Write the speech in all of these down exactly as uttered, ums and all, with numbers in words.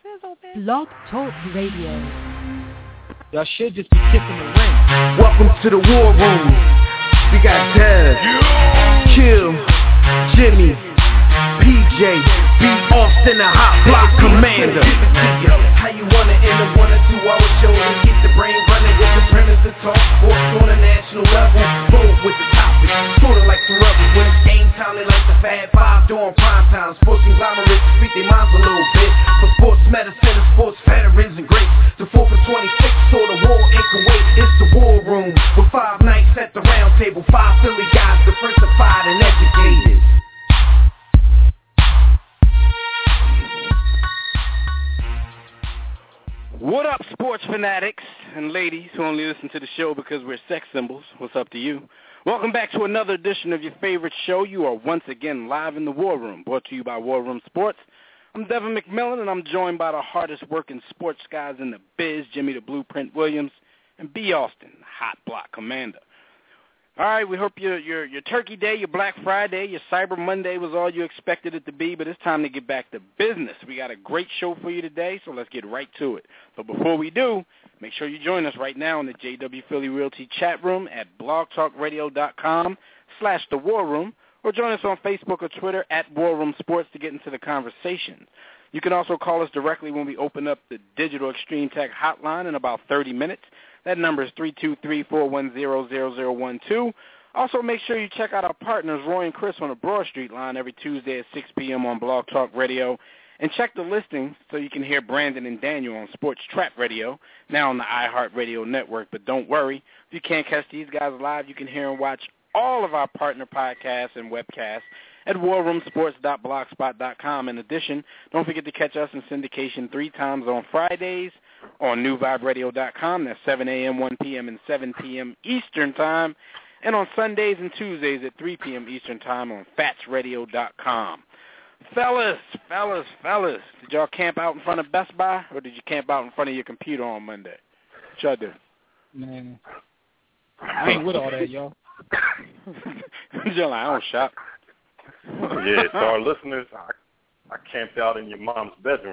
Blog Talk Radio. Y'all should just be kissing the ring. Welcome to the war room. We got Dev, Kill, Jimmy, P J, B. Austin, the hot block commander. How you wanna end a one or two hour show to keep the brain running with the premise of talk sports on a national level. Bold with the topic, sorta like the rebels. When it's game time, they like the Fab Five during prime time. Sports conglomerates speak their minds a little bit. For sports medicine and sports veterans and greats. The fourth and twenty-six saw the war in Kuwait. It's the war room with five nights at the round table. Five Philly guys, diversified and educated. What up, sports fanatics and ladies who only listen to the show because we're sex symbols? What's up to you? Welcome back to another edition of your favorite show. You are once again live in the War Room, brought to you by War Room Sports. I'm Devin McMillan, and I'm joined by the hardest-working sports guys in the biz, Jimmy the Blueprint Williams, and B. Austin, hot block commander. All right, we hope your, your your Turkey Day, your Black Friday, your Cyber Monday was all you expected it to be, but it's time to get back to business. We got a great show for you today, so let's get right to it. But before we do, make sure you join us right now in the J W Philly Realty chat room at blogtalkradio.com slash the War Room, or join us on Facebook or Twitter at War Room Sports to get into the conversation. You can also call us directly when we open up the Digital Extreme Tech hotline in about thirty minutes. That number is three two three, four one zero, zero zero one two. Also, make sure you check out our partners, Roy and Chris, on the Broad Street line every Tuesday at six p.m. on Blog Talk Radio. And check the listings so you can hear Brandon and Daniel on Sports Trap Radio, now on the iHeartRadio network. But don't worry, if you can't catch these guys live, you can hear and watch all of our partner podcasts and webcasts at war room sports dot blogspot dot com. In addition, don't forget to catch us in syndication three times on Fridays on new vibe radio dot com. That's seven a.m., one p.m., and seven p.m. Eastern Time. And on Sundays and Tuesdays at three p.m. Eastern Time on fats radio dot com. Fellas, fellas, fellas, did y'all camp out in front of Best Buy, or did you camp out in front of your computer on Monday? What y'all do? Man, I ain't with all that, y'all. Y'all like, I don't shop. Yeah, to our listeners, I, I camped out in your mom's bedroom.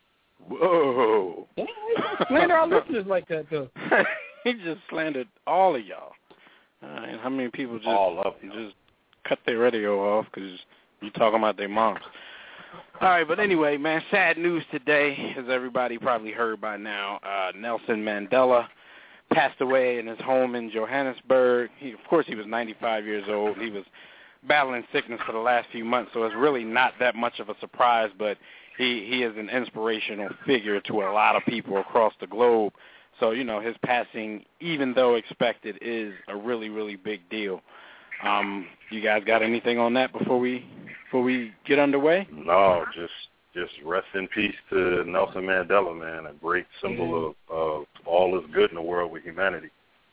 Whoa. Damn, slander our listeners like that, though. He just slandered all of y'all. Uh, and how many people just, all of you. just cut their radio off because you talking about their moms? All right, but anyway, man, sad news today, as everybody probably heard by now. Uh, Nelson Mandela passed away in his home in Johannesburg. He, of course, he was ninety-five years old. He was battling sickness for the last few months, so it's really not that much of a surprise, but he, he is an inspirational figure to a lot of people across the globe. So, you know, his passing, even though expected, is a really, really big deal. Um, you guys got anything on that before we before we get underway? No, just just rest in peace to Nelson Mandela, man, a great symbol of, of all that's good in the world with humanity.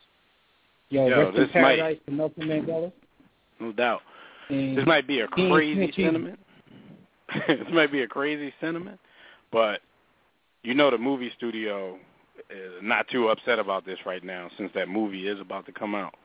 Yo, Yo rest in this paradise might, to Nelson Mandela. No doubt. And this might be a crazy he, he, sentiment. This might be a crazy sentiment, but you know the movie studio is not too upset about this right now since that movie is about to come out.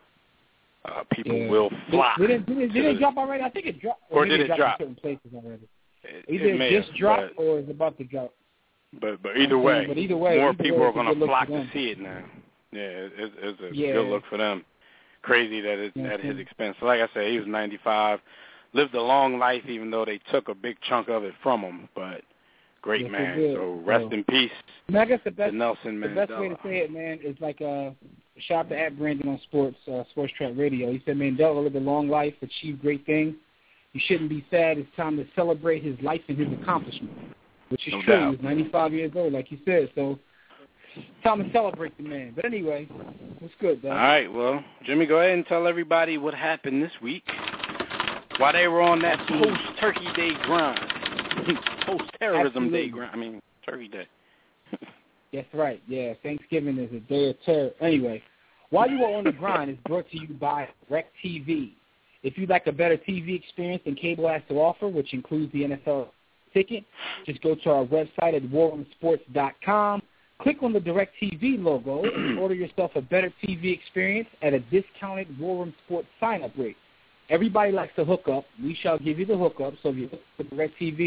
Uh, people yeah. will flock. Did it, did it, did it the, drop already? I think it dropped. Or, or did it, it drop? in certain places already. It, Either it, it just have, dropped but, or it's about to drop. But but either way, but either way more either people way, are going to flock to to see it now. Yeah, it, it, it's a yeah. good look for them. Crazy that it's yeah, at his yeah. expense. So like I said, he was ninety-five, lived a long life, even though they took a big chunk of it from him. But great yes, man. So rest so, in peace. I, mean, I guess the best, to Nelson the Mandela. best way to say it, man, is like uh, shout out to at Brandon on Sports uh, Sports Trap Radio. He said Mandela lived a long life, achieved great things. You shouldn't be sad. It's time to celebrate his life and his accomplishments, which is No true. doubt. He was ninety-five years old, like you said. So time to celebrate the man. But anyway, what's good, though? All right, well, Jimmy, go ahead and tell everybody what happened this week while they were on that post-Turkey Day grind. Post-terrorism Day grind. I mean, Turkey Day. That's right. Yeah, Thanksgiving is a day of terror. Anyway, while you are on the grind, it's brought to you by DirecTV. If you'd like a better T V experience than cable has to offer, which includes the N F L ticket, just go to our website at war room sports dot com. Click on the DirecTV logo and order yourself a better T V experience at a discounted War Room Sports sign-up rate. Everybody likes to hook up. We shall give you the hookup. So if you look for DirecTV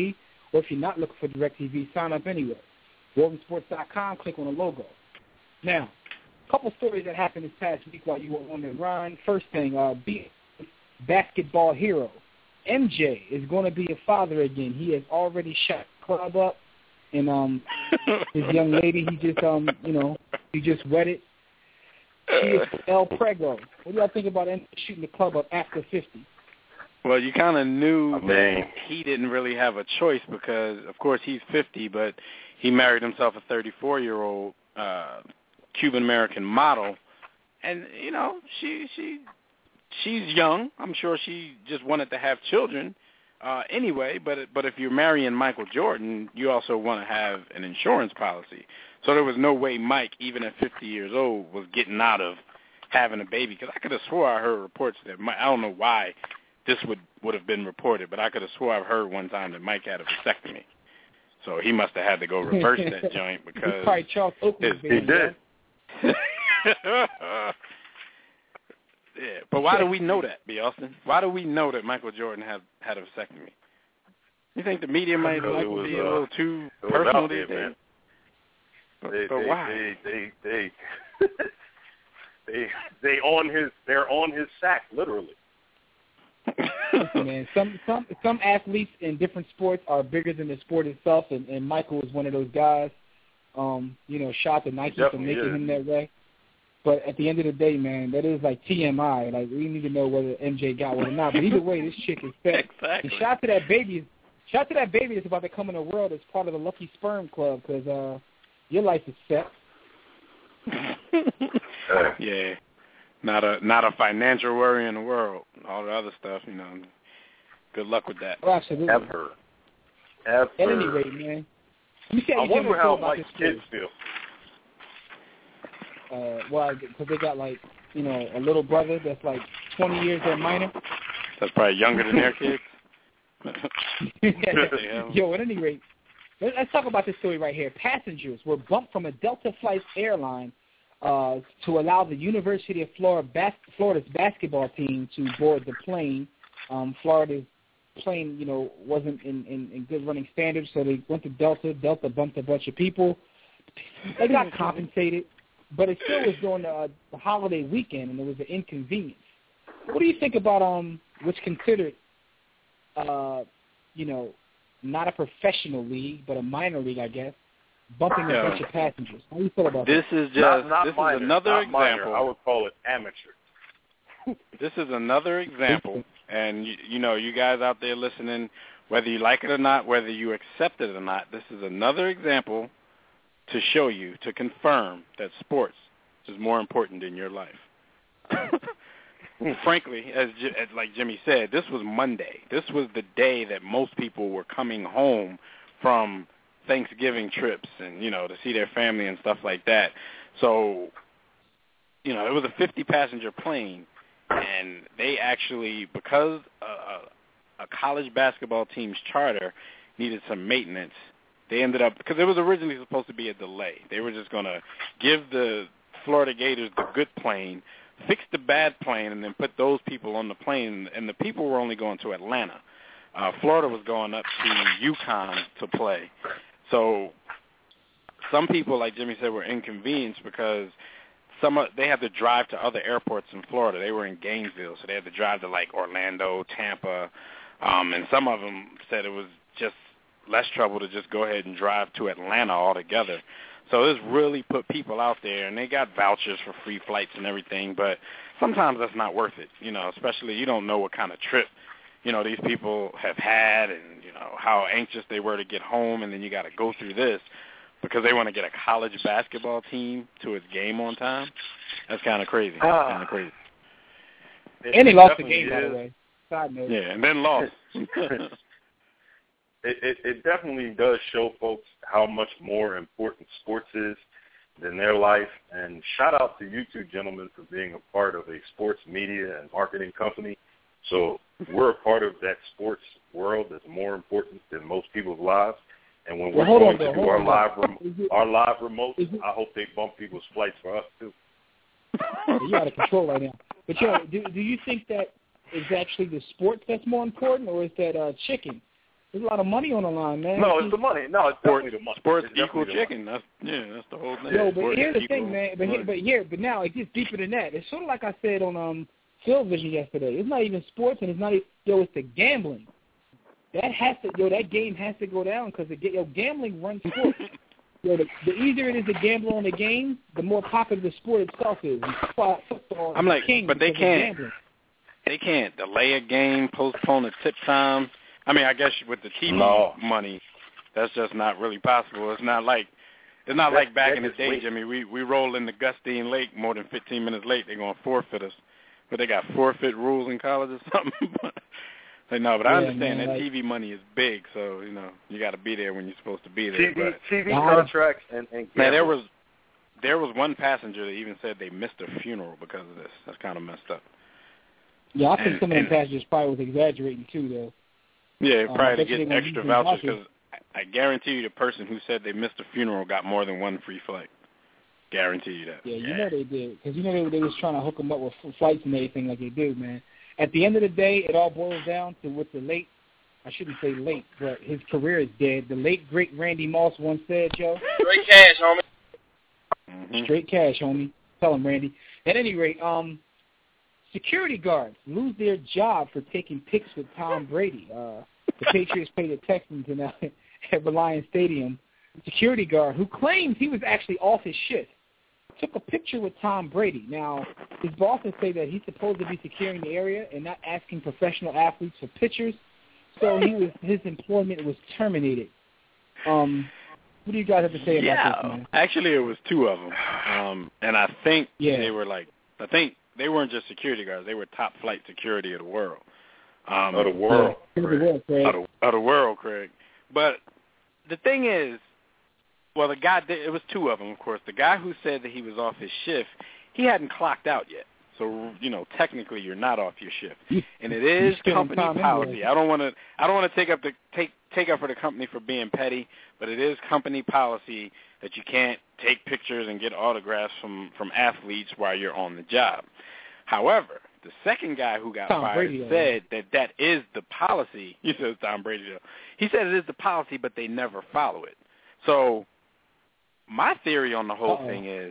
or if you're not looking for DirecTV, sign up anyway. war room sports dot com, click on the logo. Now, a couple stories that happened this past week while you were on the run. First thing, uh, be basketball hero. M J is going to be a father again. He has already shot the club up, and um, his young lady, he just, um, you know, he just wedded. She is El Prego. What do y'all think about M J shooting the club up after fifty? Well, you kind of knew I mean, that he didn't really have a choice because, of course, he's fifty, but he married himself a thirty-four-year-old uh, Cuban-American model, and, you know, she she she's young. I'm sure she just wanted to have children uh, anyway, but but if you're marrying Michael Jordan, you also want to have an insurance policy. So there was no way Mike, even at fifty years old, was getting out of having a baby, because I could have swore I heard reports that Mike, I don't know why this would, would have been reported, but I could have swore I've heard one time that Mike had a vasectomy. So he must have had to go reverse that joint because He's probably Charles Oakley's his, baby. he did. Yeah, but why do we know that, B. Austin? Why do we know that Michael Jordan had had a vasectomy? You think the media might Because like it was, be a uh, little too it was personal out there, these days? man. But, They, but they, why? They, they, they, they, they on his, they're on his sack, literally. Listen, man, some some some athletes in different sports are bigger than the sport itself, and, and Michael is one of those guys. Um, you know, shout to Nike for making is. him that way. But at the end of the day, man, that is like T M I. Like, we need to know whether M J got one or not. But either way, this chick is set. Exactly. And shout to that baby. Shout to that baby that's about to come in the world as part of the Lucky Sperm Club, because uh, your life is set. Yeah. Not a not a financial worry in the world. All the other stuff, you know. Good luck with that. Oh, absolutely. Ever. Ever. At any rate, man. Let me see how I you wonder feel how about Mike's this kids feel. Uh, well, because they got, like, you know, a little brother that's, like, twenty years their minor. That's probably younger than their kids. Yo, at any rate, let's talk about this story right here. Passengers were bumped from a Delta Flight airline uh, to allow the University of Florida bas- Florida's basketball team to board the plane. Um, Florida's plane, you know, wasn't in, in, in good running standards, so they went to Delta. Delta bumped a bunch of people. They got compensated, but it still was during the, uh, the holiday weekend, and it was an inconvenience. What do you think about um, what's considered, uh, you know, not a professional league, but a minor league, I guess, bumping Yeah. a bunch of passengers? How do you feel about This that? is just not, not this minor, is another not example. Minor. I would call it amateur. This is another example, and you, you know, you guys out there listening, whether you like it or not, whether you accept it or not, this is another example to show you, to confirm that sports is more important in your life. Frankly, as, as like Jimmy said, this was Monday. This was the day that most people were coming home from Thanksgiving trips and, you know, to see their family and stuff like that. So, you know, it was a fifty-passenger plane, and they actually, because a, a college basketball team's charter needed some maintenance, they ended up, because it was originally supposed to be a delay. They were just going to give the Florida Gators the good plane, fix the bad plane, and then put those people on the plane, and the people were only going to Atlanta. Uh, Florida was going up to UConn to play. So some people, like Jimmy said, were inconvenienced because some of, they had to drive to other airports in Florida. They were in Gainesville, so they had to drive to, like, Orlando, Tampa, um, and some of them said it was just less trouble to just go ahead and drive to Atlanta altogether. So this really put people out there, and they got vouchers for free flights and everything, but sometimes that's not worth it, you know, especially you don't know what kind of trip, you know, these people have had and, you know, how anxious they were to get home, and then you got to go through this because they want to get a college basketball team to its game on time. That's kind of crazy. Ah. Kind of crazy. And they lost the game, by the way. Side note. Yeah, and then lost. It, it, it definitely does show folks how much more important sports is than their life. And shout out to you two gentlemen for being a part of a sports media and marketing company. So we're a part of that sports world that's more important than most people's lives. And when we're well, going on, to though, do our on, live rem- rem- our live remotes, it- I hope they bump people's flights for us too. You're out of control right now. But, yo, do, do you think that is actually the sports that's more important, or is that uh, chicken? There's a lot of money on the line, man. No, it's the money. No, it's sports, definitely the money. Sports It's equal definitely the chicken. That's yeah, that's the whole thing. Yo, but sports here's the equal thing, man. But here, but here, but now it gets deeper than that. It's sort of like I said on um television yesterday. It's not even sports, and it's not even, yo. It's the gambling. That has to yo. That game has to go down because yo gambling runs sports. Yo, the, the easier it is to gamble on the game, the more popular the sport itself is. Football, I'm like, king but they can't. They can't delay a game, postpone a tip time. I mean, I guess with the T V no. money, that's just not really possible. It's not like it's not that, like back in the day, wait. Jimmy. We we roll into Gustine Lake more than fifteen minutes late. They're gonna forfeit us. But they got forfeit rules in college or something. Like, no, but I yeah, understand man, that like, T V money is big, so you know you got to be there when you're supposed to be there. T V, but, T V contracts and, and man, there was there was one passenger that even said they missed a funeral because of this. That's kind of messed up. Yeah, I think and, some of the and, passengers probably was exaggerating too, though. Yeah, um, probably to get extra vouchers because I, I guarantee you the person who said they missed a funeral got more than one free flight. Guarantee you that. Yeah, you yeah. know they did because you know they, they was trying to hook them up with flights and everything like they do, man. At the end of the day, it all boils down to what the late, I shouldn't say late, but his career is dead. The late, great Randy Moss once said, Joe. Straight cash, homie. Mm-hmm. Straight cash, homie. Tell him, Randy. At any rate, um, security guards lose their job for taking pics with Tom Brady. Uh, the Patriots played the Texans in, uh, at Reliance Stadium. Security guard who claims he was actually off his shift took a picture with Tom Brady. Now, his bosses say that he's supposed to be securing the area and not asking professional athletes for pictures, so he was his employment was terminated. Um, what do you guys have to say yeah, about this, man? Actually, it was two of them, um, and I think yeah. they were like, I think they weren't just security guards; they were top flight security of the world. Um, of the world, yeah. Craig. The world, Craig. Of, the, of the world, Craig. But the thing is, well, the guy, it was two of them, of course. The guy who said that he was off his shift, he hadn't clocked out yet. So, you know, technically you're not off your shift. And it is company policy. Anyway. I don't want to I don't want to take up the take take up for the company for being petty, but it is company policy that you can't take pictures and get autographs from, from athletes while you're on the job. However, the second guy who got Tom fired Brady, said that that is the policy. He says Tom Brady. He said it is the policy, but they never follow it. So my theory on the whole Uh-oh. thing is,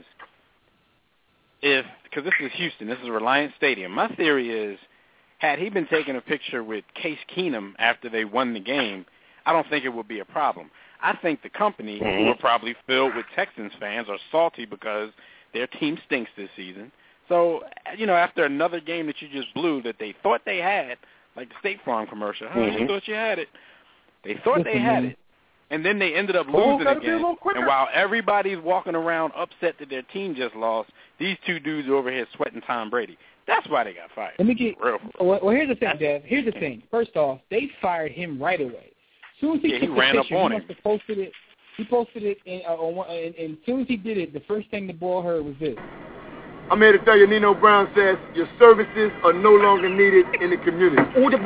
if because this is Houston, this is Reliance Stadium. My theory is, had he been taking a picture with Case Keenum after they won the game, I don't think it would be a problem. I think the company, Mm-hmm. who are probably filled with Texans fans, are salty because their team stinks this season. So, you know, after another game that you just blew that they thought they had, like the State Farm commercial, huh, Mm-hmm. you thought you had it. They thought Listen, they had man. it. And then they ended up Oh, losing gotta be a again. little quicker. And while everybody's walking around upset that their team just lost, these two dudes are over here sweating Tom Brady. That's why they got fired. Let me get. Real. Well, well, here's the thing, Dev. Here's the thing. First off, they fired him right away. As soon as he Yeah, took he the ran up picture, on he him. must have posted it. He posted it, and, uh, on one, and, and as soon as he did it, the first thing the boy heard was this. I'm here to tell you, Nino Brown says your services are no longer needed in the community.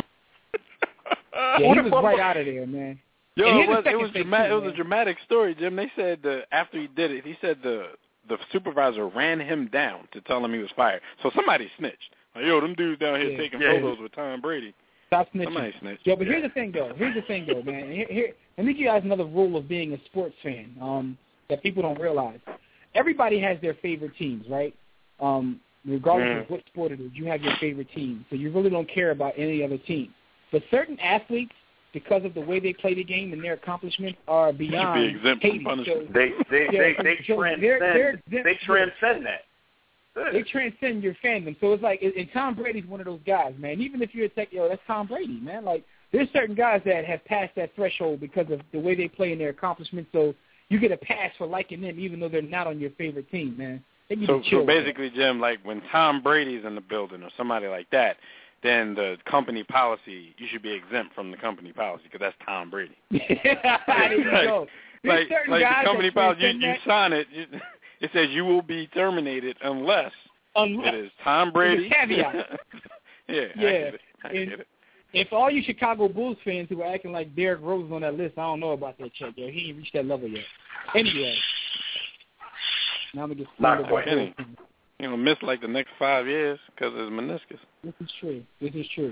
Yeah, he was right out of there, man. Yo, And it here's the was, it second was, thing, dramatic, too, it was a man. dramatic story, Jim. They said the, after he did it, he said the the supervisor ran him down to tell him he was fired. So somebody snitched. Like, yo, them dudes down here Yeah. taking Yeah. photos with Tom Brady. Stop snitching. Somebody snitched. Yo, but here's the thing, though. Here's the thing, though, man. Here, here, let me give you guys another rule of being a sports fan um, that people don't realize. Everybody has their favorite teams, right? Um, regardless Mm. of what sport it is, you have your favorite team. So you really don't care about any other team. But certain athletes, because of the way they play the game and their accomplishments, are beyond Should be exempt from hating. punishment. So They they Yeah, they, so- they so transcend they're- they're- they they're- transcend that. they transcend your fandom. So it's like, and Tom Brady's one of those guys, man. Even if you're a tech, yo, that's Tom Brady, man. Like, there's certain guys that have passed that threshold because of the way they play and their accomplishments. So you get a pass for liking them, even though they're not on your favorite team, man. They need So, to chill so with that. basically, Jim, like when Tom Brady's in the building or somebody like that, then the company policy, you should be exempt from the company policy because that's Tom Brady. there you go. There's Like, certain like guys the company that policy, you, transcend you that sign it, you, it says you will be terminated unless unless, it is Tom Brady. There's a caveat. yeah, Yeah, I get it. I and- get it. If all you Chicago Bulls fans who are acting like Derrick Rose is on that list, I don't know about that check, yo. He ain't reached that level yet. Anyway. Now I'm going to get Not started quite. about He gonna miss like the next five years because of his meniscus. This is true. This is true.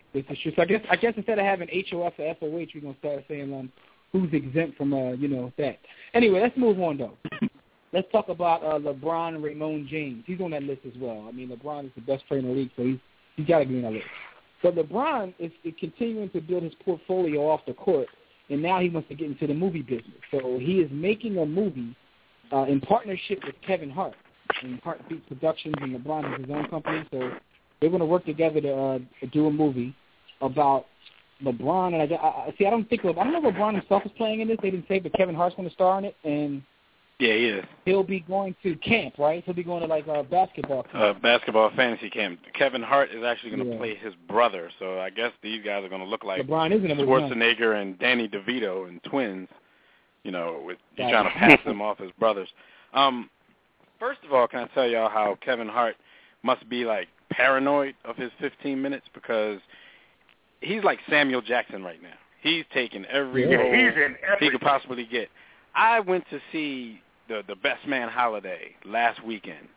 This is true. So I guess I guess instead of having H O F or F O H, we're gonna start saying um, who's exempt from uh, you know that. Anyway, let's move on though. Let's talk about uh, LeBron Raymond James. He's on that list as well. I mean, LeBron is the best player in the league, so he's he's got to be on that list. But LeBron is, is continuing to build his portfolio off the court, and now he wants to get into the movie business. So he is making a movie uh, in partnership with Kevin Hart and Heartbeat Productions, and LeBron has his own company. So they're going to work together to uh, do a movie about LeBron. And I, I see. I don't think I don't know if LeBron himself is playing in this. They didn't say, but Kevin Hart's going to star in it, and yeah, he is. He'll be going to camp, right? He'll be going to like a basketball camp. Uh, basketball fantasy camp. Kevin Hart is actually going to yeah. play his brother, so I guess these guys are going to look like LeBron isn't a movie, Schwarzenegger huh? and Danny DeVito and twins. You know, with you trying to pass them off as brothers. Um, first of all, can I tell y'all how Kevin Hart must be like paranoid of his fifteen minutes, because he's like Samuel Jackson right now. He's taking every yeah, role he's in he could possibly get. I went to see the the Best Man Holiday last weekend.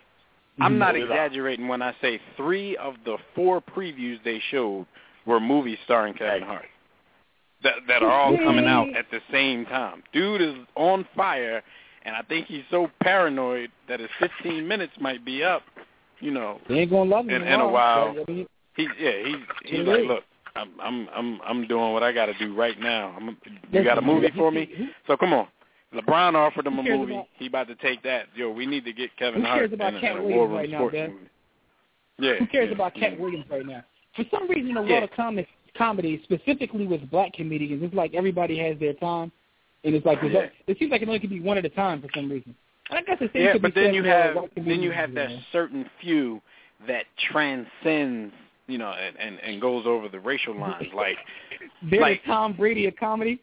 I'm not exaggerating when I say three of the four previews they showed were movies starring Kevin Hart that that are all coming out at the same time. Dude is on fire, and I think he's so paranoid that his fifteen minutes might be up, you know, they ain't gonna love in, him in a while. I mean, He's yeah, he's he's like, look, I'm I'm I'm I'm doing what I got to do right now. I'm, you got a movie for me? So come on. LeBron offered him a movie. About, he about to take that. Yo, we need to get Kevin who Hart cares about in, Cat in a Williams War Room right now, sports Dad? movie. Yeah. Who cares yeah, about Cat yeah. Williams right now? For some reason, in the world yeah. of comic, comedy, specifically with black comedians, it's like everybody has their time, and it's like yeah. it seems like it only can be one at a time for some reason. And I guess the same yeah, could but be then said you for have white then you have that know. certain few that transcends, you know, and, and, and goes over the racial lines. Like, they're like the Tom Brady of comedy.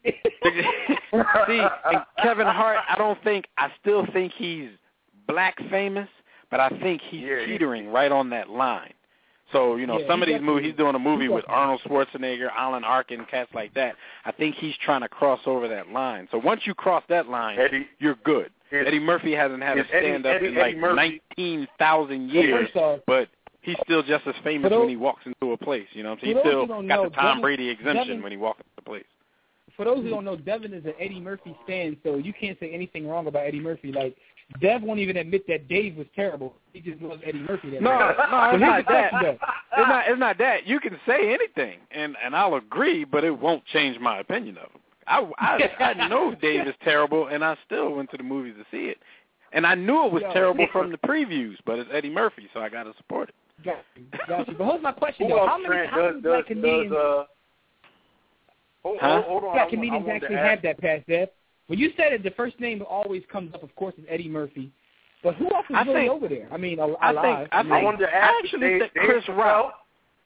See, and Kevin Hart, I don't think, I still think he's black famous, but I think he's yeah, teetering right on that line. So, you know, yeah, some of these definitely. movies, he's doing a movie with definitely. Arnold Schwarzenegger, Alan Arkin, cats like that. I think he's trying to cross over that line. So once you cross that line, Eddie, you're good. is, Eddie Murphy hasn't had a stand-up Eddie, in like Eddie Murphy, nineteen thousand years, off, but he's still just as famous those, when he walks into a place. You know what I'm saying? He still got know, the Tom Devin, Brady exemption Devin, when he walks into a place. For those who don't know, Devin is an Eddie Murphy stan, so you can't say anything wrong about Eddie Murphy. Like, Dev won't even admit that Dave was terrible. He just loves Eddie Murphy. That no, way. no, it's not that. Though. It's not. It's not that. You can say anything, and and I'll agree, but it won't change my opinion of him. I I, I know Dave is terrible, and I still went to the movies to see it, and I knew it was Yo. terrible from the previews, but it's Eddie Murphy, so I got to support it. Got you, got you. But here's my question, Who though. else, How many, Trent, how many does, black does, comedians, does, uh, hold, huh? hold on, black I, comedians I actually ask, have that pass, Dev? When you said it, the first name that always comes up, of course, is Eddie Murphy. But who else is I really think, over there? I mean, alive. I think I, I, think, I wanted to ask I actually Dave, think Dave Chris Chappelle. Rock.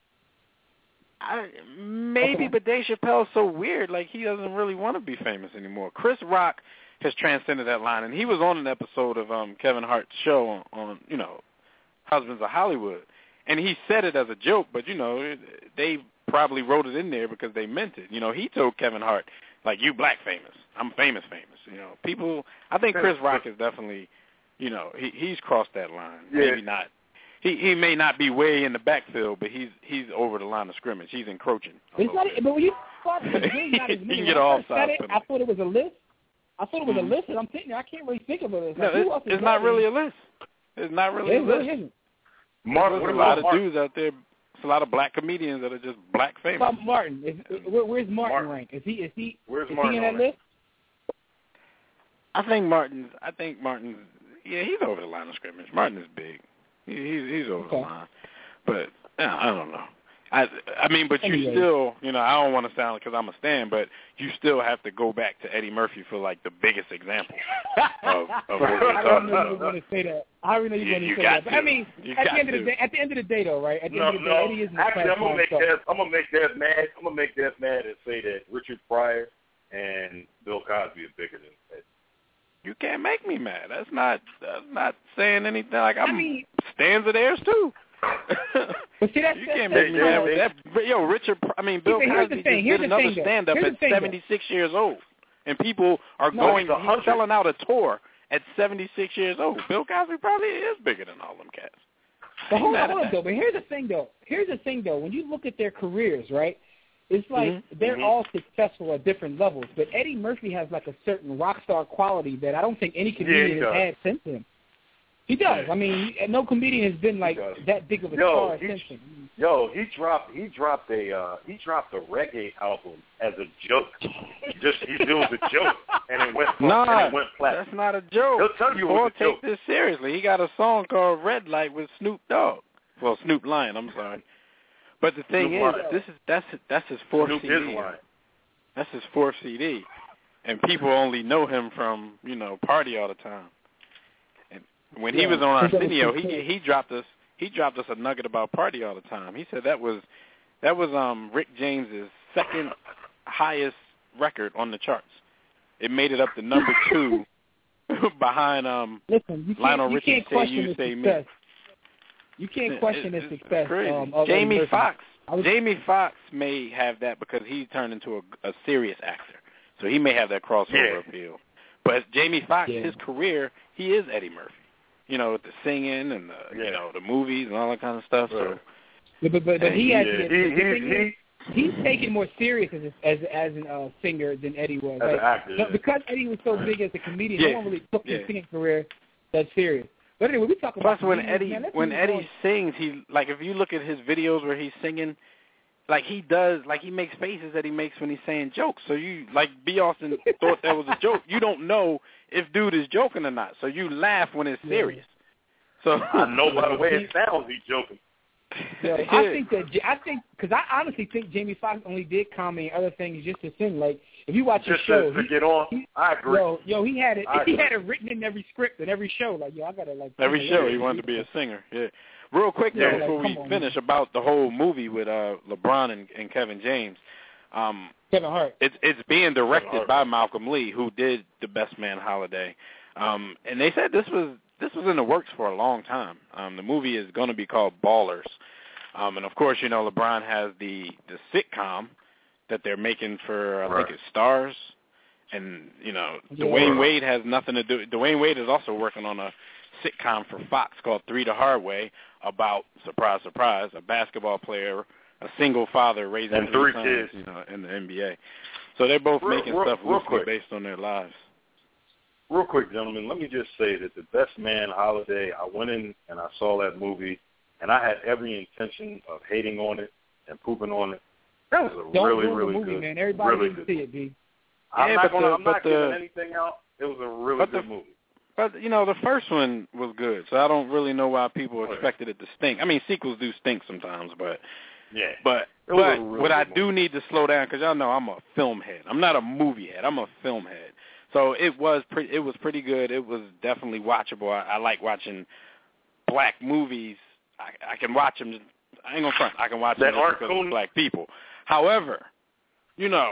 I, maybe, Okay. but Dave Chappelle's so weird. Like, he doesn't really want to be famous anymore. Chris Rock has transcended that line, and he was on an episode of um, Kevin Hart's show on, on, you know, Husbands of Hollywood, and he said it as a joke, but, you know, they probably wrote it in there because they meant it. You know, he told Kevin Hart, like, you black famous. I'm famous famous. You know, people, I think Chris Rock is definitely, you know, he he's crossed that line. Yeah. Maybe not. He he may not be way in the backfield, but he's he's over the line of scrimmage. He's encroaching. But it's not. But when you thought it was really not as You many. can When get I all first said sides it, of I it. thought it was a list. I thought it was Mhm. a list, and I'm sitting there. I can't really think of it. No, Like, who it's, else is it's not there? really a list. It's not really It a really list. isn't. Mark, There's what a lot about of Mark? dudes out there. There's a lot of black comedians that are just black What famous. about Martin? Is, where, where's Martin Martin. rank? Is he? Is he? Where's is Martin he in on that that? list? I think Martin's. I think Martin's. Yeah, he's over the line of scrimmage. Martin is big. He, he's he's over Okay. the line. But yeah, I don't know. I I mean, but you Anyway. still, you know, I don't want to sound because I'm a stan, but you still have to go back to Eddie Murphy for like the biggest example of, of what we're I talking don't know you about. were going to say that. I already know you were You- going you to say got that. But I to. mean, You at the got end of the to. day, at the end of the day, though, right? At the No, end of the no. day, Eddie is in the Actually, I'm class gonna by make himself. Dev, I'm gonna make Dev mad. I'm gonna make Dev mad and say that Richard Pryor and Bill Cosby are bigger than Eddie. You can't make me mad. That's not. That's not saying anything. Like I'm I mean, stands of theirs too. but see, that's You that's, can't that's make me they- mad kinda- with that. But, yo, Richard, I mean, Bill Here's the Cosby thing, just here's did the another thing, though. stand-up Here's at the thing, though. seventy-six years old, and people are No, going. he's a He's hundred. selling out a tour at seventy-six years old. Bill Cosby probably is bigger than all them cats. But hold on, hold on, though. But here's the thing, though. Here's the thing, though. When you look at their careers, right, it's like mm-hmm. they're mm-hmm. all successful at different levels. But Eddie Murphy has, like, a certain rock star quality that I don't think any comedian yeah, has had since him. He does. I mean, no comedian has been, like, that big of a yo, star he, since him. Yo, he dropped he dropped a uh, he dropped a reggae album as a joke. Just he it was a joke, and it went nah, and it went flat. That's not a joke. He'll tell you it Boy, was a take joke. this seriously. He got a song called Red Light with Snoop Dogg. Well, Snoop Lion. I'm sorry. But the thing Snoop is, Lion. this is that's that's his fourth Snoop C D. is lying. That's his fourth C D, and people only know him from you know Party All the Time. And when he Yeah. was on Arsenio, he he dropped us he dropped us a nugget about Party All the Time. He said that was that was um Rick James's second highest record on the charts. It made it up to number two behind um Listen, you can't, Lionel you Richie can't Say question You his Say Me. success. You can't question It- his it's success. crazy. Um, of Jamie Eddie Murphy. Foxx. was, Jamie Foxx may have that because he turned into a, a serious actor, so he may have that crossover Yeah. appeal. But Jamie Foxx, Yeah. his career, he is Eddie Murphy. You know, with the singing and the Yeah. you know the movies and all that kind of stuff. So Right. but, but, but, but he Yeah, actually, he, the he, thing he, is, he's taken more serious as a, as as an uh, singer than Eddie was. as Like, an actor. no, yeah. because Eddie was so big as a comedian, Yeah. no one really took his Yeah. singing career that serious. But anyway, we talk about plus when comedians, Eddie man, let's when move Eddie on. sings, he like if you look at his videos where he's singing, like he does, like he makes faces that he makes when he's saying jokes. So you like B. Austin thought that was a joke. You don't know if dude is joking or not. So you laugh when it's serious. So I know by the way it sounds he's joking. Yo, I think that I think because I honestly think Jamie Foxx only did comedy and other things just to sing. Like if you watch his Just show, to, to he, get on, he, I agree. yo, yo, he had it. I He agree. had it written in every script and every show. Like yo, I gotta like every you know, show he wanted to be a singer. Yeah. Real quick though, Yeah, like, before we come on, finish man. about the whole movie with uh LeBron and, and Kevin James. Um, Kevin Hart. It's it's being directed Hart. by Malcolm Lee, who did The Best Man Holiday, um, and they said this was this was in the works for a long time. Um, the movie is going to be called Ballers, um, and of course, you know LeBron has the the sitcom that they're making for I Right. think it's Stars, and you know Yeah. Dwayne Wade has nothing to do. Dwayne Wade is also working on a sitcom for Fox called Three the Hard Way about surprise surprise a basketball player. A single father raising And three sons, kids. you know, in the N B A. So they're both Real- making real- stuff real loosely quick. based on their lives. Real quick, gentlemen, let me just say that The Best Man Holiday, I went in and I saw that movie, and I had every intention of hating on it and pooping on it. That was a Don't really, ruin really the movie, good, man. Everybody really didn't good. see it, B. I'm Yeah, not but gonna, the- I'm not but the- giving anything out. It was a really but good the- movie. But, you know, the first one was good, so I don't really know why people Right. expected it to stink. I mean, sequels do stink sometimes, but Yeah. but It was a but really what I good do movie. need to slow down, because y'all know I'm a film head. I'm not a movie head. I'm a film head. So it was pretty. It was pretty good. It was definitely watchable. I, I like watching black movies. I, I can watch them. I ain't gonna front. I can watch That them just aren't because cool. of black people. However, you know,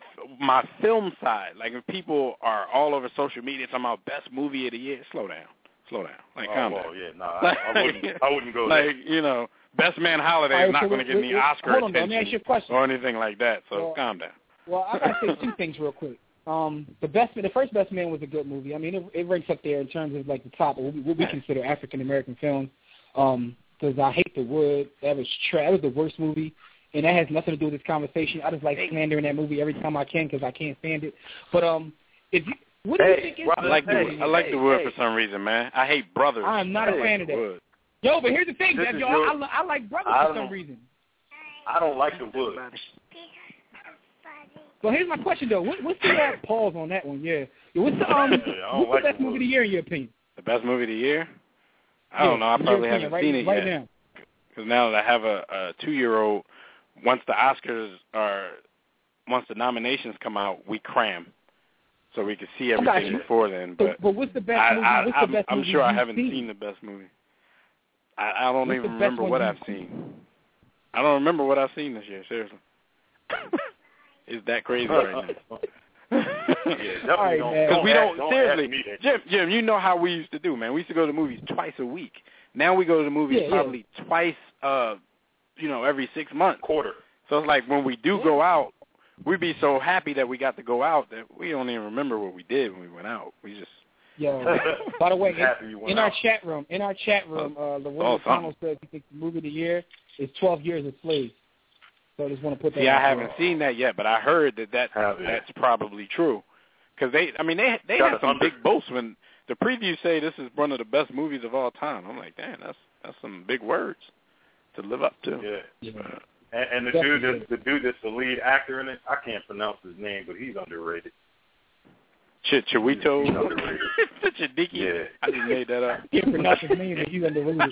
my film side, like if people are all over social media talking about best movie of the year, slow down, slow down, like Oh, calm well, down. yeah, no, I, I wouldn't. I wouldn't go there. Like you know, Best Man Holiday All right, is not so going to we- get we- any we- Oscar hold on, let me ask you attention a question. or anything like that. So Well, calm down. Well, I gotta say two things real quick. Um, the best, the first Best Man was a good movie. I mean, it, it ranks up there in terms of like the top of what we, what we consider African American films. Um, because I Hate the Wood, that was tra- that was the worst movie, and that has nothing to do with this conversation. I just like slandering that movie every time I can because I can't stand it. But um, if you, what do you Hey, think is Rob, I the like best the movie? I like hey, the Wood hey. for some reason, man. I hate Brothers. I'm not I a like fan of The that. Wood. Yo, but here's the thing, This that is yo, your- I, li- I like Brothers I for some don't- reason. I don't like The Wood. So here's my question though. What, what's the uh, pause on that one? Yeah. Yeah, What's the um? Yeah, I don't what's like the best The movie Wood. of the year in your opinion? The best movie of the year? I don't know. I Yeah, in your probably opinion, haven't right, seen it right yet. now. Because now that I have a, a two-year-old, once the Oscars are, once the nominations come out, we cram, so we can see got everything you. before then. So, But but what's the best I, movie? I, What's I'm, the best I'm movie sure I you've haven't seen? seen the best movie. I, I don't What's even the best remember one what you've I've seen. I don't remember what I've seen this year. Seriously, it's that crazy right now. Yeah, All definitely right, don't. man. Because we ask- don't, don't seriously, ask me that. Jim, Jim, you know how we used to do, man. We used to go to the movies twice a week. Now we go to the movies Yeah, yeah. probably twice, uh, you know, every six months. Quarter. So it's like when we do go out, we be so happy that we got to go out that we don't even remember what we did when we went out. We just Yo, by the way, in, in our out. chat room, in our chat room, uh, LaRoy McConnell says he thinks the movie of the year is twelve Years a Slave. So I just want to put that. Yeah, out I haven't there. seen that yet, but I heard that, that Have that's probably true. Because they, I mean, they they Got had it some under- big boasts when the previews say this is one of the best movies of all time. I'm like, damn, that's that's some big words to live up to. Yeah. Yeah. And, and the Definitely. dude, that's, the dude that's the lead actor in it, I can't pronounce his name, but he's underrated. Ch- Chiwetel He's underrated. Chidiki. Yeah. I just made that up. Can't pronounce his name, but he's underrated.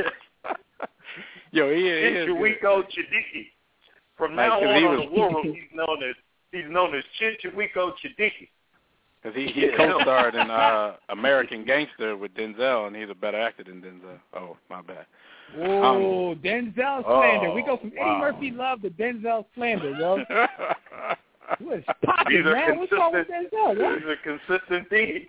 Yo, he, he is. good. Chiwetel Chidiki. From Like, now 'cause on he on was- the War Room, he's known as he's known as Chiwetel Chidiki. Because he, he co-starred in uh, American Gangster with Denzel, and he's a better actor than Denzel. Oh, my bad. Whoa, Denzel slander. oh, we go from wow. Eddie Murphy love to Denzel slander, yo. What's These popping, are man? What's wrong with consistent. Denzel, yo? These are consistent themes.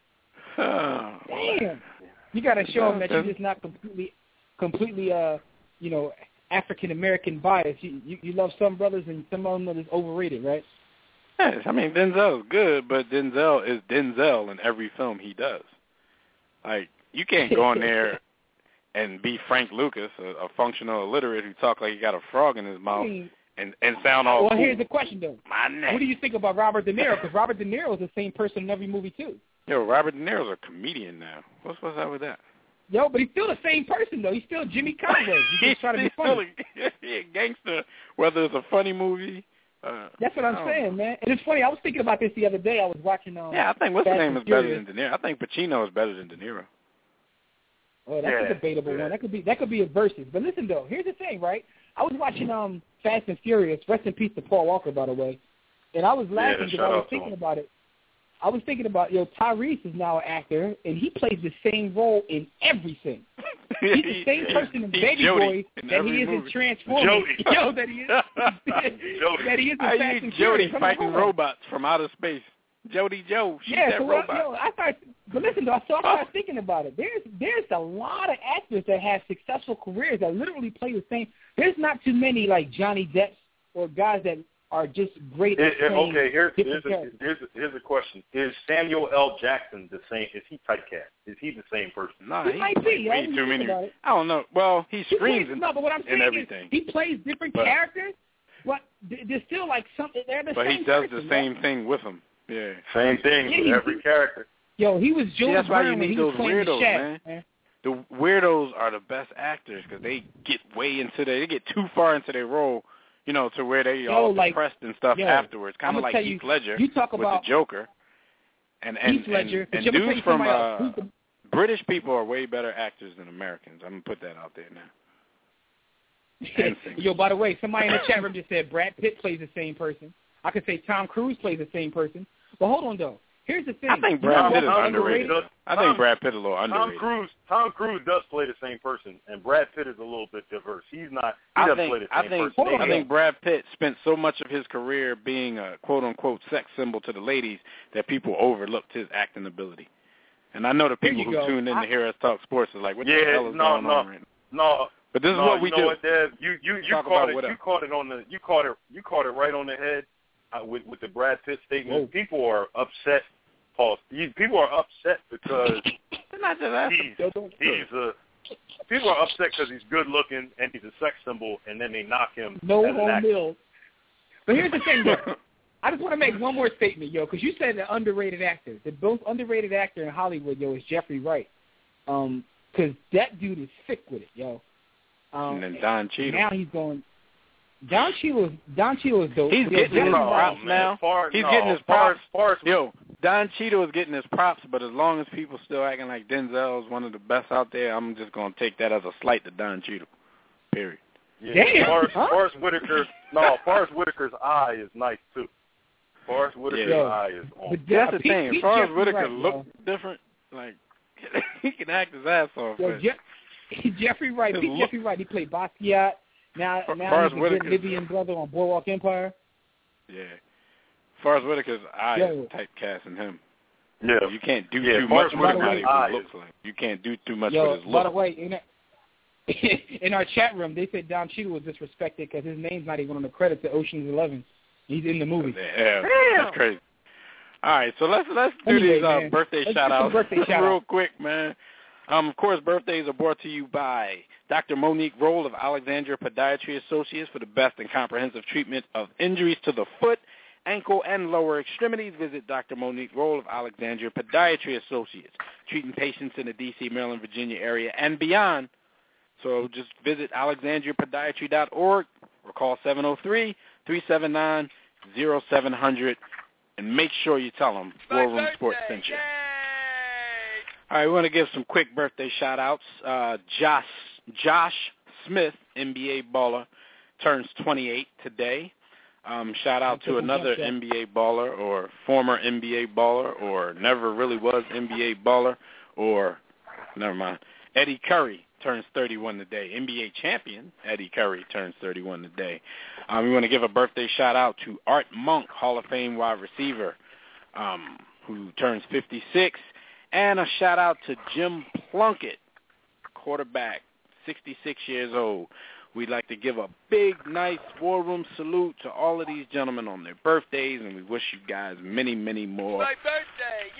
Oh, Damn. You got to show him that you're just not completely, completely, uh, you know, African American biased. You, you you love some brothers and some of them is overrated, right? yes, I mean, Denzel's good, but Denzel is Denzel in every film he does. Like, you can't go in there and be Frank Lucas, a, a functional illiterate who talk like he got a frog in his mouth, I mean, and, and sound all well, cool. here's the question, though. My neck. What do you think about Robert De Niro? Because Robert De Niro is the same person in every movie, too. Yo, Robert De Niro's a comedian now. What's what's up with that? Yo, but he's still the same person, though. He's still Jimmy Conway. He's just trying to be still funny. a, he a gangster, whether it's a funny movie. Uh, That's what I'm I don't saying, know. man. And it's funny. I was thinking about this the other day. I was watching. Um, Yeah, I think what's Fast his name and is better Furious. than De Niro. I think Pacino is better than De Niro. Oh, that's Yeah, a debatable yeah. one. That could be that could be a versus. But listen though, here's the thing, right? I was watching um Fast and Furious. Rest in peace to Paul Walker, by the way. And I was laughing because shout I was out to thinking him. about it. I was thinking about, yo, Tyrese is now an actor, and he plays the same role in everything. He's the same person in He's Baby Jody Boy in that every he is movie. in Transformers. Jody. Yo, that he is Jody. that he is in I Fast use and Jody Furious. Come on, fighting hold on. robots from outer space. Jody Joe, she's Yeah, that so what, robot. yo, I started, but listen, though, so I started thinking about it. There's there's a lot of actors that have successful careers that literally play the same. There's not too many like Johnny Depp or guys that are just great at It- it- playing okay, here's different here's a, characters. here's, a, here's a question: is Samuel L. Jackson the same? Is he typecast? Is he the same person? Nah, He he might be, plays yeah, way when you too think many. about it. I don't know. Well, he He screams plays, in, no, but what I'm in saying everything. is he plays different But- characters, but th- there's still like something. They're the but same he does person, the same yo. thing with him. Yeah. Same thing Yeah, with he- every character. Yo, he was Jules that's why you Verne when need he was those playing the weirdos, Shaft, man. man. The weirdos are the best actors because they get way into their, they get too far into their role, you know, to where they Yo, all like- depressed and stuff yo, afterwards. Kind I'ma of like tell Heath you, Ledger you talk with about the Joker. And and Heath Ledger. and, and But let me tell dudes you from somebody else. uh, Who's the- British people are way better actors than Americans. I'm gonna put that out there now. And singers. Yo, by the way, somebody in the chat room just said Brad Pitt plays the same person. I could say Tom Cruise plays the same person. But hold on, though. Here's the thing. I think You know Brad Pitt what's is underrated. I think Tom- Brad Pitt is a little Tom underrated. Cruise, Tom Cruise does play the same person, and Brad Pitt is a little bit diverse. He's not. He I doesn't think play the I same think person. Hold I on. think Brad Pitt spent so much of his career being a quote unquote sex symbol to the ladies that people overlooked his acting ability. And I know the Here people you who go. tune in I- to hear us talk sports is like, what Yeah, the hell is no, going no. on right now? No, But this is no, what we you know do. What, Dev? You you you Talk caught about it. whatever. You caught it on the. You caught it. You caught it right on the head uh, with with the Brad Pitt statement. Whoa. People are upset. Paul. You, people are upset because It's not just that. he's he's a. People are upset because he's good looking and he's a sex symbol, and then they knock him No as an home actor. meal. But here's the thing, though. I just want to make one more statement, yo, because you said the underrated actor. The most underrated actor in Hollywood, yo, is Jeffrey Wright. Um, because that dude is sick with it, yo. Um, And then Don Cheadle. Now he's going. Don Cheadle, Don Cheadle is dope. He's Yo, getting his Jeffrey No, Wright- props man. now. Far, He's no, getting his far, props. Far, Yo, Don Cheadle is getting his props, but as long as people still acting like Denzel is one of the best out there, I'm just going to take that as a slight to Don Cheadle. Period. Yeah, Damn, Forrest, huh? Forrest Whitaker. No, Forrest Whitaker's eye is nice too. Forrest Whitaker's Yeah. eye is on. But That's the Pete- thing. As Pete far as Jeffrey Whitaker Wright, looks yo. different, like, he can act his ass off. Yo, but Je- Jeffrey Wright, His Pete look- Jeffrey Wright, he played Basquiat. Now, Far- now Forrest he's a good Whitaker- Libyan brother on Boardwalk Empire. yeah. Forrest Whitaker's eye Yo. is typecasting him. Yeah, You can't do Yeah, too Forrest much with Whitaker's what he eye looks like. You can't do too much Yo, with his by the look. way, in, a, in our chat room, they said Don Cheadle was disrespected because his name's not even on the credits at Ocean's Eleven. He's in the movie. Yeah, Damn. that's crazy. All right, so let's let's do anyway, these uh, man, birthday let's shout-outs birthday shout real out. quick, man. Um, of course, birthdays are brought to you by Doctor Monique Roll of Alexandria Podiatry Associates for the best and comprehensive treatment of injuries to the foot, ankle, and lower extremities. Visit Doctor Monique Roll of Alexandria Podiatry Associates, treating patients in the D C, Maryland, Virginia area and beyond. So just visit alexandria podiatry dot org or call seven oh three, three seven nine, oh seven hundred and make sure you tell them War Room Sports sent you. All right, we want to give some quick birthday shout-outs. Uh, Josh, Josh Smith, N B A baller, turns twenty-eight today. Um, shout out to another N B A baller or former N B A baller or never really was N B A baller or, never mind, Eddie Curry turns thirty-one today. N B A champion Eddie Curry turns thirty-one today. Um, we want to give a birthday shout-out to Art Monk, Hall of Fame wide receiver, um, who turns fifty-six. And a shout-out to Jim Plunkett, quarterback, sixty-six years old. We'd like to give a big, nice War Room salute to all of these gentlemen on their birthdays, and we wish you guys many, many more. My birthday,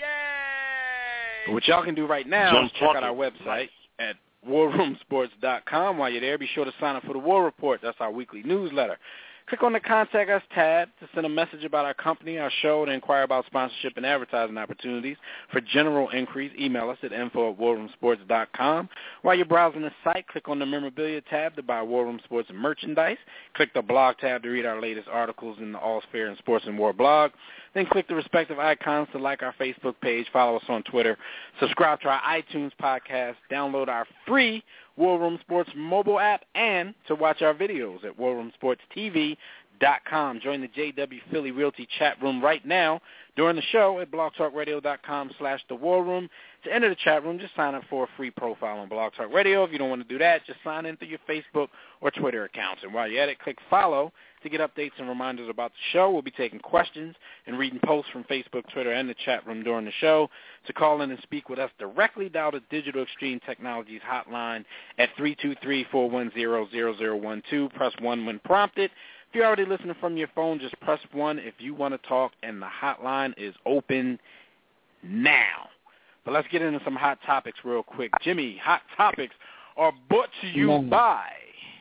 yay! But what y'all can do right now Jim is check out Plunkett. our website at war room sports dot com. While you're there, be sure to sign up for the War Report. That's our weekly newsletter. Click on the Contact Us tab to send a message about our company, our show, and inquire about sponsorship and advertising opportunities. For general inquiries, email us at info at war room sports dot com. While you're browsing the site, click on the Memorabilia tab to buy War Room Sports merchandise. Click the Blog tab to read our latest articles in the All Sphere and Sports and War blog. Then click the respective icons to like our Facebook page, follow us on Twitter, subscribe to our iTunes podcast, download our free War Room Sports mobile app, and to watch our videos at war room sports t v dot com. Join the J W Philly Realty chat room right now during the show at blog talk radio dot com slash the war room. To enter the chat room, just sign up for a free profile on Blog Talk Radio. If you don't want to do that, just sign in through your Facebook or Twitter accounts. And while you're at it, click follow to get updates and reminders about the show. We'll be taking questions and reading posts from Facebook, Twitter, and the chat room during the show. To call in and speak with us directly, dial the Digital Extreme Technologies hotline at three two three, four one zero, zero zero one two. Press one when prompted. If you're already listening from your phone, just press one if you want to talk, and the hotline is open now. But let's get into some hot topics real quick. Jimmy, hot topics are brought to you Mm. by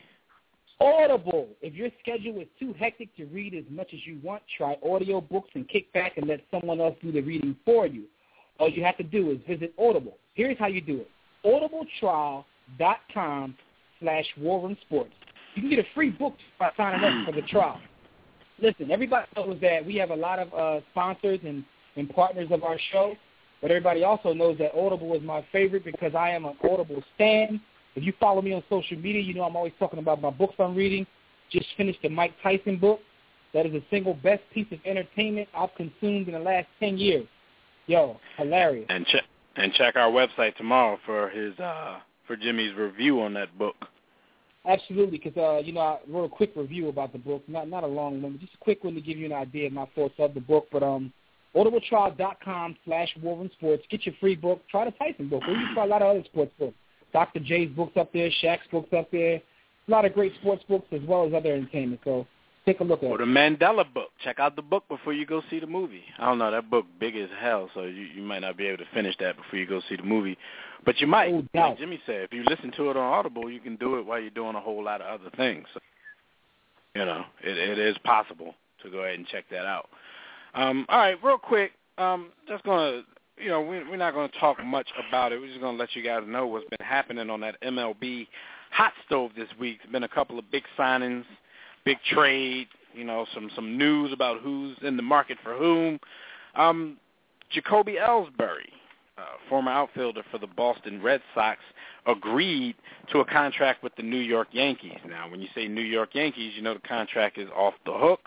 Audible. If your schedule is too hectic to read as much as you want, try audio books and kick back and let someone else do the reading for you. All you have to do is visit Audible. Here's how you do it. audibletrial dot com slash War Room Sports. You can get a free book by signing up for the trial. Listen, everybody knows that we have a lot of uh, sponsors and, and partners of our show, but everybody also knows that Audible is my favorite because I am an Audible stan. If you follow me on social media, you know I'm always talking about my books I'm reading. Just finished the Mike Tyson book. That is the single best piece of entertainment I've consumed in the last ten years. Yo, hilarious. and check and check our website tomorrow for his uh, for Jimmy's review on that book. Absolutely, because, uh, you know, I wrote a quick review about the book. Not not a long one, but just a quick one to give you an idea of my thoughts of the book. But um, audibletrial dot com slash War Room Sports. Get your free book. Try the Tyson book. Or you can try a lot of other sports books. Doctor J's books up there, Shaq's books up there. A lot of great sports books as well as other entertainment. So take a look at Or it. the Mandela book. Check out the book before you go see the movie. I don't know, that book big as hell, so you, you might not be able to finish that before you go see the movie. But you might. No doubt. Like Jimmy said, if you listen to it on Audible, you can do it while you're doing a whole lot of other things. So, you know, it, it is possible to go ahead and check that out. Um, all right, real quick, um, just going to, you know, we, we're not going to talk much about it. We're just going to let you guys know what's been happening on that M L B hot stove this week. There's been a couple of big signings, big trade, you know, some, some news about who's in the market for whom. Um, Jacoby Ellsbury, uh, former outfielder for the Boston Red Sox, agreed to a contract with the New York Yankees. Now, when you say New York Yankees, you know the contract is off the hook.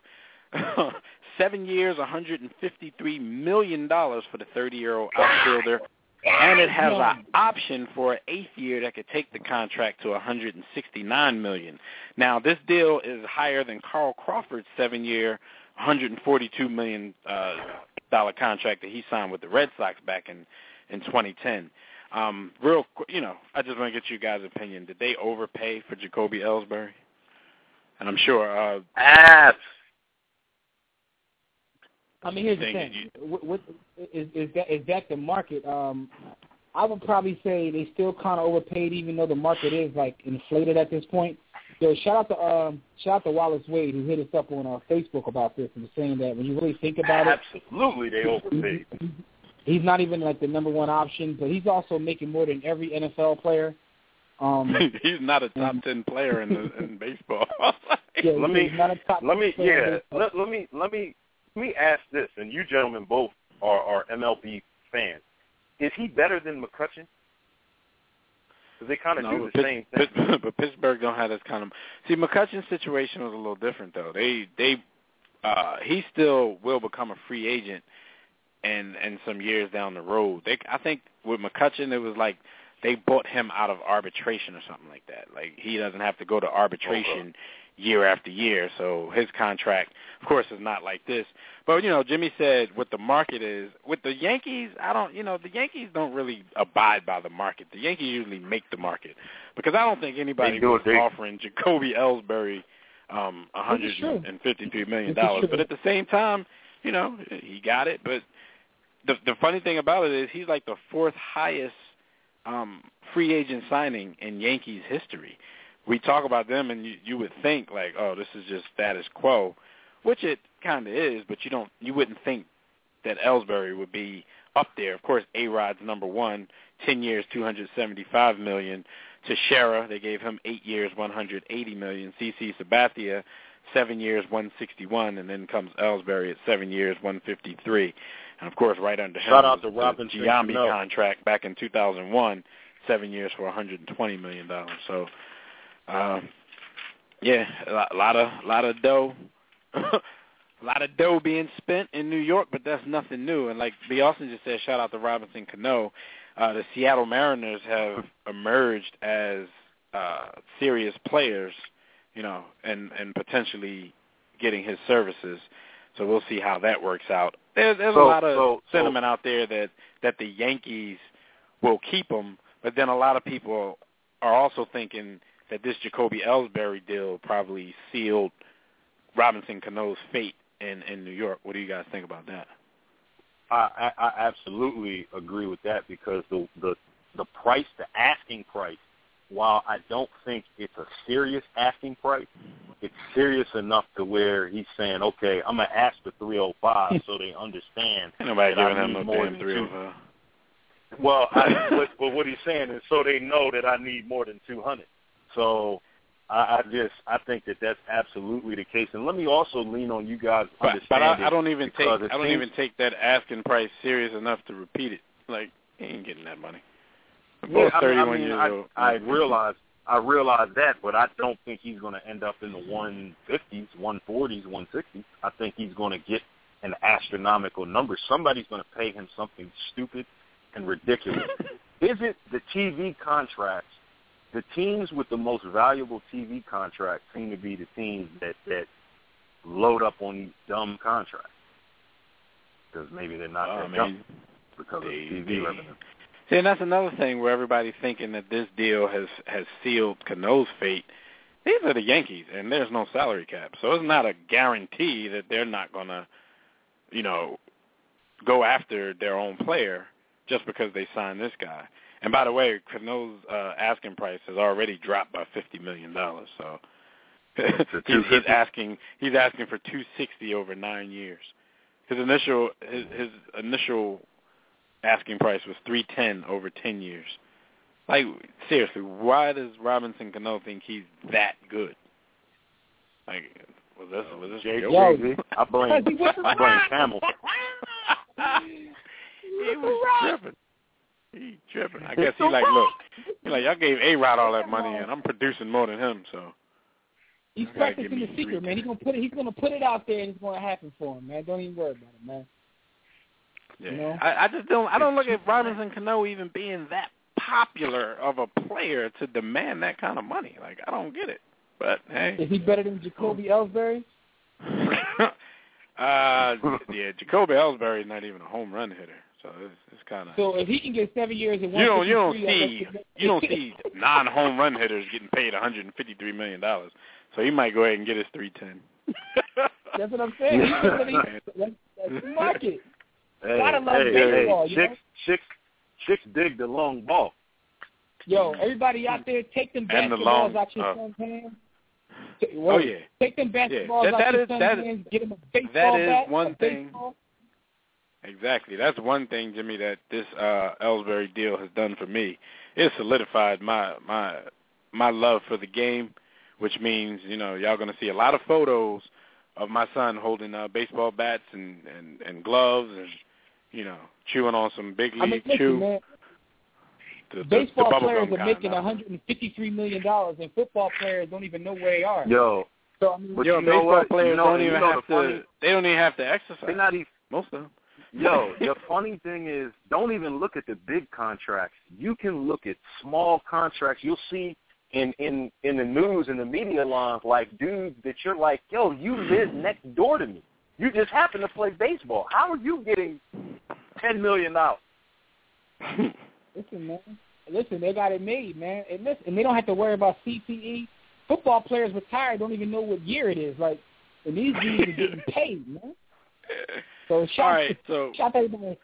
Seven years, one hundred fifty-three million dollars for the thirty-year-old outfielder, and it has an option for an eighth year that could take the contract to one hundred sixty-nine million dollars. Now, this deal is higher than Carl Crawford's seven-year, one hundred forty-two million dollars uh, contract that he signed with the Red Sox back in, in twenty ten. Um, real, you know, I just want to get you guys' opinion. Did they overpay for Jacoby Ellsbury? And I'm sure. Uh, Ass. I mean, here's the thing thing. you, What, what, is, is, that, is that the market? Um, I would probably say they still kind of overpaid, even though the market is, like, inflated at this point. Yo, shout out to um, shout out to Wallace Wade, who hit us up on uh, Facebook about this and was saying that when you really think about absolutely, it. Absolutely, they overpaid. He's not even, like, the number one option, but he's also making more than every N F L player. Um, he's not a top and, ten player in the, in baseball. yeah, let me, not a top let me, yeah, let, let me, let me, let me ask this, and you gentlemen both are, are M L B fans. Is he better than McCutchen? Because they kind of no, do the Pitt, same thing. Pitt, but Pittsburgh don't have this kind of. See, McCutchen's situation was a little different though. They, they, uh, he still will become a free agent, and and some years down the road. They, I think with McCutchen, it was like they bought him out of arbitration or something like that. Like he doesn't have to go to arbitration. Okay. Year after year, so his contract, of course, is not like this. But, you know, Jimmy said what the market is. With the Yankees, I don't, you know, the Yankees don't really abide by the market. The Yankees usually make the market because I don't think anybody was offering Jacoby Ellsbury um, one hundred fifty-three million dollars. But at the same time, you know, he got it. But the the funny thing about it is he's like the fourth highest um, free agent signing in Yankees history. We talk about them, and you, you would think like, oh, this is just status quo, which it kind of is. But you don't, you wouldn't think that Ellsbury would be up there. Of course, A-Rod's number one, ten years, two hundred seventy-five million. Teixeira, they gave him eight years, one hundred eighty million. C C Sabathia, seven years, one hundred sixty-one, and then comes Ellsbury at seven years, one hundred fifty-three. And of course, right under him, shout out to the Robinson Giambi Cano. contract back in two thousand one, seven years for one hundred twenty million dollars. So. Um, yeah, a lot of lot of dough, a lot of dough being spent in New York, but that's nothing new. And like B. Austin just said, shout out to Robinson Cano. Uh, the Seattle Mariners have emerged as uh, serious players, you know, and, and potentially getting his services. So we'll see how that works out. There's, there's so, a lot of so, sentiment so. out there that, that the Yankees will keep him, but then a lot of people are also thinking that this Jacoby Ellsbury deal probably sealed Robinson Cano's fate in, in New York. What do you guys think about that? I, I, I absolutely agree with that because the, the the price, the asking price, while I don't think it's a serious asking price, it's serious enough to where he's saying, okay, I'm going to ask for three oh five so they understand. Ain't nobody that giving I him need no more damn than three oh two. five. Well, I, but, but what he's saying is so they know that I need more than two hundred. So I, I just I think that that's absolutely the case. And let me also lean on you guys. But, but I, I don't even take I don't seems, even take that asking price serious enough to repeat it. Like he ain't getting that money. Yeah, I mean, I, thirty-one mean years I, old. I realize I realize that, but I don't think he's going to end up in the one fifties, one forties, one sixties. I think he's going to get an astronomical number. Somebody's going to pay him something stupid and ridiculous. Is it the T V contracts? The teams with the most valuable T V contracts seem to be the teams that, that load up on these dumb contracts because maybe they're not well, that I mean, dumb because they, of the T V they, revenue. See, and that's another thing where everybody's thinking that this deal has, has sealed Cano's fate. These are the Yankees, and there's no salary cap. So it's not a guarantee that they're not going to, you know, go after their own player just because they signed this guy. And by the way, Cano's uh, asking price has already dropped by fifty million dollars. So he's, he's asking he's asking for two sixty over nine years. His initial his, his initial asking price was three ten over ten years. Like seriously, why does Robinson Cano think he's that good? Like was this was this Jay Joe? Crazy? I blame I blame Camel. He was tripping. He tripping. I guess he like, look, he like, y'all gave A-Rod all that money, and I'm producing more than him, so. He's practicing the secret, man. He's gonna put it. He's gonna put it out there, and it's gonna happen for him, man. Don't even worry about it, man. Yeah. You know? I, I just don't. I don't look at Robinson Cano even being that popular of a player to demand that kind of money. Like, I don't get it. But hey, is he better than Jacoby Ellsbury? uh, yeah, Jacoby Ellsbury is not even a home run hitter. So it's, it's kind of. So if he can get seven years and you don't you don't see you don't see non-home run hitters getting paid one hundred fifty-three million dollars. So he might go ahead and get his three ten. That's what I'm saying. He, Market. Hey, Gotta love hey, baseball, hey, you chicks, know? chicks, chicks dig the long ball. Yo, everybody out there, take them And the basketballs long- out your uh, son's hands. Oh, yeah. Take them basketballs Yeah. That- out that your is- son's that is- hands. Get him a baseball that is bat, one a thing. baseball. Exactly. That's one thing, Jimmy, that this uh, Ellsbury deal has done for me. It solidified my my my love for the game, which means, you know, y'all going to see a lot of photos of my son holding uh, baseball bats and, and, and gloves and, you know, chewing on some big league I mean, listen, chew. man. The, the, Baseball the players gum are making kind, one hundred fifty-three million dollars, and football players don't even know where they are. Yo, so I mean, but yo, you know baseball what? players you know, don't you even know have the funny, to. They don't even have to exercise. They're not even. Most of them. Yo, the funny thing is, don't even look at the big contracts. You can look at small contracts. You'll see in in in the news and the media lines, like dudes that you're like, yo, you live next door to me. You just happen to play baseball. How are you getting ten million dollars? Listen, man. Listen, they got it made, man. And listen, and they don't have to worry about C T E. Football players retired don't even know what year it is. Like, and these dudes are getting paid, man. So shout, All right, so shout everybody.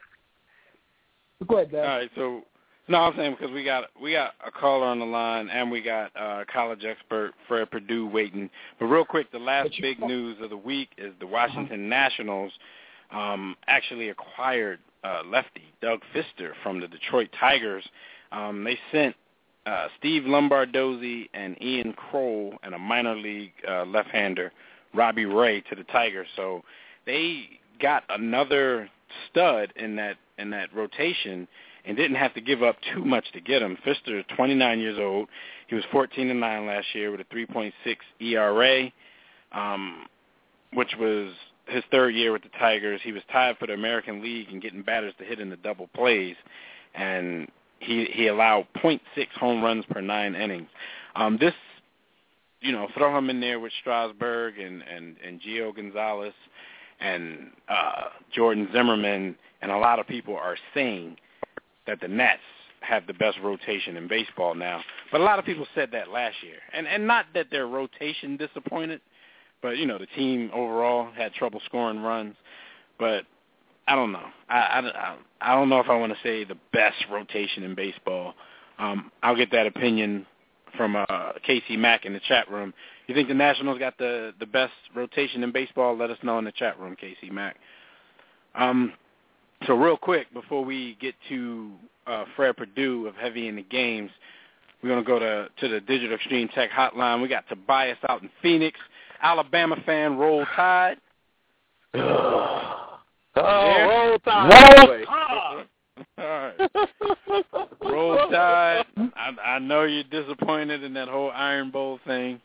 Go ahead, Dad. all right, so no, I'm saying because we got we got a caller on the line and we got uh, college expert Fred Perdue waiting. But real quick, the last big news of the week is the Washington uh-huh. Nationals um, actually acquired uh, lefty Doug Fister from the Detroit Tigers. Um, they sent uh, Steve Lombardozzi and Ian Kroll and a minor league uh, left-hander, Robbie Ray, to the Tigers. So they got another stud in that in that rotation and didn't have to give up too much to get him. Fister, twenty-nine years old. He was fourteen and nine last year with a three point six E R A, um, which was his third year with the Tigers. He was tied for the American League in getting batters to hit in the double plays, and he he allowed point six home runs per nine innings. Um, this, you know, throw him in there with Strasburg and, and, and Gio Gonzalez and uh, Jordan Zimmerman, and a lot of people are saying that the Nats have the best rotation in baseball now. But a lot of people said that last year. And and not that their rotation disappointed, but, you know, the team overall had trouble scoring runs. But I don't know. I, I, I don't know if I want to say the best rotation in baseball. Um, I'll get that opinion from uh, Casey Mack in the chat room. You think the Nationals got the, the best rotation in baseball? Let us know in the chat room, Casey Mack. Um, so real quick, before we get to uh, Fred Perdue of Heavy in the Games, we're going to go to, to the Digital Extreme Tech Hotline. We got Tobias out in Phoenix. Alabama fan, Roll Tide. Oh, yeah. Roll Tide. Roll Tide. All right. Roll Tide. I, I know you're disappointed in that whole Iron Bowl thing.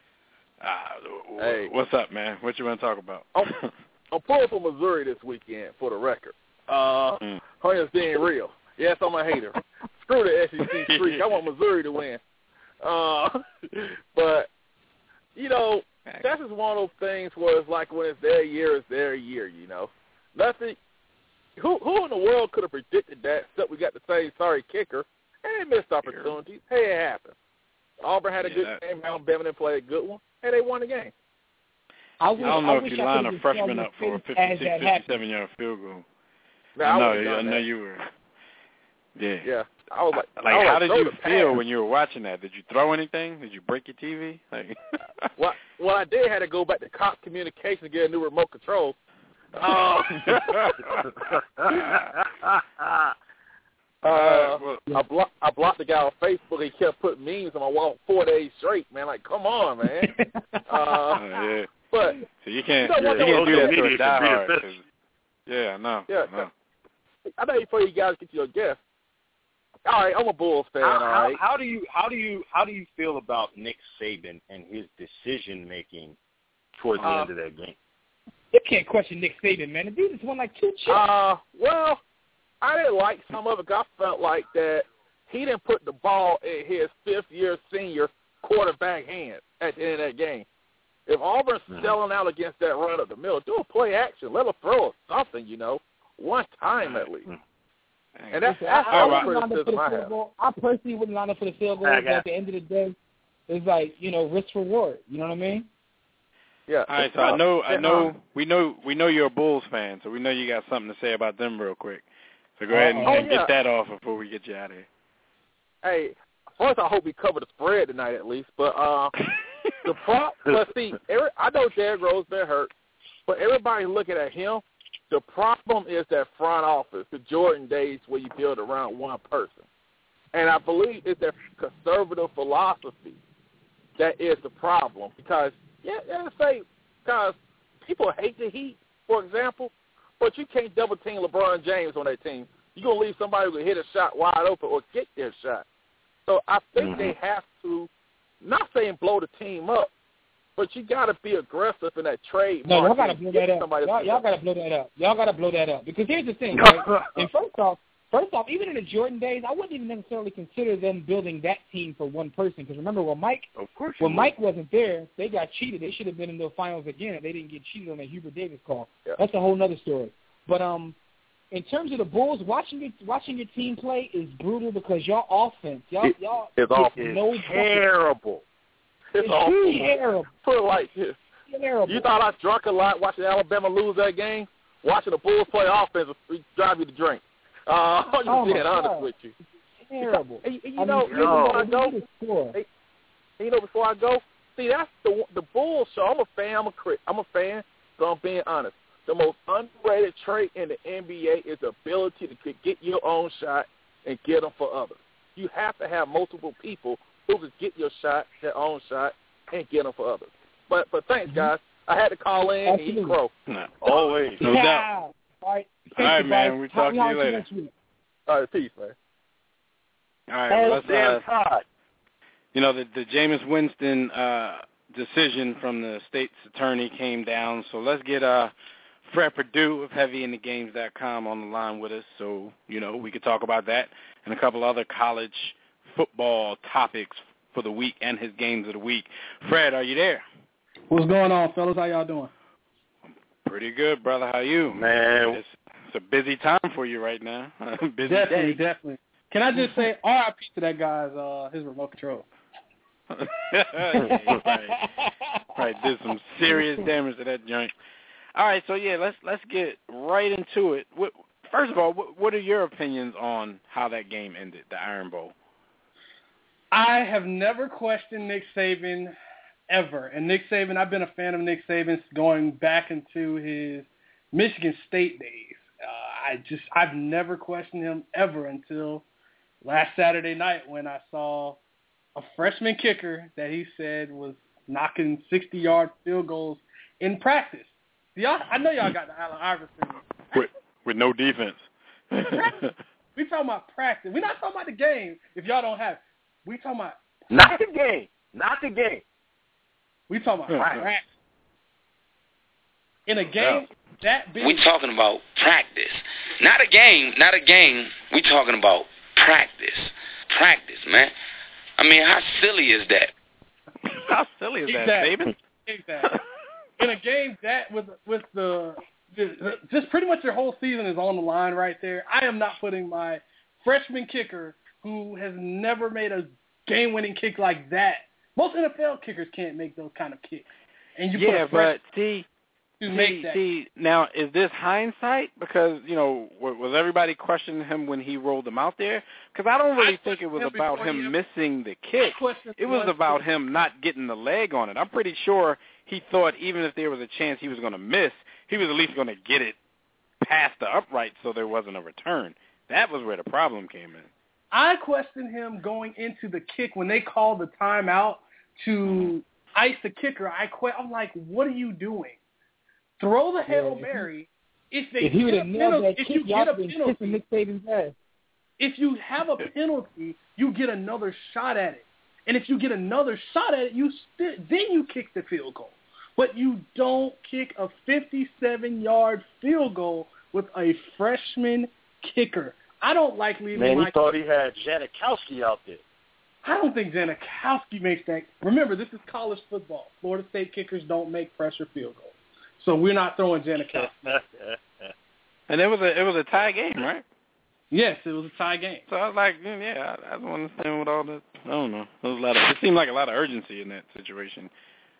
Uh, hey. What's up, man? What you want to talk about? I'm, I'm pulling for Missouri this weekend, for the record. Uh, mm. Honey's being real. Yes, I'm a hater. Screw the S E C streak. I want Missouri to win. Uh, but, you know, that's just one of those things where it's like when it's their year, it's their year, you know. Nothing. Who who in the world could have predicted that, except we got the same sorry kicker and missed opportunities? Hey, it happened. Auburn had a yeah, good that, game. Alabama didn't play a good one. Hey, they won the game. I, wish, I don't know I if wish you I line a could've freshman just up for a as that fifty-six, fifty-seven-yard field goal. No, I I, know, I know that. you were. Yeah. Yeah. I was like, like I was how like, did throw you the feel pass. when you were watching that? Did you throw anything? Did you break your T V? Like, well, well, I did have to go back to Cox Communications and get a new remote control. Uh, uh, I blocked I blocked the guy on Facebook. He kept putting memes on my wall four days straight. Man, like, come on, man. Uh, oh, yeah. But so you can't you know, you can't do that to a media diehard. Yeah, no. Yeah, no. I know before you guys get to your guest. All right, I'm a Bulls fan. How, all right. how, how do you how do you how do you feel about Nick Saban and his decision making towards the uh, end of that game? You can't question Nick Saban, man. The dude just won like two chips. Uh, well, I didn't like some of it. I felt like that he didn't put the ball in his fifth-year senior quarterback hand at the end of that game. If Auburn's mm-hmm. selling out against that run up the middle, do a play action. Let them throw something, you know, one time at least. Mm-hmm. And that's, that's I, all I, the wouldn't line up for the criticism I field have. goal. I personally wouldn't line up for the field goal, but at the end of the day, it's like, you know, risk reward. You know what I mean? Yeah. All right, so I know, I know, we know, we know you're a Bulls fan, so we know you got something to say about them real quick. So go ahead and, oh, and yeah. get that off before we get you out of here. Hey, first I hope we cover the spread tonight at least. But uh, the prop, but see, every, I know Derrick Rose been hurt, but everybody looking at him. The problem is that front office, the Jordan days where you build around one person, and I believe it's that conservative philosophy that is the problem because. Yeah, yeah, say, because people hate the Heat, for example, but you can't double team LeBron James on that team. You're going to leave somebody who can hit a shot wide open or get their shot. So I think mm-hmm. they have to, not saying blow the team up, but you got to be aggressive in that trade. No, y'all got to blow that up. Y'all, y'all got to blow that up. Y'all got to blow that up. Because here's the thing, right? and first off, First off, even in the Jordan days, I wouldn't even necessarily consider them building that team for one person. Because remember, when Mike, of course when Mike wasn't there, they got cheated. They should have been in the finals again if they didn't get cheated on that Hubert Davis call. Yeah. That's a whole other story. But um, in terms of the Bulls, watching your watching your team play is brutal because y'all offense, y'all it, y'all it's get no terrible. It's, it's awful. terrible. Put it like this. Terrible. You thought I drunk a lot watching Alabama lose that game? Watching the Bulls play offense will drive you to drink. Uh, I'm just oh being honest God. with you. Terrible. And, and you I know, mean, before I no. go, and, you know, before I go, see, that's the the Bulls show. I'm a fan. I'm a crit. I'm a fan. So I'm being honest. The most underrated trait in the N B A is the ability to get your own shot and get them for others. You have to have multiple people who can get your shot, their own shot, and get them for others. But but thanks, guys. I had to call in Absolutely. and eat crow. No, always. No yeah. doubt. All right, All right, man. guys. We'll talk to you later. Next week. All right, peace, man. All right, well, let's, uh, Todd. you know, the, the Jameis Winston uh, decision from the state's attorney came down, so let's get uh, Fred Perdue of heavy in the games dot com on the line with us so, you know, we could talk about that and a couple other college football topics for the week and his games of the week. Fred, are you there? What's going on, fellas? How y'all doing? Pretty good, brother. How you? Man. It's, it's a busy time for you right now. busy Definitely, day. definitely. Can I just say R I P to that guy's uh, his remote control? yeah, right. right, did some serious damage to that joint. All right, so yeah, let's let's get right into it. What, first of all, what, what are your opinions on how that game ended, the Iron Bowl? I have never questioned Nick Saban ever, and Nick Saban, I've been a fan of Nick Saban going back into his Michigan State days. Uh, I just I've never questioned him ever until last Saturday night when I saw a freshman kicker that he said was knocking sixty-yard field goals in practice. Y'all, I know y'all got the Allen Iverson. With, with no defense. We talking about practice. We're not talking about the game if y'all don't have it. We talking about Not the game. Not the game. We talking about practice. In a game that big. We talking about practice. Not a game, not a game. We talking about practice. Practice, man. I mean, how silly is that? How silly is exactly. that, Saban? Exactly. In a game that with with the, the just pretty much your whole season is on the line right there. I am not putting my freshman kicker who has never made a game-winning kick like that. Most N F L kickers can't make those kind of kicks. And you yeah, put a fresh but see, to see, make that. see, now is this hindsight? Because you know, was everybody questioning him when he rolled them out there? Because I don't really I think it was him about him him. missing the kick. It was him. about him not getting the leg on it. I'm pretty sure he thought even if there was a chance he was going to miss, he was at least going to get it past the upright so there wasn't a return. That was where the problem came in. I questioned him going into the kick when they called the timeout to ice the kicker. I que- I'm like, what are you doing? Throw the Hail yeah, Mary. If they if he would have nailed that if kick, you y'all get a been penalty, kissing Nick Saban's ass. if you have a penalty, you get another shot at it. And if you get another shot at it, you st- then you kick the field goal. But you don't kick a fifty-seven-yard field goal with a freshman kicker. I don't like leaving Man, my he thought he had Janikowski out there. I don't think Janikowski makes that. Remember, this is college football. Florida State kickers don't make pressure field goals. So we're not throwing Janikowski. And it was a it was a tie game, right? Yes, it was a tie game. So I was like, yeah, I, I don't understand what all this. I don't know. There was a lot of, it seemed like a lot of urgency in that situation.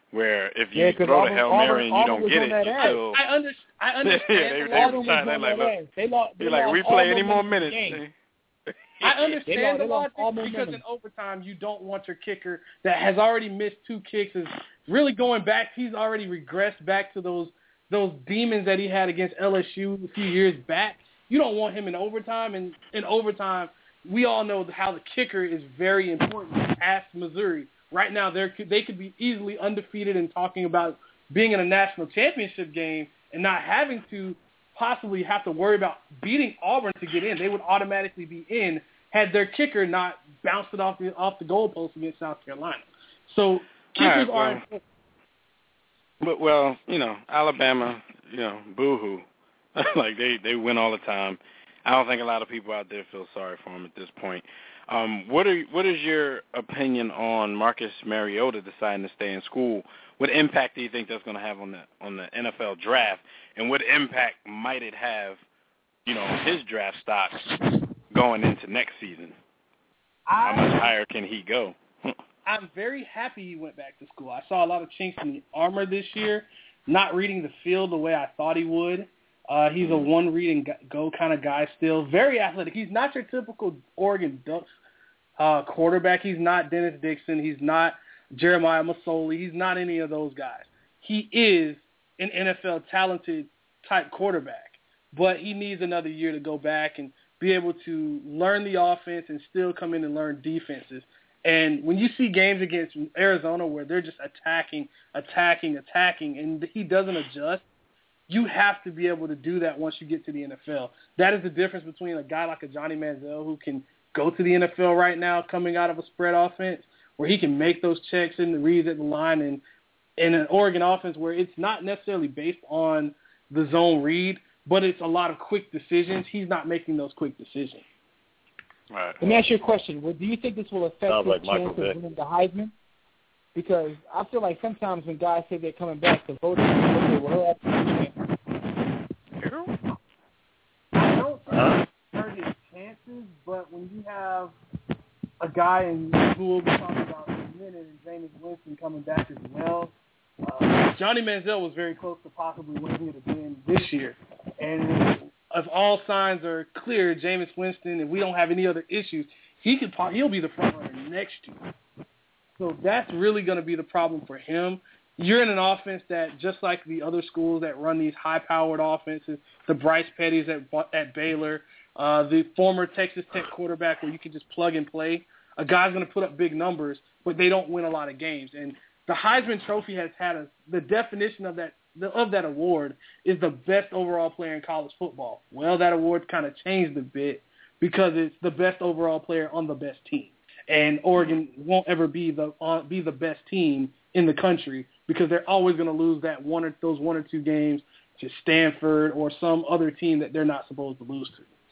where if you yeah, throw Auburn, the Hail Auburn, Mary and you Auburn don't was get on it, that you ass. still... I, under, I understand. yeah, they, the they logic. was trying, they like, look, they lost, they you're like, lost we play any more minutes minutes. I understand lost, the lost logic because in overtime you don't want your kicker that has already missed two kicks is really going back. He's already regressed back to those those demons that he had against L S U a few years back. You don't want him in overtime, and in overtime, we all know how the kicker is very important. Ask Missouri. Right now, they they could be easily undefeated and talking about being in a national championship game and not having to possibly have to worry about beating Auburn to get in. They would automatically be in had their kicker not bounced it off the off the goalpost against South Carolina. So kickers right, well, are important. But, well, you know, Alabama, you know, boo-hoo. like, they, they win all the time. I don't think a lot of people out there feel sorry for them at this point. Um, what are what is your opinion on Marcus Mariota deciding to stay in school? What impact do you think that's going to have on the on the N F L draft, and what impact might it have, you know, on his draft stocks going into next season? I, How much higher can he go? I'm very happy he went back to school. I saw a lot of chinks in the armor this year, not reading the field the way I thought he would. Uh, he's a one-read-and-go kind of guy still. Very athletic. He's not your typical Oregon Ducks uh, quarterback. He's not Dennis Dixon. He's not Jeremiah Masoli. He's not any of those guys. He is an N F L talented type quarterback, but he needs another year to go back and be able to learn the offense and still come in and learn defenses. And when you see games against Arizona where they're just attacking, attacking, attacking, and he doesn't adjust, you have to be able to do that once you get to the N F L. That is the difference between a guy like a Johnny Manziel who can go to the N F L right now coming out of a spread offense where he can make those checks and the reads at the line, and in an Oregon offense where it's not necessarily based on the zone read, but it's a lot of quick decisions. He's not making those quick decisions. Right. Let me ask you a question. Well, do you think this will affect Sounds his like Michael chance of Vick. winning the Heisman? Because I feel like sometimes when guys say they're coming back, the voters will say, well, that's I don't think hurt his chances, but when you have a guy in who we'll be talking about in a minute, and Jameis Winston coming back as well, uh, Johnny Manziel was very close to possibly winning it again this year. And if all signs are clear, Jameis Winston, and we don't have any other issues, he could he'll be the front runner next year. So that's really going to be the problem for him. You're in an offense that, just like the other schools that run these high-powered offenses, the Bryce Petty's at at Baylor, uh, the former Texas Tech quarterback where you can just plug and play, a guy's going to put up big numbers, but they don't win a lot of games. And the Heisman Trophy has had a the definition of that of that award is the best overall player in college football. Well, that award kind of changed a bit because it's the best overall player on the best team. And Oregon won't ever be the uh, be the best team in the country because they're always going to lose that one or those one or two games to Stanford or some other team that they're not supposed to lose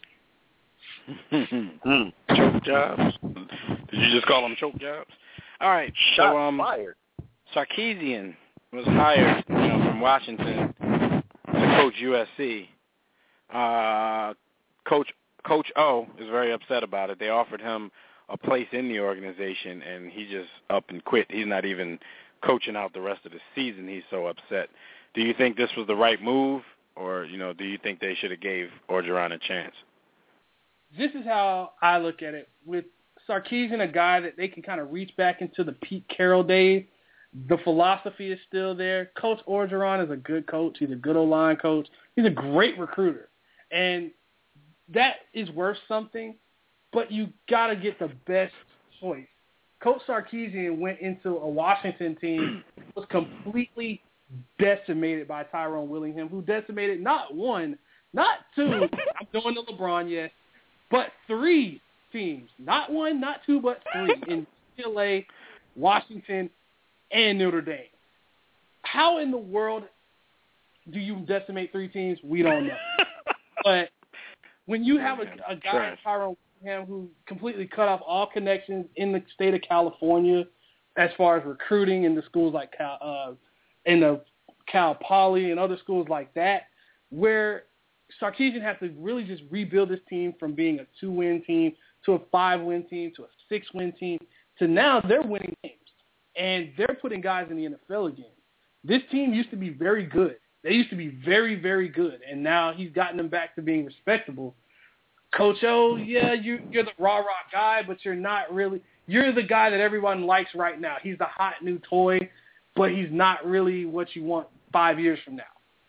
to. Choke jobs. Did you just call them choke jobs? All right. Shot so, um, fired. Sarkisian was hired, you know, from Washington to coach U S C. Uh, Coach Coach O is very upset about it. They offered him a place in the organization, and he just up and quit. He's not even coaching out the rest of the season. He's so upset. Do you think this was the right move, or, you know, do you think they should have gave Orgeron a chance? This is how I look at it. With Sarkisian, a guy that they can kind of reach back into the Pete Carroll days, the philosophy is still there. Coach Orgeron is a good coach. He's a good O-line coach. He's a great recruiter. And that is worth something, but you got to get the best choice. Coach Sarkisian went into a Washington team that was completely decimated by Tyrone Willingham, who decimated not one, not two, I'm doing the LeBron, yes, but three teams. Not one, not two, but three in U C L A, Washington, and Notre Dame. How in the world do you decimate three teams? We don't know. But when you have a, a guy like Tyrone Willingham who completely cut off all connections in the state of California as far as recruiting in the schools like Cal, uh, in the Cal Poly and other schools like that, where Sarkisian has to really just rebuild his team from being a two-win team to a five-win team to a six-win team to now they're winning games. and they're putting guys in the N F L again. This team used to be very good. They used to be very, very good, and now he's gotten them back to being respectable. Coach O, yeah, you, you're the rah-rah guy, but you're not really – you're the guy that everyone likes right now. He's the hot new toy, but he's not really what you want five years from now.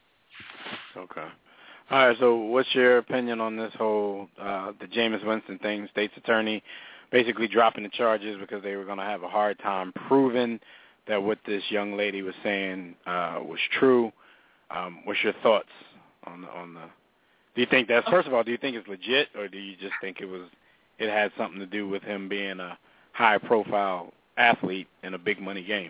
Okay. All right, so what's your opinion on this whole uh, the Jameis Winston thing, state's attorney basically dropping the charges because they were going to have a hard time proving that what this young lady was saying uh, was true? Um, what's your thoughts on the, on the – do you think that's – first of all, do you think it's legit, or do you just think it was it had something to do with him being a high-profile athlete in a big-money game?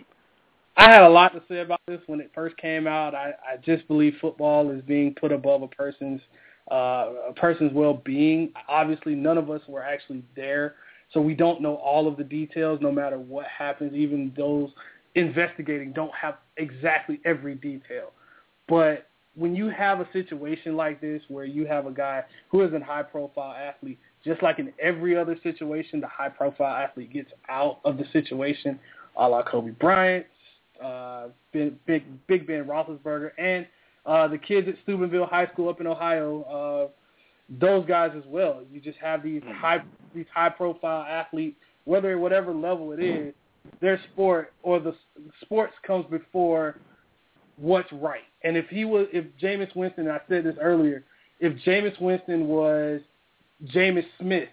I had a lot to say about this when it first came out. I, I just believe football is being put above a person's uh, a person's well-being. Obviously, none of us were actually there, so we don't know all of the details no matter what happens. Even those investigating don't have exactly every detail. But when you have a situation like this where you have a guy who is a high-profile athlete, just like in every other situation, the high-profile athlete gets out of the situation, a la Kobe Bryant, Uh, Big, Big Big Ben Roethlisberger, and uh, the kids at Steubenville High School up in Ohio. Uh, those guys as well. You just have these high these high profile athletes, whether at whatever level it is, their sport or the sports comes before what's right. And if he was, if Jameis Winston, I said this earlier, if Jameis Winston was Jameis Smith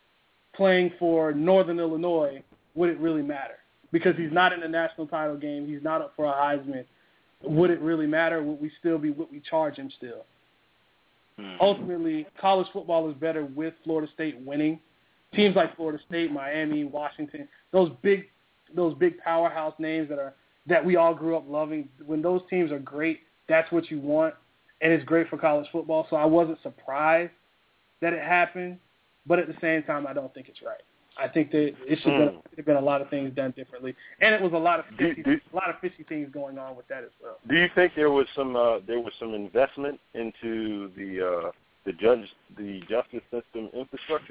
playing for Northern Illinois, would it really matter? Because he's not in the national title game. He's not up for a Heisman. Would it really matter? Would we still be, would we charge him still? Hmm. Ultimately, college football is better with Florida State winning. Teams like Florida State, Miami, Washington, those big those big powerhouse names that are that we all grew up loving, when those teams are great, that's what you want, and it's great for college football. So I wasn't surprised that it happened, but at the same time, I don't think it's right. I think that it should mm. have been a lot of things done differently, and it was a lot of fishy, do, do, a lot of fishy things going on with that as well. Do you think there was some uh, there was some investment into the uh, the judge the justice system infrastructure?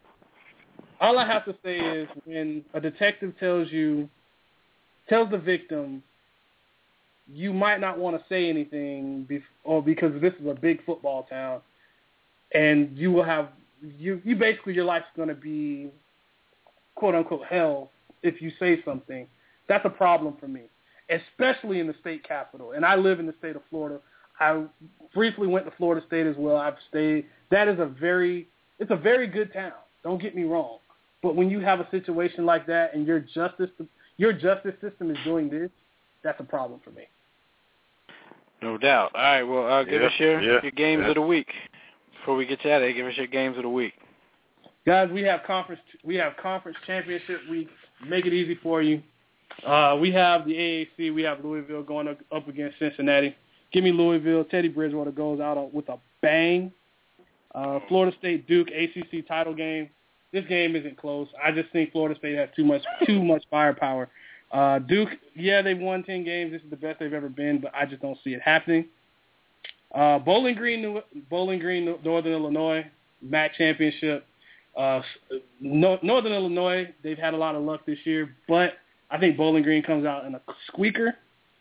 All I have to say is when a detective tells you tells the victim, you might not want to say anything, bef- or because this is a big football town, and you will have you you basically your life's going to be quote-unquote hell if you say something. That's a problem for me, especially in the state capital. And I live in the state of Florida. I briefly went to Florida State as well. I've stayed. That is a very – it's a very good town. Don't get me wrong. But when you have a situation like that and your justice your justice system is doing this, that's a problem for me. No doubt. All right, well, uh, give yeah, us your, yeah, your games yeah. of the week. Before we get you out of here, give us your games of the week. Guys, we have conference we have conference championship week. Make it easy for you. Uh, we have the A A C. We have Louisville going up, up against Cincinnati. Give me Louisville. Teddy Bridgewater goes out with a bang. Uh, Florida State Duke A C C title game. This game isn't close. I just think Florida State has too much too much firepower. Uh, Duke, yeah, they've won ten games. This is the best they've ever been, but I just don't see it happening. Uh, Bowling Green, New, Bowling Green, Northern Illinois, M A C championship. Uh, no, Northern Illinois, they've had a lot of luck this year, but I think Bowling Green comes out in a squeaker.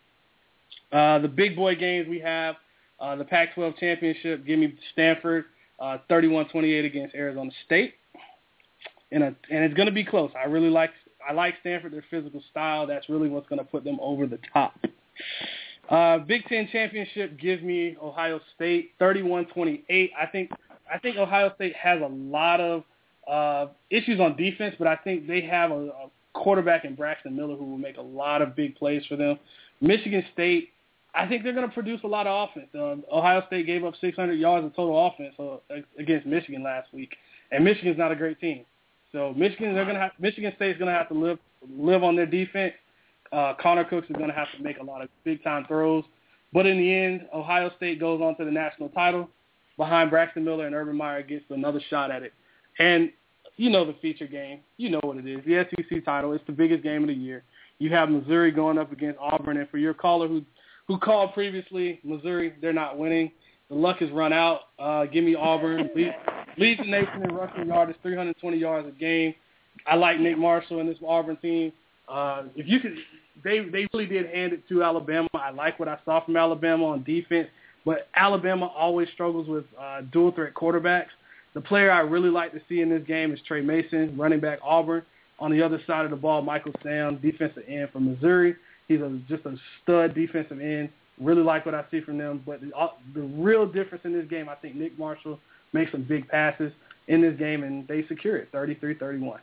Uh, the big boy games we have, uh, the Pac twelve championship, give me Stanford, uh, thirty-one twenty-eight against Arizona State. And, a, and it's going to be close. I really like I like Stanford, their physical style. That's really what's going to put them over the top. Uh, Big Ten championship gives me Ohio State, thirty-one twenty-eight. I think I think Ohio State has a lot of uh, issues on defense, but I think they have a, a quarterback in Braxton Miller who will make a lot of big plays for them. Michigan State, I think they're going to produce a lot of offense. Um, Ohio State gave up six hundred yards of total offense uh, against Michigan last week, and Michigan's not a great team. So Michigan, they're going to have Michigan State's going to have to live live on their defense. Uh, Connor Cooks is going to have to make a lot of big time throws, but in the end, Ohio State goes on to the national title behind Braxton Miller, and Urban Meyer gets another shot at it. And you know the feature game, you know what it is, the S E C title. It's the biggest game of the year. You have Missouri going up against Auburn, and for your caller who who called previously, Missouri, they're not winning. The luck has run out. Uh, give me Auburn. Lead, leads the nation in rushing yardage, three hundred twenty yards a game. I like Nick Marshall and this Auburn team. Uh, if you could, they they really did hand it to Alabama. I like what I saw from Alabama on defense, but Alabama always struggles with uh, dual threat quarterbacks. The player I really like to see in this game is Trey Mason, running back Auburn. On the other side of the ball, Michael Sam, defensive end from Missouri. He's a, just a stud defensive end. Really like what I see from them. But the, uh, the real difference in this game, I think Nick Marshall makes some big passes in this game, and they secure it, thirty-three thirty-one.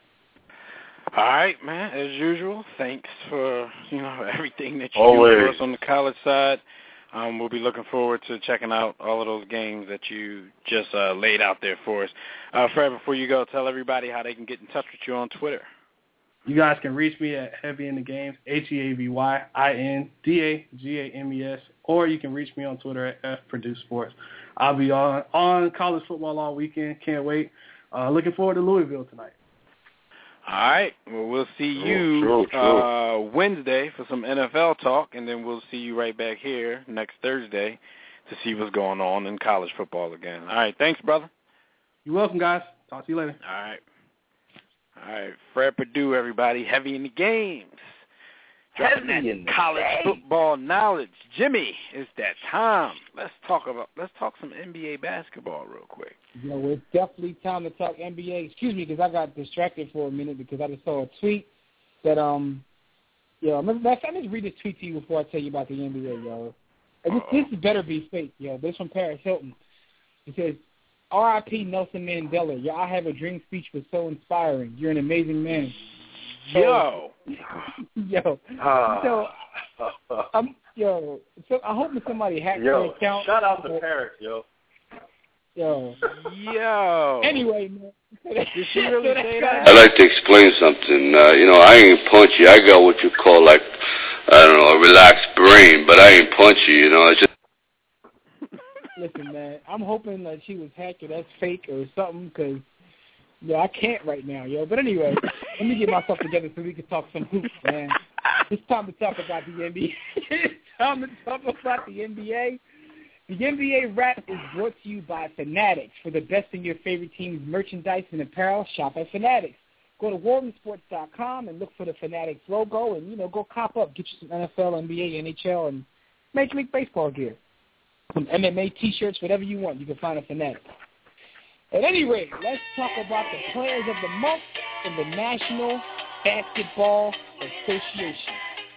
All right, man. As usual, thanks for you know everything that you Always. do for us on the college side. Um, we'll be looking forward to checking out all of those games that you just uh, laid out there for us. Uh, Fred, before you go, tell everybody how they can get in touch with you on Twitter. You guys can reach me at Heavy in the Games, H E A V Y I N D A G A M E S, or you can reach me on Twitter at F Purdue Sports. I'll be on, on college football all weekend. Can't wait. Uh, looking forward to Louisville tonight. All right. Well, we'll see you True, true, true. Uh, Wednesday for some N F L talk, and then we'll see you right back here next Thursday to see what's going on in college football again. All right. Thanks, brother. You're welcome, guys. Talk to you later. All right. All right. Fred Purdue, everybody. Heavy in the games. Dropping Heavy that in the college game. football knowledge. Jimmy, it's that time. Let's talk about let's talk some N B A basketball real quick. You know, it's definitely time to talk N B A. Excuse me, because I got distracted for a minute because I just saw a tweet that, um, yo, remember, let me just read this tweet to you before I tell you about the N B A, yo. And this, this better be fake, yo. This from Paris Hilton. It says, R I P Nelson Mandela. Yo, I have a dream speech was so inspiring. You're an amazing man. So, Yo. yo. Ah. So, um, yo, so I hope somebody hacked Yo, their account. shout out to Paris, yo. Yo. Yo. Anyway, man. Did she really say that? I'd like to explain something. Uh, you know, I ain't punchy. I got what you call, like, I don't know, a relaxed brain, but I ain't punchy, you know. It's just... Listen, man, I'm hoping that she was hacked or that's fake or something because, yeah, I can't right now, yo. But anyway, let me get myself together so we can talk some hoops, man. It's time to talk about the N B A. It's time to talk about the N B A. The N B A Wrap is brought to you by Fanatics. For the best in your favorite team's merchandise and apparel, shop at Fanatics. Go to Warden Sports dot com and look for the Fanatics logo and, you know, go cop up. Get you some N F L, N B A, N H L, and Major League Baseball gear. Some M M A T-shirts, whatever you want, you can find a Fanatics. At any rate, let's talk about the players of the month in the National Basketball Association.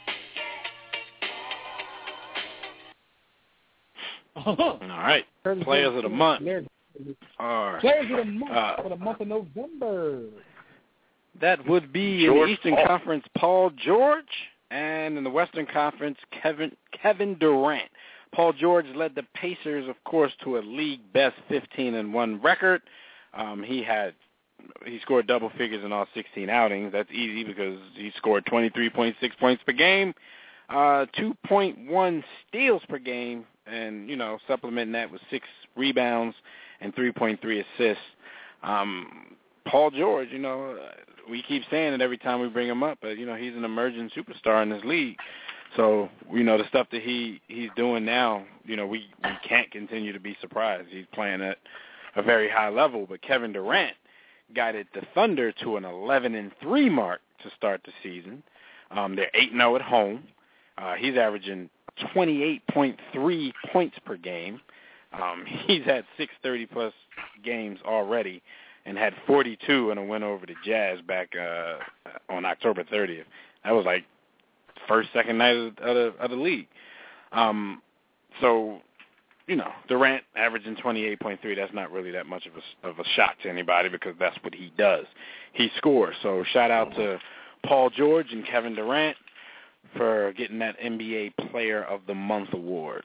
All right. Players of the month. All right. Players of the month uh, for the month of November. That would be in the Eastern Conference, Paul George, and in the Western Conference, Kevin Kevin Durant. Paul George led the Pacers, of course, to a league-best fifteen and one record. Um, he had he scored double figures in all sixteen outings. That's easy because he scored twenty-three point six points per game, uh, two point one steals per game, and, you know, supplementing that with six rebounds and three point three assists. Um, Paul George, you know, we keep saying it every time we bring him up, but, you know, he's an emerging superstar in this league. So, you know, the stuff that he, he's doing now, you know, we, we can't continue to be surprised. He's playing at a very high level. But Kevin Durant guided the Thunder to an eleven and three mark to start the season. Um, they're eight and oh at home. Uh, he's averaging twenty-eight point three points per game. Um, he's had six thirty-plus games already and had forty-two in a win over the Jazz back uh, on October thirtieth. That was like first, second night of, of, the, of the league. Um, so, you know, Durant averaging twenty-eight point three, that's not really that much of a, of a shock to anybody because that's what he does. He scores. So shout out to Paul George and Kevin Durant for getting that N B A Player of the Month award.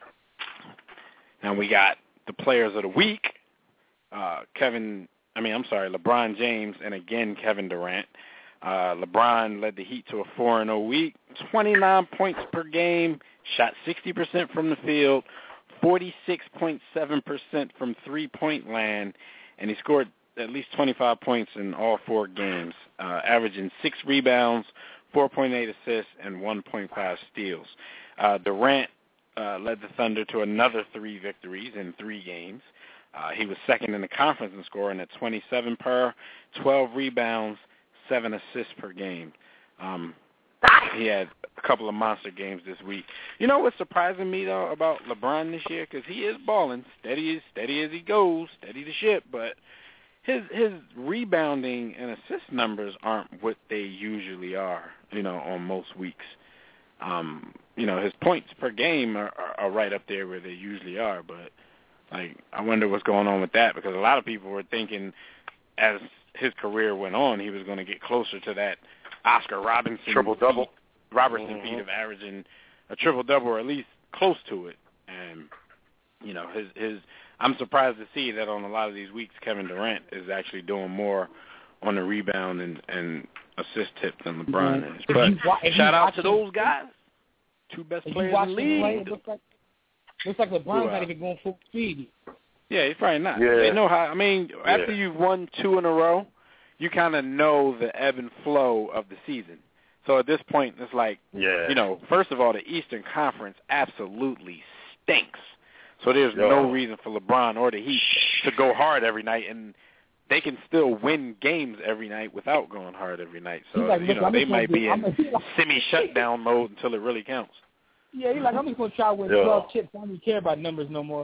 Now we got the Players of the Week. Uh, Kevin, I mean, I'm sorry, LeBron James and again Kevin Durant. Uh, LeBron led the Heat to a four and oh week, twenty-nine points per game, shot sixty percent from the field, forty-six point seven percent from three-point land, and he scored at least twenty-five points in all four games, uh, averaging six rebounds, four point eight assists, and one point five steals. Uh, Durant uh, led the Thunder to another three victories in three games. Uh, he was second in the conference in scoring at twenty-seven per, twelve rebounds, seven assists per game. Um, he had a couple of monster games this week. You know what's surprising me, though, about LeBron this year? Because he is balling, steady as, steady as he goes, steady the ship, but his his rebounding and assist numbers aren't what they usually are, you know, on most weeks. Um, you know, his points per game are, are, are right up there where they usually are, but, like, I wonder what's going on with that, because a lot of people were thinking as his career went on, he was going to get closer to that Oscar Robinson triple-double. Robertson mm-hmm. feat of averaging a triple-double or at least close to it. And, you know, his his I'm surprised to see that on a lot of these weeks Kevin Durant is actually doing more on the rebound and, and assist tip than LeBron mm-hmm. is. But wa- shout out to those guys. Two best players in the league. Play, it looks like, looks like LeBron's wow. not even going full speed. Yeah, he's probably not. Yeah. They know how. I mean, after yeah. you've won two in a row, you kind of know the ebb and flow of the season. So at this point, it's like, yeah. you know, first of all, the Eastern Conference absolutely stinks. So there's Yo. no reason for LeBron or the Heat to go hard every night, and they can still win games every night without going hard every night. So, like, you know, I'm they might be in like, semi-shutdown mode until it really counts. Yeah, he's like, I'm just going to try to win Yo. twelve chips. I don't even care about numbers no more.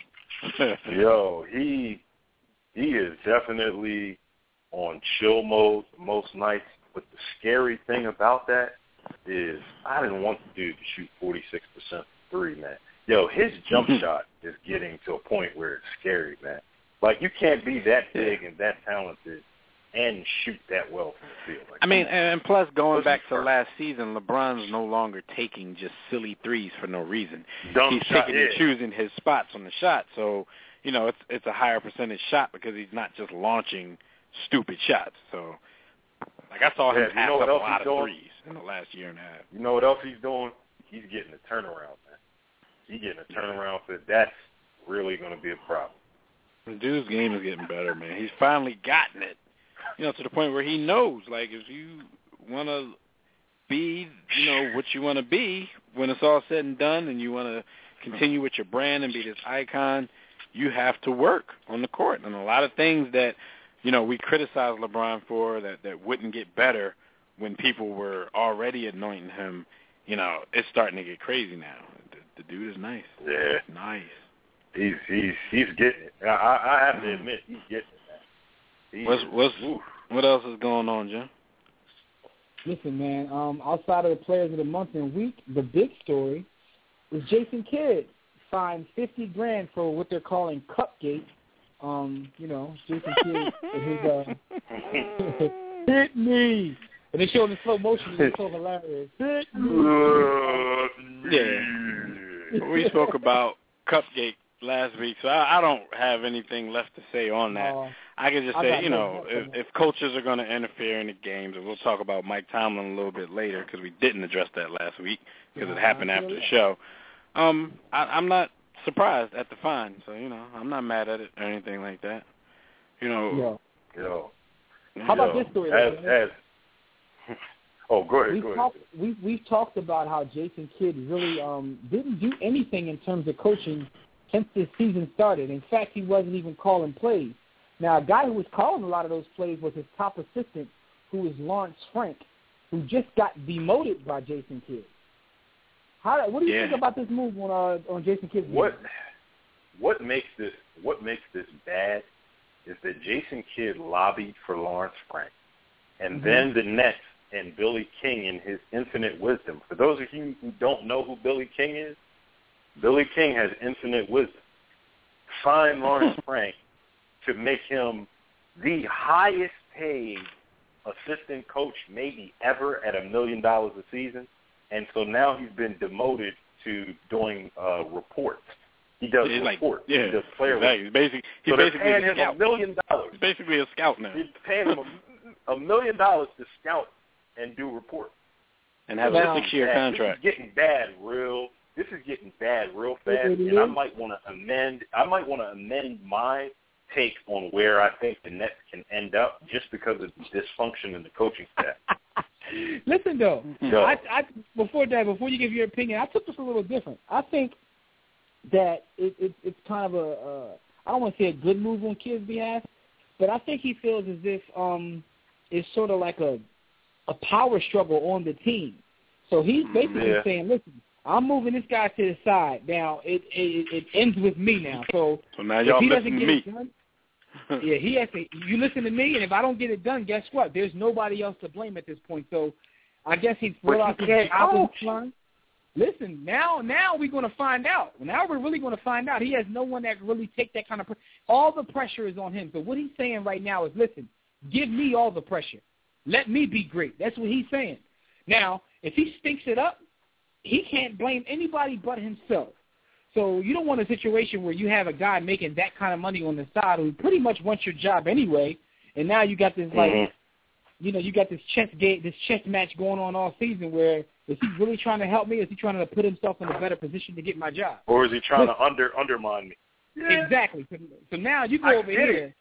Yo, he he is definitely on chill mode most nights. But the scary thing about that is I didn't want the dude to shoot forty-six percent three, man. Yo, his jump shot is getting to a point where it's scary, man. Like, you can't be that big and that talented and shoot that well from the field. Like, I mean, and plus going back to first. last season, LeBron's no longer taking just silly threes for no reason. Dumb he's shot, picking yeah. and choosing his spots on the shot. So, you know, it's it's a higher percentage shot because he's not just launching stupid shots. So, like, I saw him Yeah, you pass know what up a else lot he's of doing? threes in the last year and a half. You know what else he's doing? He's getting a turnaround, man. He's getting a turnaround for that's really going to be a problem. The dude's game is getting better, man. He's finally gotten it, you know, to the point where he knows, like, if you want to be, you know, what you want to be when it's all said and done and you want to continue with your brand and be this icon, you have to work on the court. And a lot of things that, you know, we criticize LeBron for that, that wouldn't get better when people were already anointing him, you know, it's starting to get crazy now. The, the dude is nice. Yeah. Nice. He's he's he's getting it. I, I have to admit, he's getting it, man. He What's is, what's oof. what else is going on, Jim? Listen, man, um, outside of the players of the month and week, the big story is Jason Kidd fined fifty grand for what they're calling Cupgate. Um, you know, Jason Kidd his uh, hit me. And they showed in slow motion and it's so hilarious. Hit me. Yeah. We spoke about Cupgate last week, so I, I don't have anything left to say on that. Uh, I can just say, you know, if, if coaches are going to interfere in the games, and we'll talk about Mike Tomlin a little bit later because we didn't address that last week because it happened after the show. Um, I, I'm not surprised at the fine, so, you know, I'm not mad at it or anything like that. You know. Yo. Yo. How about this story? As, as, oh, go ahead, we've go ahead. Talked, we, we've talked about how Jason Kidd really um, didn't do anything in terms of coaching since this season started. In fact, he wasn't even calling plays. Now, a guy who was calling a lot of those plays was his top assistant, who was Lawrence Frank, who just got demoted by Jason Kidd. How? What do you yeah. think about this move on uh, on Jason Kidd's What game? What makes this What makes this bad is that Jason Kidd lobbied for Lawrence Frank, and mm-hmm. then the Nets and Billy King in his infinite wisdom. For those of you who don't know who Billy King is, Billy King has infinite wisdom. Signed Lawrence Frank to make him the highest paid assistant coach maybe ever at a million dollars a season. And so now he's been demoted to doing uh, reports. He does he's reports. Like, yeah, he does player exactly. He's basically, he's so basically they're paying a him scout. a million dollars. He's basically a scout now. He's paying him a, a million dollars to scout and do reports. And have now, a six-year bad. contract. This is getting bad real. This is getting bad real fast, and I might want to amend. I might want to amend my take on where I think the Nets can end up, just because of dysfunction in the coaching staff. Listen, though, no. I, I, before that, before you give your opinion, I took this a little different. I think that it, it, it's kind of a, uh, I don't want to say a good move on Kidd's behalf, but I think he feels as if um, it's sort of like a a power struggle on the team. So he's basically yeah. saying, listen, I'm moving this guy to the side. Now, it it, it ends with me now. So, so now if y'all he listen doesn't to get me. it done, yeah, he has to, you listen to me, and if I don't get it done, guess what? There's nobody else to blame at this point. So I guess he's But out you his can't coach. line. Listen, now now we're going to find out. Now we're really going to find out. He has no one that can really take that kind of pressure. All the pressure is on him. So what he's saying right now is, listen, give me all the pressure. Let me be great. That's what he's saying. Now, if he stinks it up, he can't blame anybody but himself. So you don't want a situation where you have a guy making that kind of money on the side who pretty much wants your job anyway, and now you got this, like, mm-hmm. you know, you got this chess game, this chess match going on all season where is he really trying to help me? Is he trying to put himself in a better position to get my job? Or is he trying Look, to under undermine me? Yeah. Exactly. So, so now you go I over here. It.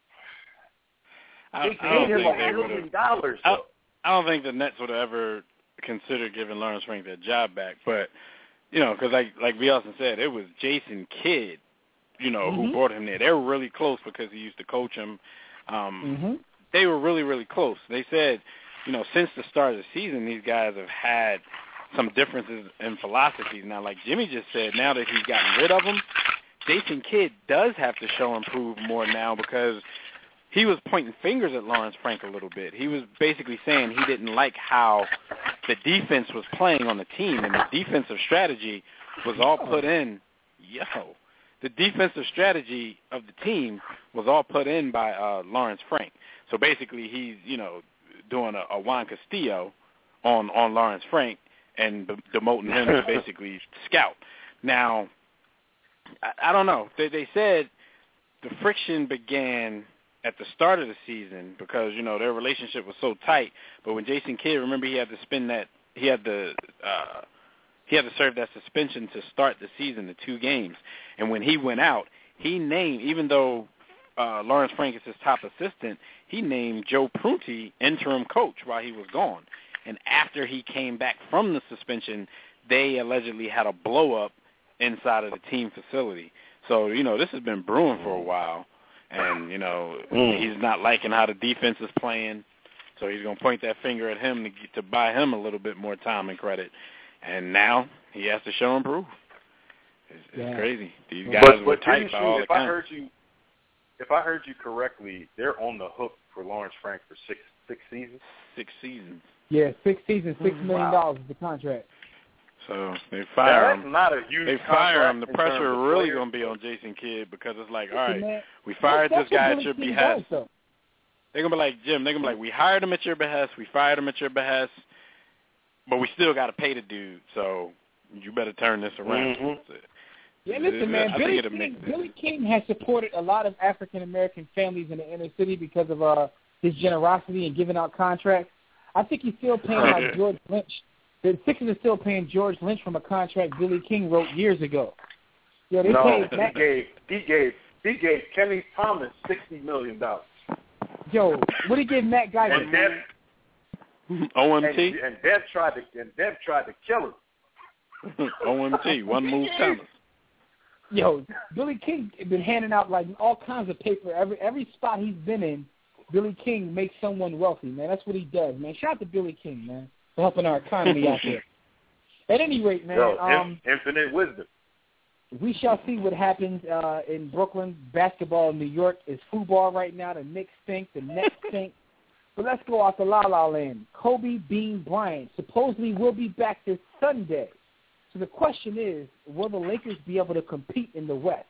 I, I, don't think they would've, dollars, I, I don't think the Nets would have ever considered giving Lawrence Frank that job back. But, you know, because like, like Bielsa said, it was Jason Kidd, you know, mm-hmm. who brought him there. They were really close because he used to coach him. Um, mm-hmm. They were really, really close. They said, you know, since the start of the season, these guys have had some differences in philosophies. Now, like Jimmy just said, now that he's gotten rid of them, Jason Kidd does have to show and prove more now because he was pointing fingers at Lawrence Frank a little bit. He was basically saying he didn't like how the defense was playing on the team, and the defensive strategy was all put in. Yo, the defensive strategy of the team was all put in by uh, Lawrence Frank. So basically, he's you know doing a, a Juan Castillo on on Lawrence Frank and b- demoting him to basically scout. Now, I, I don't know. They, they said the friction began at the start of the season because, you know, their relationship was so tight. But when Jason Kidd, remember, he had to spend that, he had to, uh, he had to serve that suspension to start the season, the two games. And when he went out, he named, even though uh, Lawrence Frank is his top assistant, he named Joe Prunty interim coach while he was gone. And after he came back from the suspension, they allegedly had a blow-up inside of the team facility. So, you know, this has been brewing for a while. And, you know, mm. he's not liking how the defense is playing. So he's going to point that finger at him to, get, to buy him a little bit more time and credit. And now he has to show and prove. It's, it's yeah. crazy. These guys but, were but tight by all if accounts. I heard you, if I heard you correctly, they're on the hook for Lawrence Frank for six six seasons. Six seasons. Yeah, six seasons, six million dollars is the contract. So they fire now, him. Not a huge they fire him. The pressure is really going to be on Jason Kidd because it's like, all right, man, we fired this guy at your behest. They're going to be like, Jim, they're going to be like, we hired him at your behest, we fired him at your behest, but we still got to pay the dude, so you better turn this around. Mm-hmm. Yeah, listen, man, Billy King, Billy King has supported a lot of African-American families in the inner city because of uh, his generosity and giving out contracts. I think he's still paying like George Lynch. The Sixers are still paying George Lynch from a contract Billy King wrote years ago. Yo, they no, paid he Matt, gave he gave he gave Kenny Thomas sixty million dollars. Yo, what did he give Matt Geiger? And Deb, O M T and, and Deb tried to and Deb tried to kill him. O M T, one move Thomas. Yo, Billy King has been handing out like all kinds of paper. Every every spot he's been in, Billy King makes someone wealthy, man. That's what he does, man. Shout out to Billy King, man, for helping our economy out there. At any rate, man, Yo, um, infinite wisdom. We shall see what happens uh, in Brooklyn. Basketball in New York is football right now. The Knicks stink. The Nets stink. But let's go out to La La Land. Kobe Bean Bryant supposedly will be back this Sunday. So the question is, will the Lakers be able to compete in the West?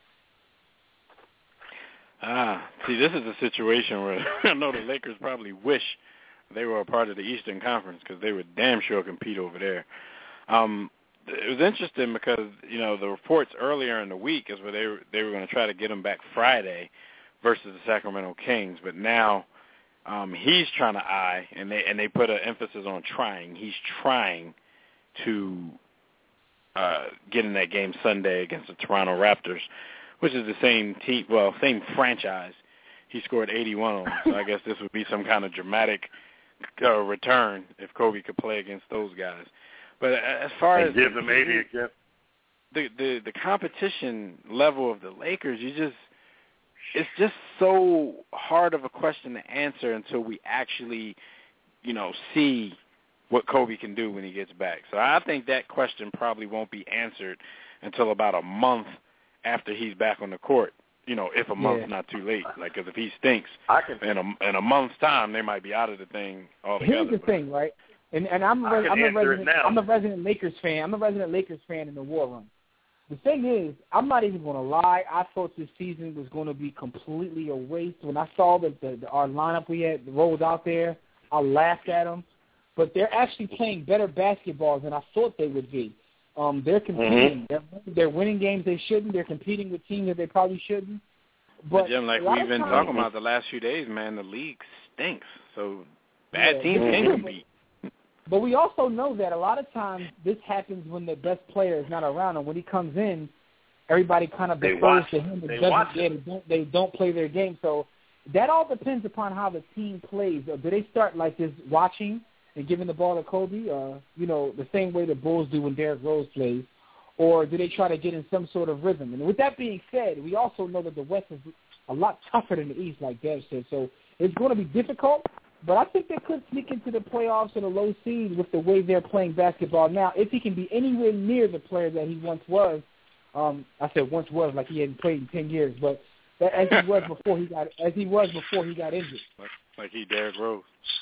Ah, see, this is a situation where I know the Lakers probably wish they were a part of the Eastern Conference because they would damn sure compete over there. Um, it was interesting because, you know, the reports earlier in the week is where they were, they were going to try to get him back Friday versus the Sacramento Kings, but now um, he's trying to eye, and they and they put an emphasis on trying. He's trying to uh, get in that game Sunday against the Toronto Raptors, which is the same team, well, same franchise. He scored eighty-one on, so I guess this would be some kind of dramatic uh, return if Kobe could play against those guys. But as far and as give them eighty again, the the the competition level of the Lakers, you just it's just so hard of a question to answer until we actually, you know, see what Kobe can do when he gets back. So I think that question probably won't be answered until about a month after he's back on the court. You know, if a month's Yeah. not too late. Like, because if he stinks, I can, in a in a month's time, they might be out of the thing altogether. Here's the thing, right? And and I'm I a, can I'm a answer it resident now. I'm a resident Lakers fan. I'm a resident Lakers fan in the war room. The thing is, I'm not even going to lie. I thought this season was going to be completely a waste. When I saw that the, the, our lineup we had rolled out there, I laughed at them. But they're actually playing better basketball than I thought they would be. Um, they're competing. Mm-hmm. They're, they're winning games they shouldn't. They're competing with teams that they probably shouldn't. But, But Jim, like a lot we've of been times- talking about the last few days, man, the league stinks. So bad Yeah, teams yeah. can compete. But we also know that a lot of times this happens when the best player is not around, and when he comes in, everybody kind of They defers watch- to him. they Doesn't- watch yeah, they don't, they don't play their game. So that all depends upon how the team plays. Uh, Do they start like this watching and giving the ball to Kobe, uh, you know, the same way the Bulls do when Derrick Rose plays? Or do they try to get in some sort of rhythm? And with that being said, we also know that the West is a lot tougher than the East, like Dev said. So it's going to be difficult, but I think they could sneak into the playoffs or the low seed with the way they're playing basketball now. If he can be anywhere near the player that he once was, um, I said once was like he hadn't played in ten years, but that, as he was before he got as he was before he got injured. Like, like he Derrick Rose.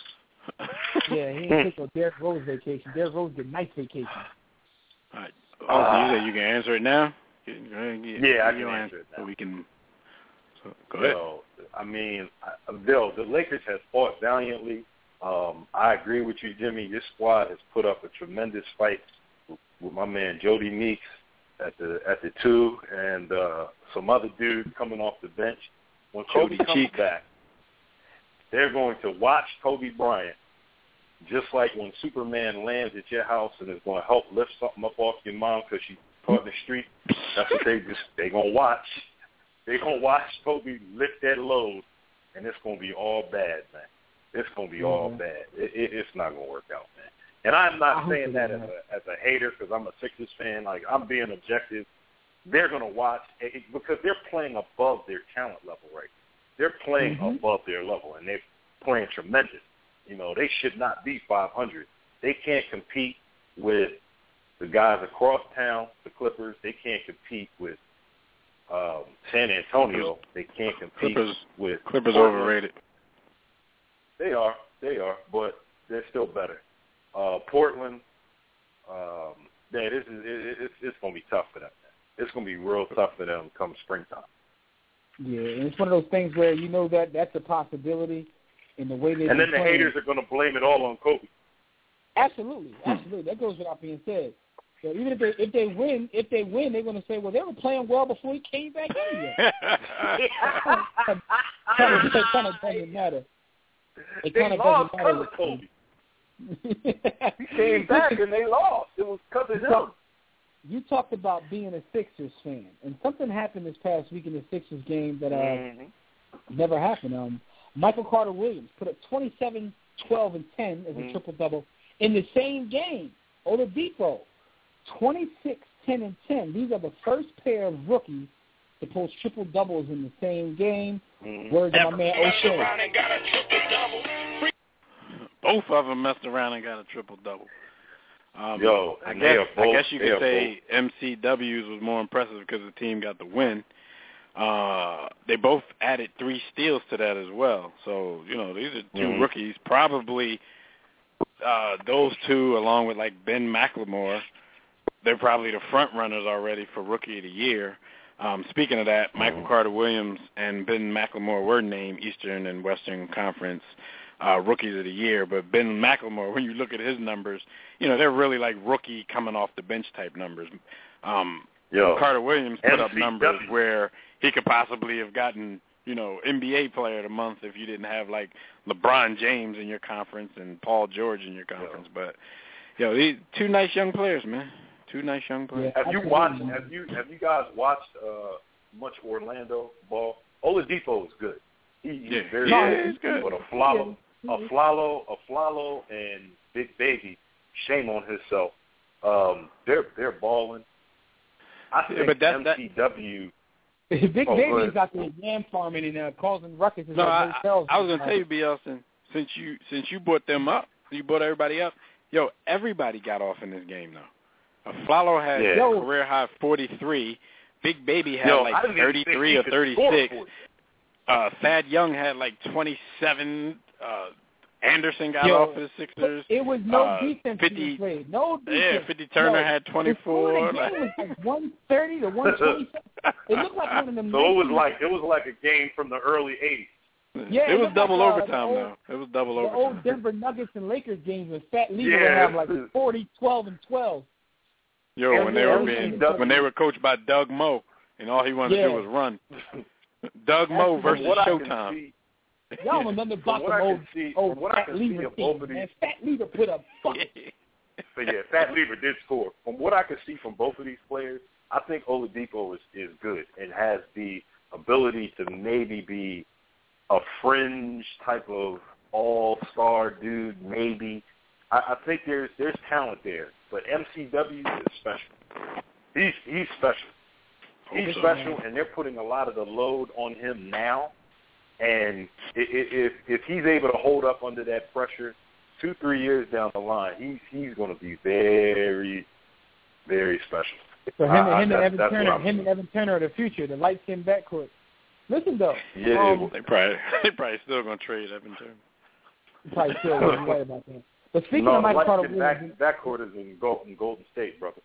Yeah, he didn't take a Derrick Rose vacation. Derrick Rose did nice vacation. All right. Oh, so you said you can answer it now? You- you- Yeah, I you can answer it now. So we can. So, go ahead. Bill, I mean, I- Bill, the Lakers have fought valiantly. Um, I agree with you, Jimmy. Your squad has put up a tremendous fight with, with my man Jody Meeks at the at the two, and uh, some other dudes coming off the bench. When Kobe Jody comes Cheek. back, they're going to watch Kobe Bryant, just like when Superman lands at your house and is going to help lift something up off your mom because she's caught in the street. That's what they just they gonna watch. They gonna watch Kobe lift that load, and it's gonna be all bad, man. It's gonna be mm-hmm. all bad. It, it, it's not gonna work out, man. And I'm not saying that as a as a hater because I'm a Sixers fan. Like, I'm being objective. They're gonna watch it, because they're playing above their talent level right now. They're playing mm-hmm. above their level, and they're playing tremendous. You know, they should not be five hundred. They can't compete with the guys across town, the Clippers. They can't compete with um, San Antonio. They can't compete Clippers, with Clippers Portland. overrated. They are, they are, but they're still better. Uh, Portland, um, yeah, this is it, it's it's gonna be tough for them. It's gonna be real tough for them come springtime. Yeah, and it's one of those things where you know that that's a possibility in the way they. And then the playing. haters are gonna blame it all on Kobe. Absolutely, absolutely. That goes without being said. So even if they if they win, if they win, they're going to say, well, they were playing well before he came back anyway. It kind of doesn't matter. It They kind of lost doesn't matter. because of Kobe. He came back and they lost. It was because of him. You talked about being a Sixers fan, and something happened this past week in the Sixers game that uh, mm-hmm. never happened. Um, Michael Carter Williams put up twenty-seven, twelve, and ten as a mm-hmm. triple-double in the same game. Oladipo, twenty-six, ten, and ten. These are the first pair of rookies to post triple-doubles in the same game. Mm-hmm. Words of my man O'Shea. Both of them messed around and got a triple-double. Um, Yo, I and guess, they are both, I guess you could say both. M C W's was more impressive because the team got the win. Uh, they both added three steals to that as well. So, you know, these are two mm-hmm. rookies. Probably uh, those two, along with, like, Ben McLemore, they're probably the front runners already for Rookie of the Year. Um, speaking of that, mm-hmm. Michael Carter Williams and Ben McLemore were named Eastern and Western Conference Uh, rookies of the year, but Ben McLemore, when you look at his numbers, you know, they're really like rookie coming off the bench type numbers. Um, Yo, Carter Williams put M C W. up numbers where he could possibly have gotten, you know, N B A player of the month if you didn't have like LeBron James in your conference and Paul George in your conference. Yo. But, yo, these two nice young players, man. Two nice young players. Yeah, have you watched? Have you have you guys watched uh, much Orlando ball? Oladipo is good. He, he's yeah. very yeah, good. He's good. But a Flalo, a Flalo, a Flalo, and Big Baby, shame on himself. Um, they're they're balling. I think yeah, but that's, M C W. That, Big oh, Baby is out there yam farming and uh, causing ruckus. No, I, I was going to tell you, B. L. Since you since you brought them up, you brought everybody up. Yo, everybody got off in this game, though. Aflalo had Yeah. a career high forty-three. Big Baby had Yo, like I didn't even thirty-three or think he could score thirty-six. forty. Uh, Thad Young had like twenty-seven. Uh, Anderson got Yo, off for the Sixers. It was no uh, defense fifty, being played. No defense. Yeah, fifty Turner Yo, had The twenty-four. game was like one thirty to one twenty. It looked like one of them. So it was like it was like a game from the early eighties. Yeah, it was looked double like, uh, overtime, old, though. It was double the overtime. old Denver Nuggets and Lakers games when Fat Lee would Yeah. have like forty, twelve, and twelve. Yo, And when they then were M C being, W. when they were coached by Doug Moe, and all he wanted Yeah. to do was run. Doug Moe From versus what I can Showtime. see- Y'all remember From about what the I old, can see, old from what I Fat can see Lever of both of team, these, man. Fat Lever put up buckets. but yeah, Fat Lever did score. From what I can see from both of these players, I think Oladipo is is good and has the ability to maybe be a fringe type of all-star dude, maybe. I, I think there's there's talent there, but M C W is special. He's he's special. He's so, special, man. and they're putting a lot of the load on him now. And i- i- if if he's able to hold up under that pressure, two three years down the line, he's he's going to be very, very special. So him, I- him and that's- Evan that's Turner, what I'm him and Evan Turner are the future, the light skinned backcourt. Listen though, Yeah, um, They probably they probably still gonna trade Evan Turner. probably still wasn't right about that. But speaking no, of Michael the Carter light-skinned Williams, back backcourt is in Golden Golden State, brother.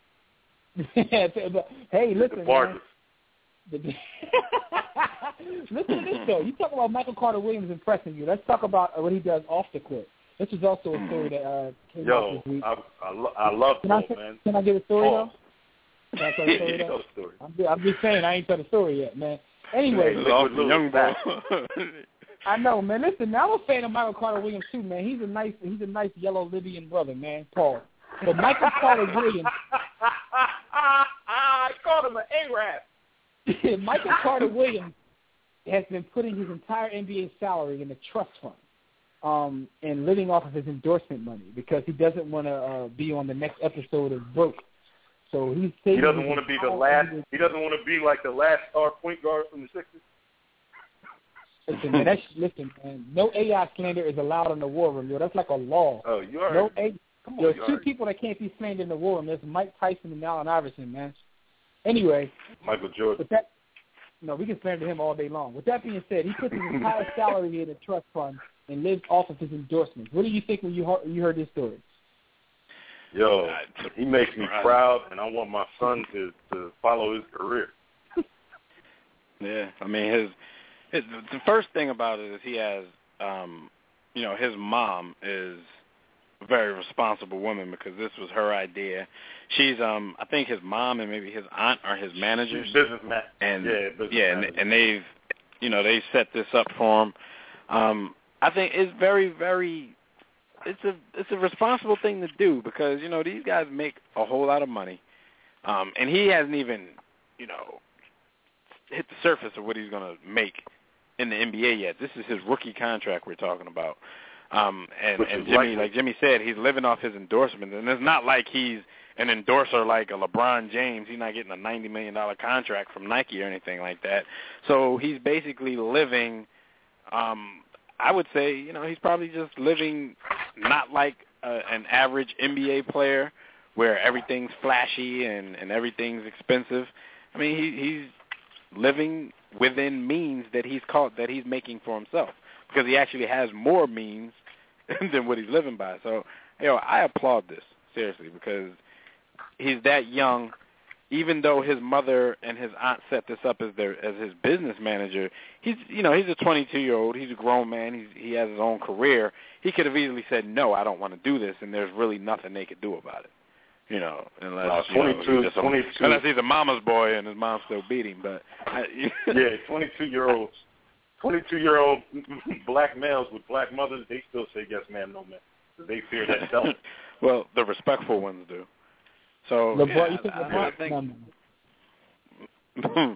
hey, listen, The man. Vargas. The- Listen to this though. You talk about Michael Carter Williams impressing you. Let's talk about what he does off the court. This is also a story that uh, came out Yo, this week. I I, lo- I love Can I, Paul, man. can I get a story Pause. though? Can I tell a story Yeah, though? no story. I'm just, I'm just saying I ain't told the story yet, man. Anyway, Hey, This is off Liquid the young Lewis boy. I know, man. Listen, I'm a fan of Michael Carter Williams too, man. He's a nice, he's a nice yellow Libyan brother, man. Paul, but Michael Carter Williams, I called him an A-Rap. Michael Carter Williams has been putting his entire N B A salary in a trust fund, um, and living off of his endorsement money because he doesn't want to uh, be on the next episode of Broke. So he's He saving doesn't his want to be the entire last. N B A He doesn't want to be like the last star point guard from the Sixers. Listen, man, that's, listen, man. No A I slander is allowed in the war room, yo. That's like a law. Oh, you are. No A. Come on, There's you two already- people that can't be slandered in the war room. There's Mike Tyson and Allen Iverson, man. Anyway, Michael Jordan. with that, no, we can slander him all day long. With that being said, he puts his entire salary in a trust fund and lives off of his endorsements. What do you think when you heard, you heard this story? Yo, he makes me proud, and I want my son to to follow his career. Yeah, I mean his, his the first thing about it is he has, um, you know, his mom is a very responsible woman because this was her idea. She's, um, I think his mom and maybe his aunt are his managers. Businessman. And yeah, business yeah, and, manager. and they've, you know, they set this up for him. Um, I think it's very, very, it's a it's a responsible thing to do because you know these guys make a whole lot of money, um, and he hasn't even, you know, hit the surface of what he's going to make in the N B A yet. This is his rookie contract we're talking about. Um, and, Which and is Jimmy, likely. like Jimmy said, he's living off his endorsements, and it's not like he's an endorser like a LeBron James. He's not getting a ninety million dollars contract from Nike or anything like that. So he's basically living, um, I would say, you know, he's probably just living not like a, an average N B A player where everything's flashy and, and everything's expensive. I mean, he, he's living within means that he's called that he's making for himself because he actually has more means than what he's living by. So, you know, I applaud this seriously because he's that young. Even though his mother and his aunt set this up as their as his business manager, he's you know he's a twenty-two year old. He's a grown man. He's he has his own career. He could have easily said no, I don't want to do this, and there's really nothing they could do about it. You know, unless Uh, you know, twenty-two, he's just a, twenty-two. unless he's a mama's boy and his mom's still beating. But I, Yeah, twenty-two year olds, twenty-two year old black males with black mothers, they still say yes, ma'am, no, ma'am. They fear that devil. well, the respectful ones do. So LeBron, yeah, you think I, LeBron? I think. No, no.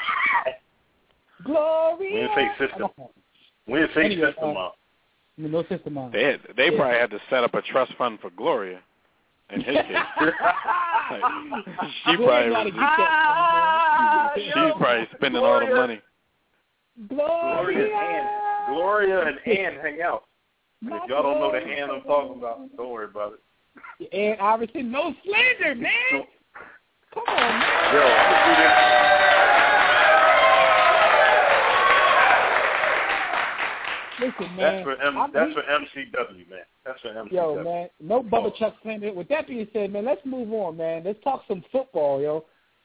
Gloria. We didn't say system. We didn't say Anyway, system uh, up. No system on. They had, they Yeah. probably had to set up a trust fund for Gloria. In his case, like, she Gloria probably gotta was, get that, she's probably spending all the money. Gloria and Ann, Gloria and Ann hang out. And if y'all don't know the Ann I'm talking about, don't worry about it. And Iverson, no slander, man. Come on, man. Yo, I'm gonna do this. Listen, man. That's for M. I'm, that's for M C W, man. That's for M C W. Yo, man. No Bubba oh. Chuck slander. With that being said, man, let's move on, man. Let's talk some football, yo.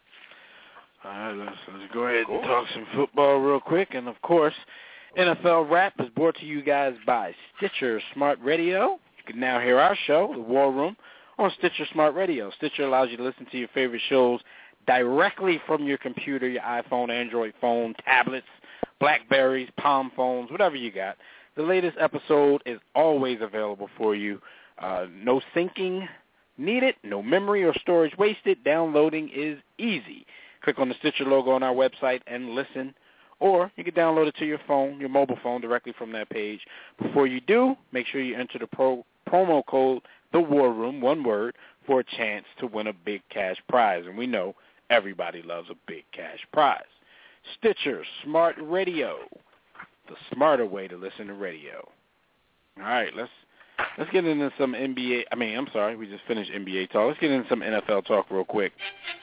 All right, let's, let's go ahead and talk some football real quick. And, of course, N F L Wrap is brought to you guys by Stitcher Smart Radio. You can now hear our show, The War Room, on Stitcher Smart Radio. Stitcher allows you to listen to your favorite shows directly from your computer, your iPhone, Android phone, tablets, Blackberries, Palm phones, whatever you got. The latest episode is always available for you. Uh, no syncing needed, no memory or storage wasted. Downloading is easy. Click on the Stitcher logo on our website and listen. Or you can download it to your phone, your mobile phone, directly from that page. Before you do, make sure you enter the pro, promo code, The War Room, one word, for a chance to win a big cash prize. And we know everybody loves a big cash prize. Stitcher Smart Radio, the smarter way to listen to radio. All right, let's let's get into some N B A. I mean, I'm sorry, we just finished N B A talk. Let's get into some N F L talk real quick.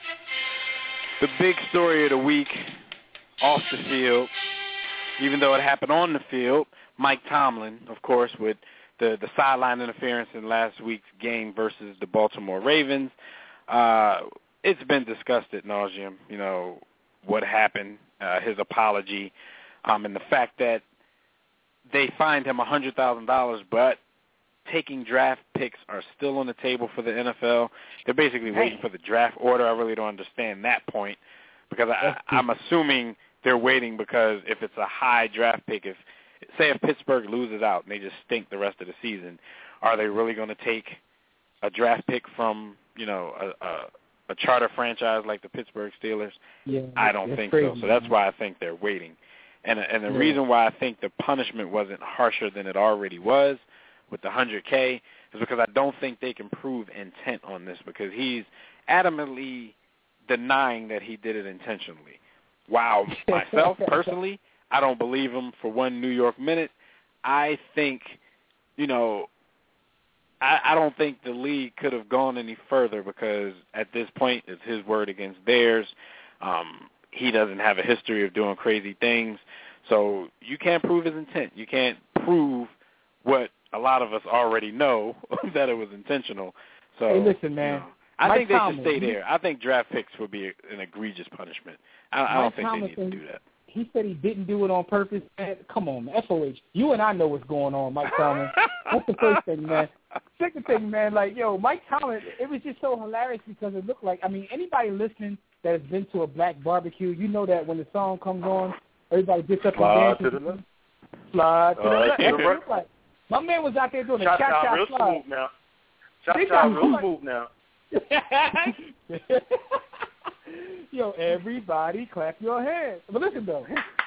The big story of the week off the field, even though it happened on the field, Mike Tomlin, of course, with the, the sideline interference in last week's game versus the Baltimore Ravens. Uh, it's been discussed ad nauseum, you know, what happened, uh, his apology, um, and the fact that they fined him one hundred thousand dollars, but taking draft picks are still on the table for the N F L. They're basically waiting for the draft order. I really don't understand that point because I, I'm assuming they're waiting because if it's a high draft pick, if say if Pittsburgh loses out and they just stink the rest of the season, are they really going to take a draft pick from, you know, a, a a charter franchise like the Pittsburgh Steelers? Yeah, I don't think crazy, so. So that's man. why I think they're waiting. And and the yeah. reason why I think the punishment wasn't harsher than it already was with the one hundred K is because I don't think they can prove intent on this because he's adamantly denying that he did it intentionally. Wow, myself, personally, I don't believe him for one New York minute. I think, you know, I, I don't think the league could have gone any further because at this point it's his word against theirs. Um, he doesn't have a history of doing crazy things. So you can't prove his intent. You can't prove what a lot of us already know, that it was intentional. So, hey, listen, man. You know, I Mike think they Tomlin, should stay he, there. I think draft picks would be an egregious punishment. I, I don't think Tomlin, they need to do that. He said he didn't do it on purpose. Man, come on, man. F O H. You and I know what's going on, Mike Tomlin. That's the first thing, man. Second thing, man, like, yo, Mike Tomlin, it was just so hilarious because it looked like, I mean, anybody listening that has been to a black barbecue, you know that when the song comes on, everybody gets up Slide and dances. to the left. Slide to the Uh, left. to That's the what it right. looked like. My man was out there doing Shot a cha-cha shot real slide. smooth now. Shot They shot got- real smooth now. Yo, everybody clap your hands. But listen, though.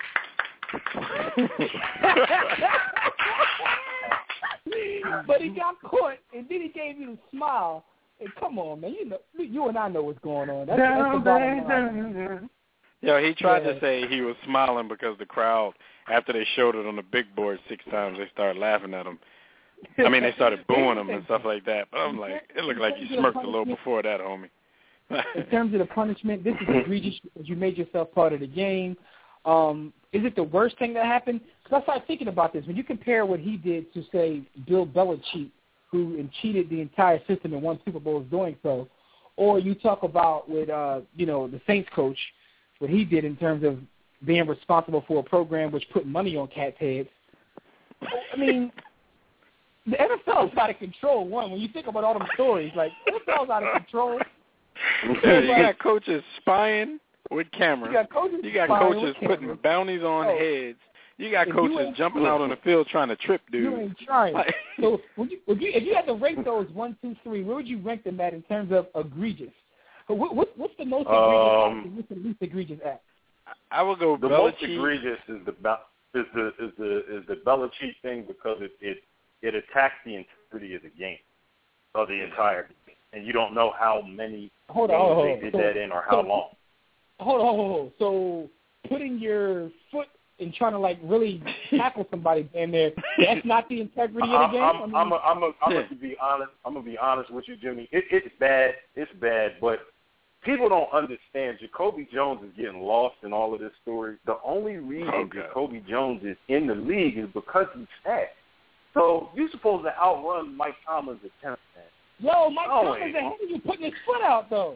But he got caught, and then he gave you the smile. And come on, man. You know, you and I know what's going on. That's, that's the bottom line. Yo, he tried Yeah. to say he was smiling because the crowd, after they showed it on the big board six times, they started laughing at him. I mean, they started booing him and stuff like that. But I'm like, it looked like you smirked a little before that, homie. In terms of the punishment, this is egregious because you made yourself part of the game. Um, is it the worst thing that happened? Because I started thinking about this. When you compare what he did to, say, Bill Belichick, who cheated the entire system and won Super Bowls doing so, or you talk about with, uh, you know, the Saints coach, what he did in terms of being responsible for a program which put money on cats' heads. I mean, the N F L is out of control, one. When you think about all them stories, like, N F L is out of control. Yeah, you got coaches spying with cameras. You got coaches, you got spying coaches with putting cameras. bounties on Oh. heads. You got If coaches you ain't- jumping out on the field trying to trip dudes. You ain't trying. So would you, would you, if you had to rank those one, two, three, where would you rank them at in terms of egregious? What, what, what's the most egregious Um, act and what's the least egregious act? I would go The Belichick. most egregious is the Bel- is the is the is the Belichick thing because it it it attacks the integrity of the game, of the entire game, and you don't know how many Hold games on, hold on. they did So- that in or how so- long. Hold on, hold on, hold on. So putting your foot and trying to like really tackle somebody in there. That's not the integrity of the game. I'm, I mean, I'm, a, I'm, a, I'm yeah. going to be honest. I'm going to be honest with you, Jimmy. It, it's bad. It's bad, but people don't understand. Jacoby Jones is getting lost in all of this story. The only reason okay. Jacoby Jones is in the league is because he's fat. So you're supposed to outrun Mike Tomlin's attempt, man. Yo, Mike oh, Tomlin's ahead of you putting his foot out, though.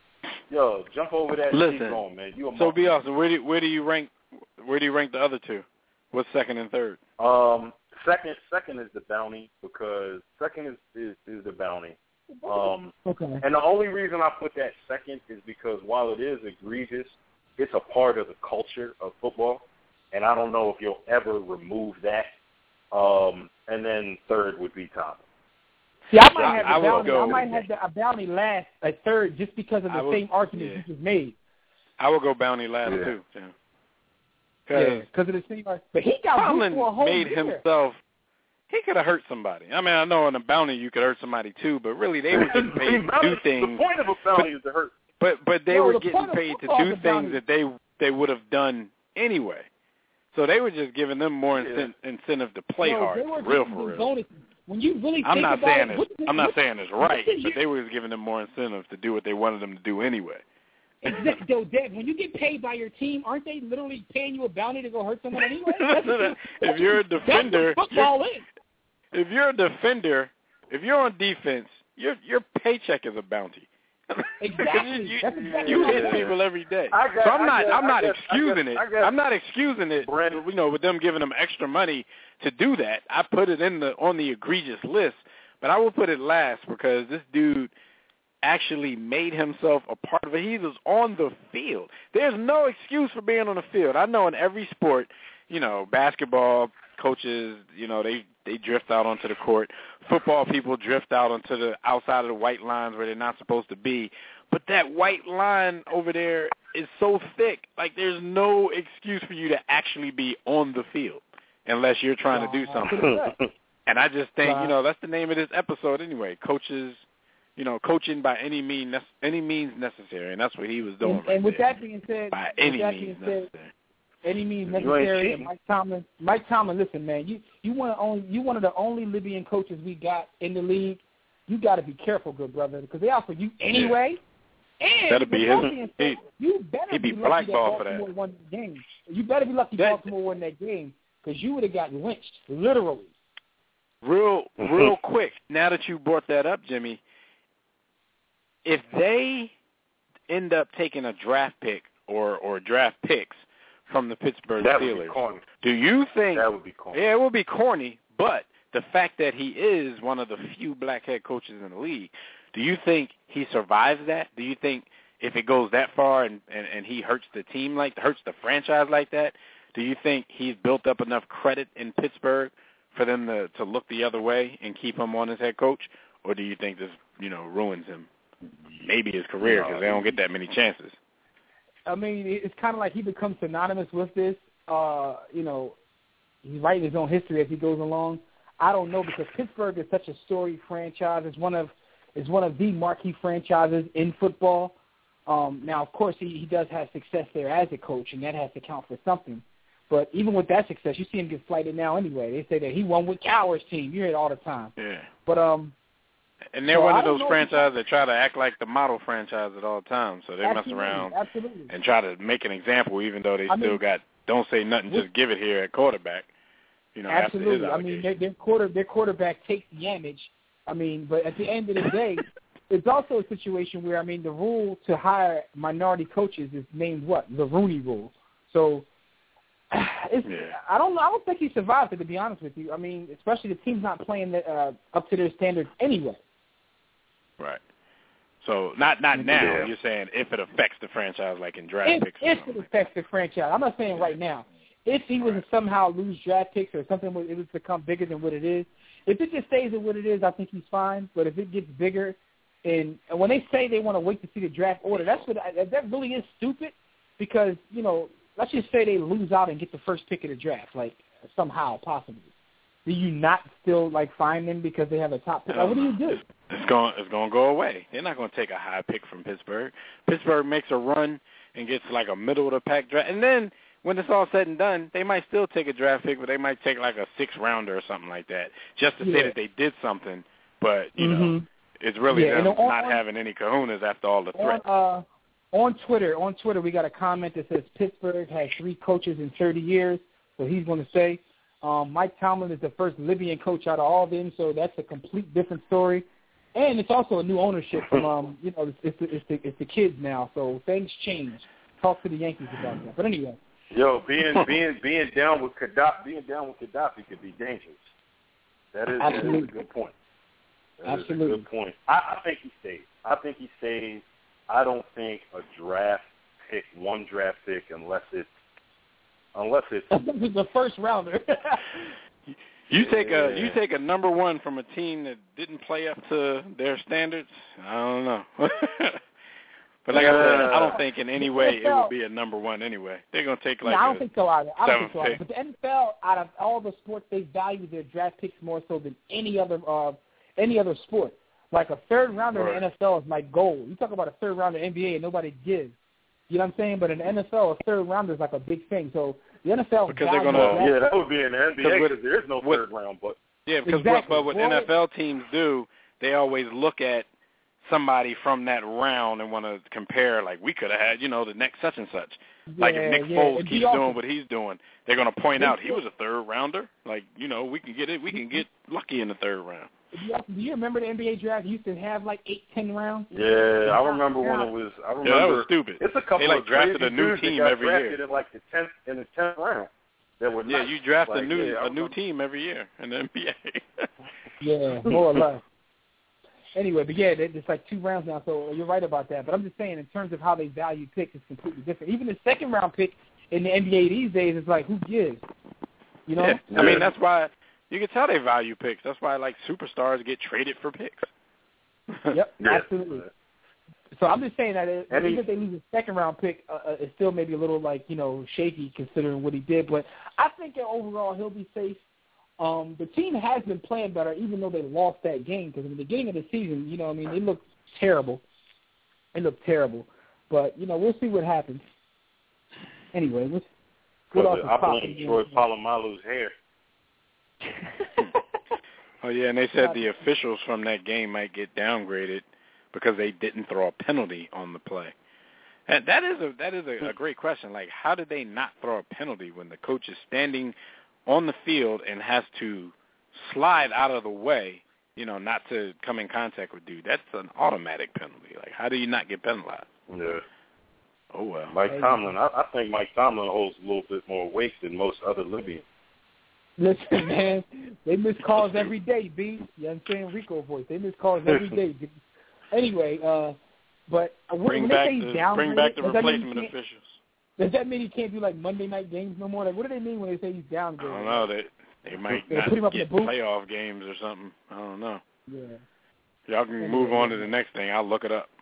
Yo, jump over that and keep going, man. You a so be awesome. Where do where do you rank? Where do you rank the other two? What's second and third? Um, second second is the bounty because second is is, is the bounty. Um, okay. And the only reason I put that second is because while it is egregious, it's a part of the culture of football, and I don't know if you'll ever remove that. Um, and then third would be Tomlin. See, I might have I, the I bounty. go, I might have the, a bounty last a third just because of the would, same argument yeah. you just made. I would go bounty last yeah. too. Yeah, because yeah, of the same argument. But he got Tomlin for a whole made year. himself. He could have hurt somebody. I mean, I know in a bounty you could hurt somebody too, but really they were getting paid to do things. The point of a bounty but, is to hurt. But but they no, were the getting paid to do things that they they would have done anyway. So they were just giving them more yeah. incent, incentive to play no, hard, they were for real, for real. Bonuses. When you really I'm think not about saying it, it's, what, I'm not what, saying it's right, you, but they were giving them more incentive to do what they wanted them to do anyway. Exactly, though, Dad. When you get paid by your team, aren't they literally paying you a bounty to go hurt someone anyway? That's what, if you're a defender, that's what football is. If you're a defender, if you're on defense, your your paycheck is a bounty. Exactly. you That's exactly you right. hit people every day. Guess, so I'm not guess, I'm not guess, excusing guess, it. guess, I'm not excusing it. Brandon. You know, with them giving them extra money to do that. I put it in the on the egregious list, but I will put it last because this dude actually made himself a part of it. He was on the field. There's no excuse for being on the field. I know in every sport, you know, basketball coaches, you know, they they drift out onto the court. Football people drift out onto the outside of the white lines where they're not supposed to be. But that white line over there is so thick. Like, there's no excuse for you to actually be on the field unless you're trying to do something. And I just think, you know, that's the name of this episode anyway. Coaches, you know, coaching by any means any means necessary, and that's what he was doing. And, right and with there. that being said, by with any that means being necessary. said, any means necessary. And Mike Tomlin, Mike Tomlin, listen, man, you you want to only you one of the only Libyan coaches we got in the league. You got to be careful, good brother, because they offer you anyway. Yeah. And that'll be his. Said, He, you better he'd be, be lucky that blackballed for Baltimore that. won the game. You better be lucky that, Baltimore won that game because you would have gotten lynched, literally. Real, real quick. Now that you brought that up, Jimmy, if they end up taking a draft pick or or draft picks from the Pittsburgh that Steelers, would be corny. do you think that would be corny? Yeah, it would be corny, but the fact that he is one of the few black head coaches in the league, do you think he survives that? Do you think if it goes that far and, and, and he hurts the team like hurts the franchise like that, do you think he's built up enough credit in Pittsburgh for them to, to look the other way and keep him on as head coach, or do you think this, you know, ruins him, maybe his career because they don't get that many chances? I mean, it's kind of like he becomes synonymous with this. Uh, you know, he's writing his own history as he goes along. I don't know because Pittsburgh is such a storied franchise. It's one of it's one of the marquee franchises in football. Um, now, of course, he, he does have success there as a coach, and that has to count for something. But even with that success, you see him get flighted now anyway. They say that he won with Cowher's team. You hear it all the time. Yeah. But um. And they're so one I of those don't know franchises that try to act like the model franchise at all times. So they absolutely, mess around absolutely. and try to make an example, even though they I still mean, got don't say nothing, just give it here at quarterback. You know, absolutely. After his I mean, their, their quarter their quarterback takes damage. I mean, but at the end of the day, it's also a situation where I mean, the rule to hire minority coaches is named what? The Rooney Rule. So. It's, yeah. I don't know. I don't think he survived it, to be honest with you. I mean, especially the team's not playing the, uh, up to their standards anyway. Right. So not not now. Yeah. You're saying if it affects the franchise, like in draft If, picks. if it affects the franchise, I'm not saying right now. If he was to somehow lose draft picks or something, it would become bigger than what it is. If it just stays at what it is, I think he's fine. But if it gets bigger, and, and when they say they want to wait to see the draft order, that's what I, that really is stupid. Because you know. Let's just say they lose out and get the first pick of the draft, like somehow, possibly. Do you not still like find them because they have a top pick? Like, what do you do? It's going it's going to go away. They're not going to take a high pick from Pittsburgh. Pittsburgh makes a run and gets like a middle of the pack draft, and then when it's all said and done, they might still take a draft pick, but they might take like a six rounder or something like that, just to yeah. say that they did something. But you mm-hmm. know, it's really yeah, them on, not on, having any kahunas after all the threats. On, uh, on Twitter, on Twitter, we got a comment that says Pittsburgh has three coaches in thirty years. So he's going to say um, Mike Tomlin is the first Libyan coach out of all of them. So that's a complete different story. And it's also a new ownership from, um, you know, it's, it's, the, it's, the, it's the kids now. So things change. Talk to the Yankees about that. But anyway. Yo, being being being down with Gaddafi, being down with Gaddafi could be dangerous. That is, that is a good point. That Absolutely. is a good point. I, I think he stays. I think he stays. I don't think a draft pick, one draft pick, unless it's unless it's the first rounder. You take a you take a number one from a team that didn't play up to their standards. I don't know, but like uh, I said, I don't think in any way it will be a number one anyway. They're gonna take like no, I a don't think so either. I don't think so either. pick. But the N F L, out of all the sports, they value their draft picks more so than any other uh, any other sport. Like a third rounder right. in the N F L is like gold. You talk about a third rounder in the N B A and nobody gives. You know what I'm saying? But in the N F L, a third rounder is like a big thing. So the N F L because they're gonna well, yeah, that would be in the N B A because there is no what, third round. But yeah, because exactly. what, but what well, N F L teams do, they always look at somebody from that round and want to compare. Like we could have had, you know, the next such and such. Yeah, like if Nick yeah. Foles It'd keeps awesome. doing what he's doing, they're gonna point out he was a third rounder. Like you know, we can get it. We can get lucky in the third round. Do you remember the N B A draft? You used to have like eight, ten rounds. Yeah, I remember when it was. I remember yeah, that was stupid. It's a couple they like of drafted crazy a new dudes team that got every drafted year. In like the tenth in the tenth round. That were yeah, nice. you draft like, a new yeah, a new team every year in the N B A. yeah, more or less. Anyway, but yeah, it's like two rounds now, so you're right about that. But I'm just saying, in terms of how they value picks, it's completely different. Even the second round pick in the N B A these days is like, who gives? You know? Yeah. I mean, that's why you can tell they value picks. That's why like superstars get traded for picks. Yep, yeah. absolutely. So I'm just saying that it, and even he, if they lose a second round pick, uh, uh, it's still maybe a little like you know shaky considering what he did. But I think that overall he'll be safe. Um, the team has been playing better, even though they lost that game. Because in the beginning of the season, you know, I mean, they looked terrible. They looked terrible. But you know, we'll see what happens. Anyway, let's. What else is I blame Troy Polamalu's hair. Oh yeah, and they said the officials from that game might get downgraded because they didn't throw a penalty on the play. And that is a that is a, a great question. Like, how did they not throw a penalty when the coach is standing on the field and has to slide out of the way, you know, not to come in contact with dude? That's an automatic penalty. Like, how do you not get penalized? Yeah. Oh well. Mike Tomlin, I, I think Mike Tomlin holds a little bit more weight than most other Libyans. Listen, man, they miss calls every day, B. You know what I'm saying? Rico voice. They miss calls every day. B. Anyway, uh, but bring when back they say the downgraded, bring back the replacement does officials. Does that mean he can't do like Monday night games no more? Like, what do they mean when they say he's downgraded? I don't know. They they might they not put him up get in the booth? playoff games or something. I don't know. Yeah. Y'all can move on to the next thing. I'll look it up.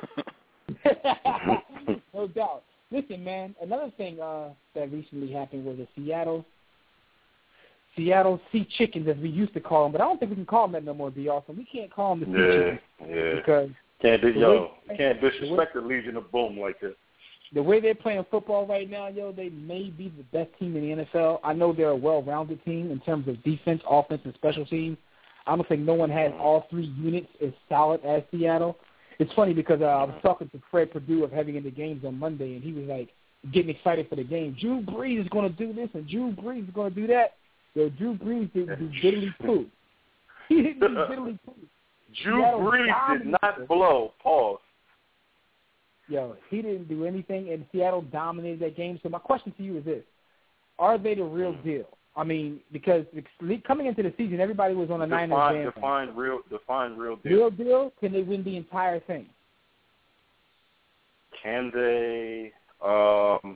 No doubt. Listen, man, another thing uh, that recently happened was a Seattle Seattle Sea Chickens, as we used to call them, but I don't think we can call them that no more, B. Awesome. We can't call them the Sea yeah, Chickens. Yeah, because can't do, the yo, way, can't disrespect the, way, the Legion of Boom like that. The way they're playing football right now, yo, they may be the best team in the N F L. I know they're a well-rounded team in terms of defense, offense, and special teams. I don't think no one has all three units as solid as Seattle. It's funny because uh, I was talking to Fred Perdue of Heavy in the Games on Monday, and he was like getting excited for the game. Drew Brees is going to do this, and Drew Brees is going to do that. Yo, Drew Brees didn't do diddly poo. He didn't do diddly poo. Drew Brees did not blow. Pause. Yo, he didn't do anything, and Seattle dominated that game. So my question to you is this. Are they the real deal? I mean, because coming into the season, everybody was on a define, Niners jam. Define real, define real deal. Real deal? Can they win the entire thing? Can they? Um,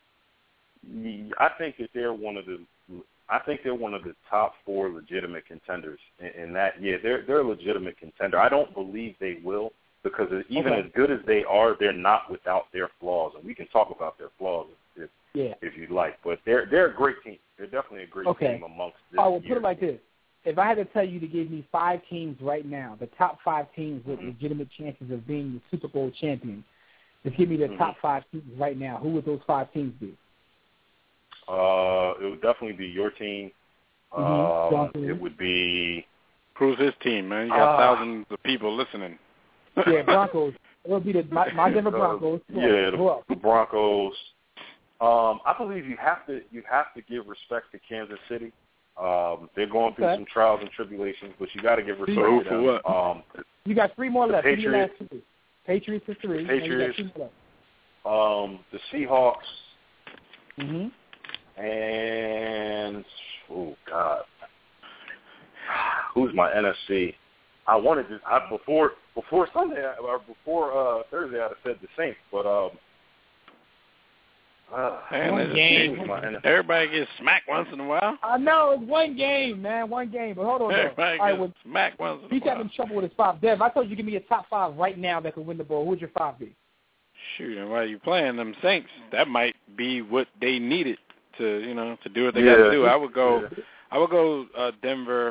I think that they're one of the. I think they're one of the top four legitimate contenders in, in that. Yeah, they're they're a legitimate contender. I don't believe they will because even okay. as good as they are, they're not without their flaws, and we can talk about their flaws if yeah. if you'd like. But they're they're a great team. They're definitely a great okay. team amongst this Oh, well, year. put it like this. If I had to tell you to give me five teams right now, the top five teams with mm-hmm. legitimate chances of being the Super Bowl champion, just give me the mm-hmm. top five teams right now, who would those five teams be? Uh, it would definitely be your team. Mm-hmm. Um, it would be who's his team, man? You got uh, thousands of people listening. Yeah, Broncos. It would be the my, my Denver Broncos. Uh, yeah, the, the Broncos. Um, I believe you have to you have to give respect to Kansas City. Um, they're going through okay. some trials and tribulations, but you got to give respect so to them. what? Um, you got three more left. Patriots. Three. Patriots is three. Patriots. Um, the Seahawks. Mm-hmm. And oh god, who's my N F C? I wanted to I, before before Sunday or before uh, Thursday. I'd have said the Saints, but um, uh, man, game. Everybody gets smacked once in a while. I know it's one game, man, one game. But hold on, everybody though. gets All right, smacked once in he's a while. having trouble with his five. Dev, I told you, give me a top five right now that could win the ball. Who would your five be? Shoot, and while you playing them Saints, that might be what they needed to, you know, to do what they yeah. got to do. I would go, yeah. I would go uh, Denver,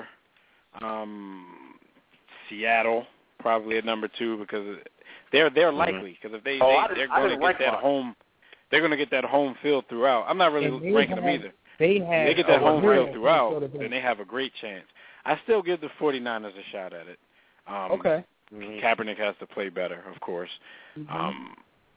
um, Seattle, probably at number two because they're they're mm-hmm. likely because if they, oh, they they're I going to get like that mine. home, they're going to get that home field throughout. I'm not really ranking have, them either. They have they get that home field throughout, field then they have a great chance. I still give the 49ers a shot at it. Um, okay. Mm-hmm. Kaepernick has to play better, of course. Mm-hmm. Um,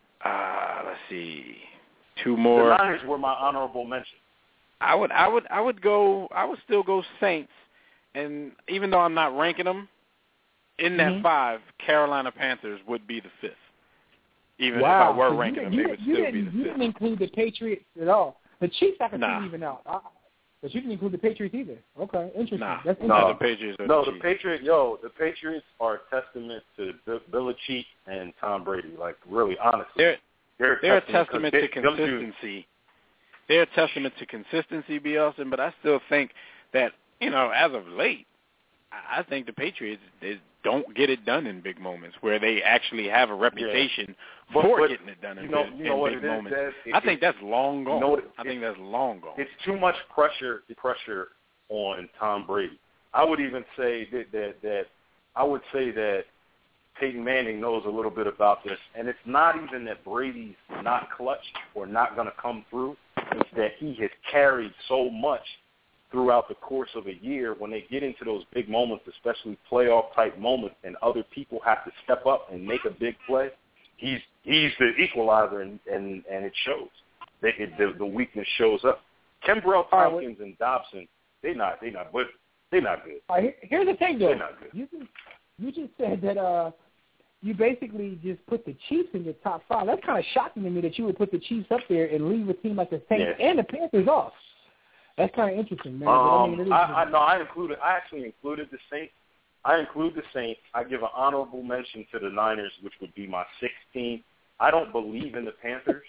uh, let's see, two more. The Niners were my honorable mention. I would, I would, I would go. I would still go Saints, and even though I'm not ranking them in that mm-hmm. five, Carolina Panthers would be the fifth. Even wow. if I were so ranking them, you, they would you still didn't, be the you fifth. didn't include the Patriots at all. The Chiefs, I can nah. see even out. I, but you didn't include the Patriots either. Okay, interesting. Nah, That's interesting. no, the Patriots are no, the, the Patriots. Yo, the Patriots are a testament to Bill Belichick and Tom Brady. Like, really, honestly, they're they're, they're a testament, testament to consistency. They're a testament to consistency, B. Austin. But I still think that, you know, as of late, I think the Patriots they don't get it done in big moments where they actually have a reputation yeah. but, for but, getting it done in, you know, big, you know in what big it moments. Is, it, I think that's long gone. You know it, I think that's long gone. It's too much pressure pressure on Tom Brady. I would even say that, that that I would say that Peyton Manning knows a little bit about this, and it's not even that Brady's not clutch or not going to come through. It's that he has carried so much throughout the course of a year when they get into those big moments, especially playoff-type moments, and other people have to step up and make a big play. He's he's the equalizer, and, and, and it shows. They, it, the, the weakness shows up. Kimbrell Tompkins and Dobson, they not they not but they not good. All right, here's the thing, though. They're not good. You just you just said that uh, you basically just put the Chiefs in your top five. That's kind of shocking to me that you would put the Chiefs up there and leave a team like the Saints yeah. and the Panthers off. That's kind of interesting, man. Um, I, mean, I, I no, I included. I actually included the Saints. I include the Saints. I give an honorable mention to the Niners, which would be my sixth team. I don't believe in the Panthers.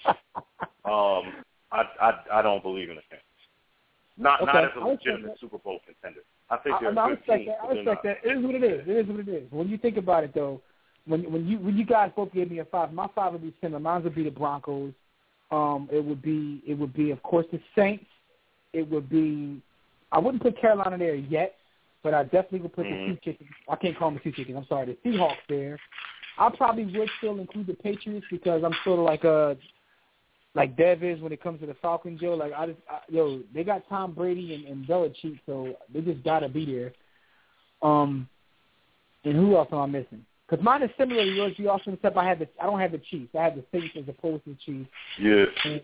um, I, I I don't believe in the Panthers. Not okay. not as a legitimate Super Bowl contender. I think they're I, a I good respect team. that. I respect that. It is what it is. It is what it is. When you think about it, though, when when you when you guys both gave me a five, my five would be similar. Mine would be the Broncos. Um, it would be it would be of course the Saints. It would be. I wouldn't put Carolina there yet, but I definitely would put mm-hmm. the two chickens. I can't call them the two chickens. I'm sorry, the Seahawks there. I probably would still include the Patriots because I'm sort of like a like Dev is when it comes to the Falcons, yo. Like I just, I, yo, they got Tom Brady and, and Belichick, so they just gotta be there. Um, and who else am I missing? Because mine is similar to yours. You also except I have the I don't have the Chiefs. I have the Saints as opposed to the Chiefs. Yeah. And,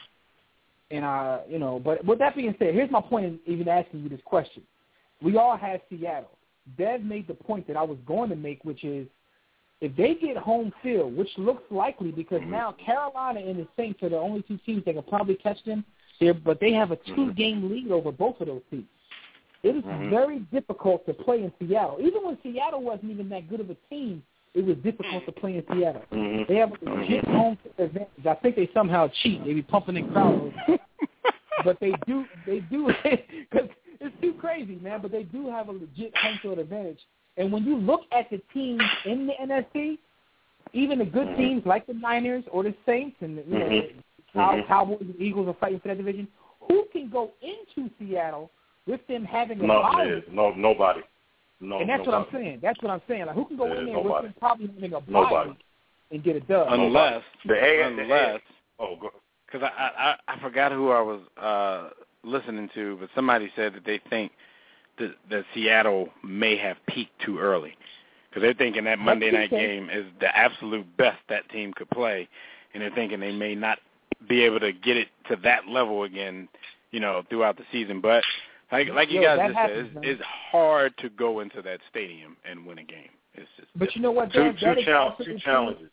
and uh, you know, but with that being said, here's my point in even asking you this question. We all have Seattle. Dev made the point that I was going to make, which is if they get home field, which looks likely because now Carolina and the Saints are the only two teams that can probably catch them, there, but they have a two-game lead over both of those teams. It is mm-hmm. very difficult to play in Seattle. Even when Seattle wasn't even that good of a team, it was difficult to play in Seattle. Mm-hmm. They have a legit home advantage. I think they somehow cheat. They be pumping in crowds. But they do, they do, because it's too crazy, man, but they do have a legit home field advantage. And when you look at the teams in the N F C, even the good mm-hmm. teams like the Niners or the Saints and the, you know, mm-hmm. the Cow- mm-hmm. Cowboys and Eagles are fighting for that division, who can go into Seattle with them having a no, bye? No, nobody. No, and that's nobody. what I'm saying. That's what I'm saying. Like, who can go yeah, in there nobody. with them probably having a bye nobody. and get a dub? Unless, the A- unless, the A- oh, go, because I, I I forgot who I was uh, listening to, but somebody said that they think that, that Seattle may have peaked too early because they're thinking that Monday night game is the absolute best that team could play, and they're thinking they may not be able to get it to that level again, you know, throughout the season. But like like you Yo, guys just happens, said, it's, it's hard to go into that stadium and win a game. It's just but you know what? Two, That, two, that challenge, is two challenges.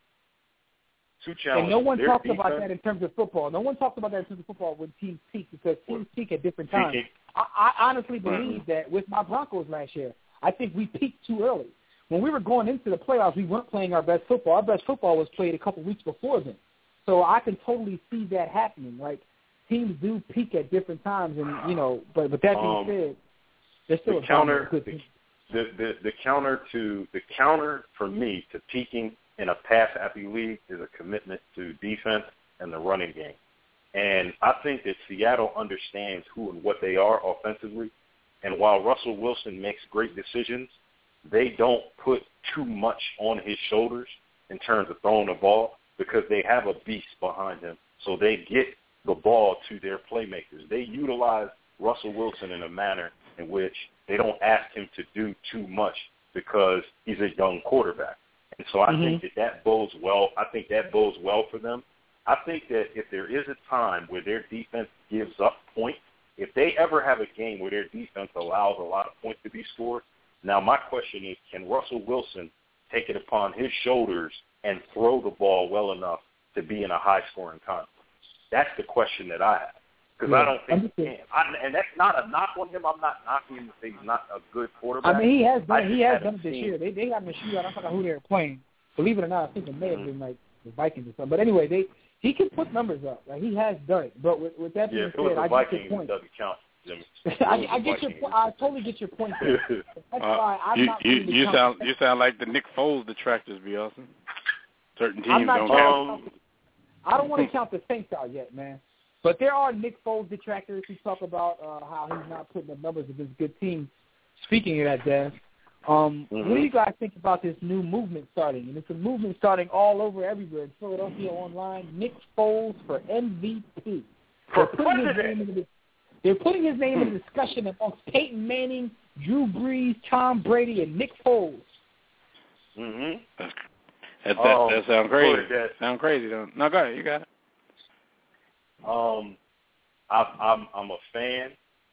Two challenges. And no one Their talks defense, about that in terms of football. No one talks about that in terms of football when teams peak because teams peak at different times. I, I honestly believe that with my Broncos last year, I think we peaked too early. When we were going into the playoffs, we weren't playing our best football. Our best football was played a couple weeks before then. So I can totally see that happening. Like, teams do peak at different times, and, you know, but, but that being um, said, they're still the a counter, good the, team. the, the, the counter to the counter for me to peaking in a pass-happy league is a commitment to defense and the running game. And I think that Seattle understands who and what they are offensively. And while Russell Wilson makes great decisions, they don't put too much on his shoulders in terms of throwing the ball because they have a beast behind him. So they get the ball to their playmakers. They utilize Russell Wilson in a manner in which they don't ask him to do too much because he's a young quarterback. And so I mm-hmm. think that that bodes well. I think that bodes well for them. I think that if there is a time where their defense gives up points, if they ever have a game where their defense allows a lot of points to be scored, now my question is, can Russell Wilson take it upon his shoulders and throw the ball well enough to be in a high-scoring contest? That's the question that I have. Because yeah, I don't think he can. I, and that's not a knock on him. I'm not knocking him to say he's not a good quarterback. I mean, he has done, he has done it this year. They they got him in a shootout. I forgot who they were playing. Believe it or not, I think it may have been like the Vikings or something. But anyway, they he can put numbers up. Like, he has done it. But with, with that being yeah, said, I Vikings, get your point. It doesn't count. I, I get your point. I totally get your point. There. That's uh, why I'm you, not. You, really you sound you sound like the Nick Foles detractors, B. Austin. Certain teams don't count. Um, I don't want to count the Saints out yet, man. But there are Nick Foles detractors who talk about uh, how he's not putting up numbers against good teams. Speaking of that, Dan, um, mm-hmm. what do you guys think about this new movement starting? And it's a movement starting all over everywhere in Philadelphia online. Nick Foles for M V P. For they're, putting his name in the, they're putting his name in discussion amongst Peyton Manning, Drew Brees, Tom Brady, and Nick Foles. Mm-hmm. That, that, oh, that sounds crazy. That sounds crazy, don't No, go ahead. You got it. Um, I, I'm I'm a fan.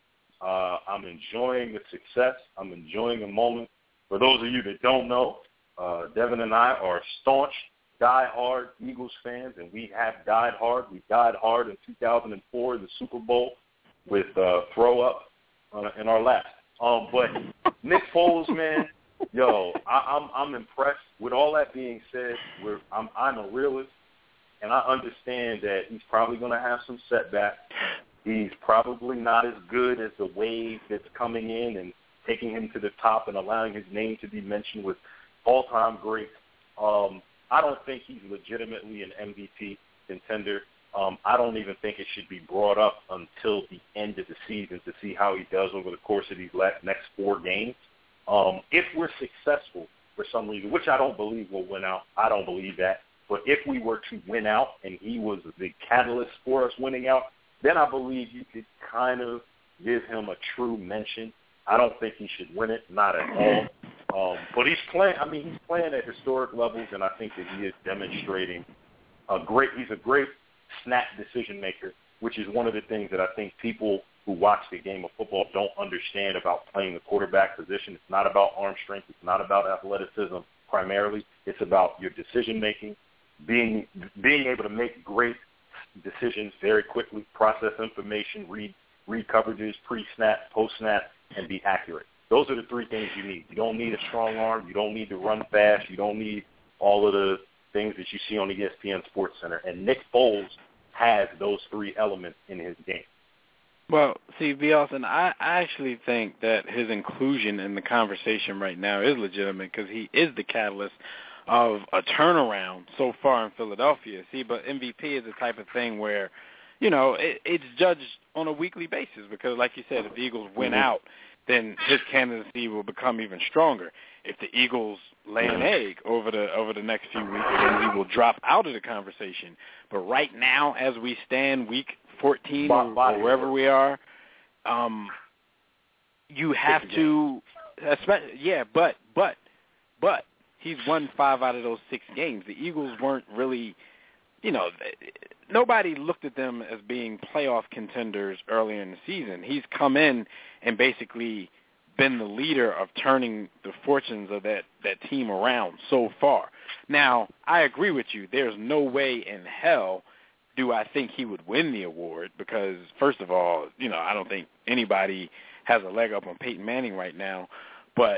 Uh, I'm enjoying the success. I'm enjoying the moment. For those of you that don't know, uh, Devin and I are staunch, die-hard Eagles fans, and we have died hard. We died hard in two thousand four in the Super Bowl with uh, throw up uh, in our lap. Um, but Nick Foles, man, yo, I, I'm I'm impressed. With all that being said, we're I'm I'm a realist. And I understand that he's probably going to have some setbacks. He's probably not as good as the wave that's coming in and taking him to the top and allowing his name to be mentioned with all-time greats. Um, I don't think he's legitimately an M V P contender. Um, I don't even think it should be brought up until the end of the season to see how he does over the course of these next four games. Um, if we're successful for some reason, which I don't believe we'll win out, I don't believe that. But if we were to win out and he was the catalyst for us winning out, then I believe you could kind of give him a true mention. I don't think he should win it, not at all. Um, but he's playing. I mean, he's playing at historic levels, and I think that he is demonstrating a great. He's a great snap decision maker, which is one of the things that I think people who watch the game of football don't understand about playing the quarterback position. It's not about arm strength. It's not about athleticism primarily. It's about your decision making. Being being able to make great decisions very quickly, process information, read read coverages, pre-snap, post-snap, and be accurate. Those are the three things you need. You don't need a strong arm. You don't need to run fast. You don't need all of the things that you see on the E S P N Sports Center. And Nick Foles has those three elements in his game. Well, see, B. Austin, I, I actually think that his inclusion in the conversation right now is legitimate because he is the catalyst of a turnaround so far in Philadelphia. See, but M V P is the type of thing where, you know, it, it's judged on a weekly basis because, like you said, if the Eagles win out, then his candidacy will become even stronger. If the Eagles lay an egg over the over the next few weeks, and then he will drop out of the conversation. But right now, as we stand, week fourteen or, or wherever we are, um, you have to, yeah, but but but he's won five out of those six games. The Eagles weren't really, you know, nobody looked at them as being playoff contenders earlier in the season. He's come in and basically been the leader of turning the fortunes of that, that team around so far. Now, I agree with you. There's no way in hell do I think he would win the award because, first of all, you know, I don't think anybody has a leg up on Peyton Manning right now. But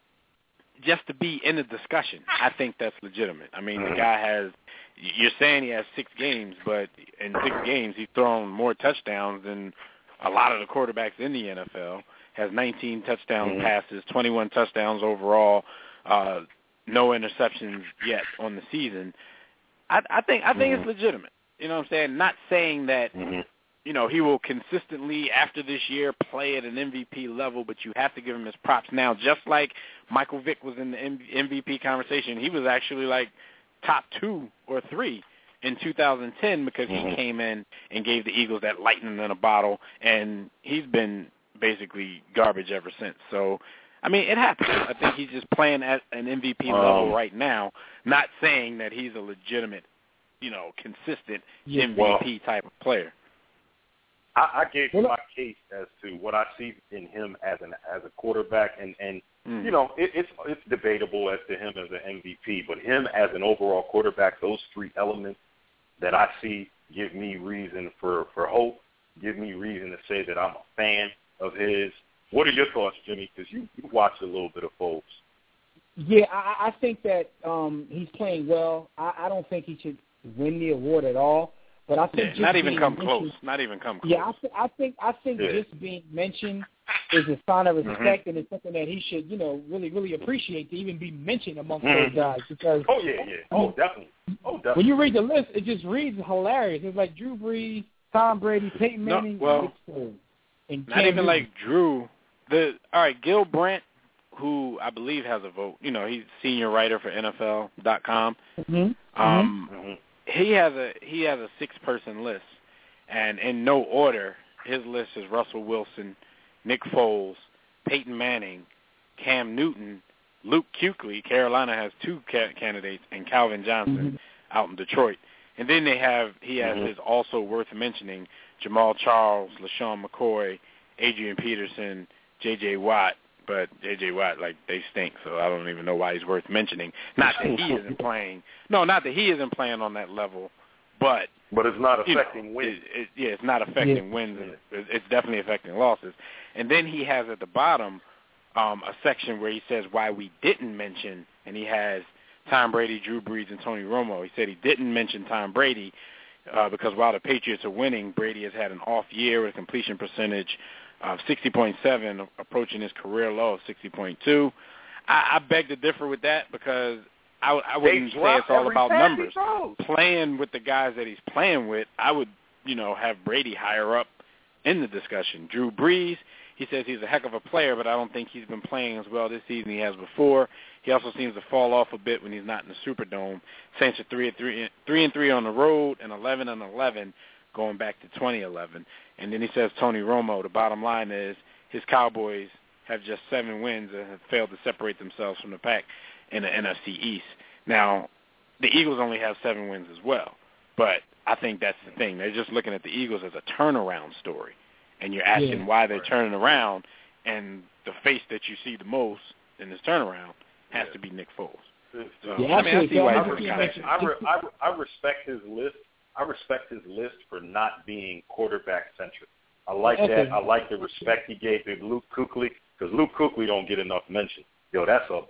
just to be in the discussion, I think that's legitimate. I mean, the guy has – you're saying he has six games, but in six games he's thrown more touchdowns than a lot of the quarterbacks in the N F L. Has nineteen touchdown mm-hmm. passes, twenty-one touchdowns overall, uh, no interceptions yet on the season. I, I think I think mm-hmm. it's legitimate. You know what I'm saying? Not saying that mm-hmm. you know he will consistently after this year play at an M V P level, but you have to give him his props now. Just like Michael Vick was in the M V P conversation, he was actually like top two or three in two thousand ten because mm-hmm. he came in and gave the Eagles that lightning in a bottle, and he's been basically garbage ever since. So, I mean, it happens. I think he's just playing at an M V P um, level right now, not saying that he's a legitimate, you know, consistent yeah, M V P well, type of player. I, I gave you my case as to what I see in him as an as a quarterback, and, and mm. you know, it, it's it's debatable as to him as an M V P, but him as an overall quarterback, those three elements that I see give me reason for, for hope, give me reason to say that I'm a fan of his. What are your thoughts, Jimmy? Because you, you watched a little bit of Foles. Yeah, I, I think that um, he's playing well. I, I don't think he should win the award at all. But I think yeah, not even come close. Not even come close. Yeah, I, th- I think I think yeah. just being mentioned is a sign of respect, mm-hmm. and it's something that he should, you know, really, really appreciate to even be mentioned amongst mm-hmm. those guys. Because oh yeah, yeah, oh definitely, oh definitely. When you read the list, it just reads hilarious. It's like Drew Brees, Tom Brady, Peyton Manning, no, well, and not even like Drew. The all right, Gil Brandt, who I believe has a vote. You know, he's senior writer for N F L dot com. Mm-hmm. Um, mm-hmm. he has a he has a six person list, and in no order, his list is Russell Wilson, Nick Foles, Peyton Manning, Cam Newton, Luke Kuechly. Carolina has two ca- candidates, and Calvin Johnson mm-hmm. out in Detroit. And then they have he has mm-hmm. his also worth mentioning Jamal Charles, LaShawn McCoy, Adrian Peterson, J J Watt. But J J Watt, like, they stink, so I don't even know why he's worth mentioning. Not that he isn't playing. No, not that he isn't playing on that level, but but it's not affecting you know, wins. It, it, yeah, it's not affecting yeah. wins. It, it's definitely affecting losses. And then he has at the bottom um, a section where he says why we didn't mention, and he has Tom Brady, Drew Brees, and Tony Romo. He said he didn't mention Tom Brady uh, because while the Patriots are winning, Brady has had an off year with a completion percentage of sixty point seven, approaching his career low of sixty point two. I, I beg to differ with that because I, I wouldn't say it's all about numbers. Playing with the guys that he's playing with, I would, you know, have Brady higher up in the discussion. Drew Brees, he says he's a heck of a player, but I don't think he's been playing as well this season he has before. He also seems to fall off a bit when he's not in the Superdome. Saints are three and three, three and three on the road, and eleven and eleven going back to twenty eleven. And then he says Tony Romo, the bottom line is his Cowboys have just seven wins and have failed to separate themselves from the pack in the N F C East. Now, the Eagles only have seven wins as well, but I think that's the thing. They're just looking at the Eagles as a turnaround story, and you're asking yeah. why they're turning around, and the face that you see the most in this turnaround has yeah. to be Nick Foles. So, yeah, I mean, I see why I, respect, I, re, I, re, I respect his list. I respect his list for not being quarterback-centric. I like that. I like the respect he gave to Luke Kuechly because Luke Kuechly don't get enough mention. Yo, that's a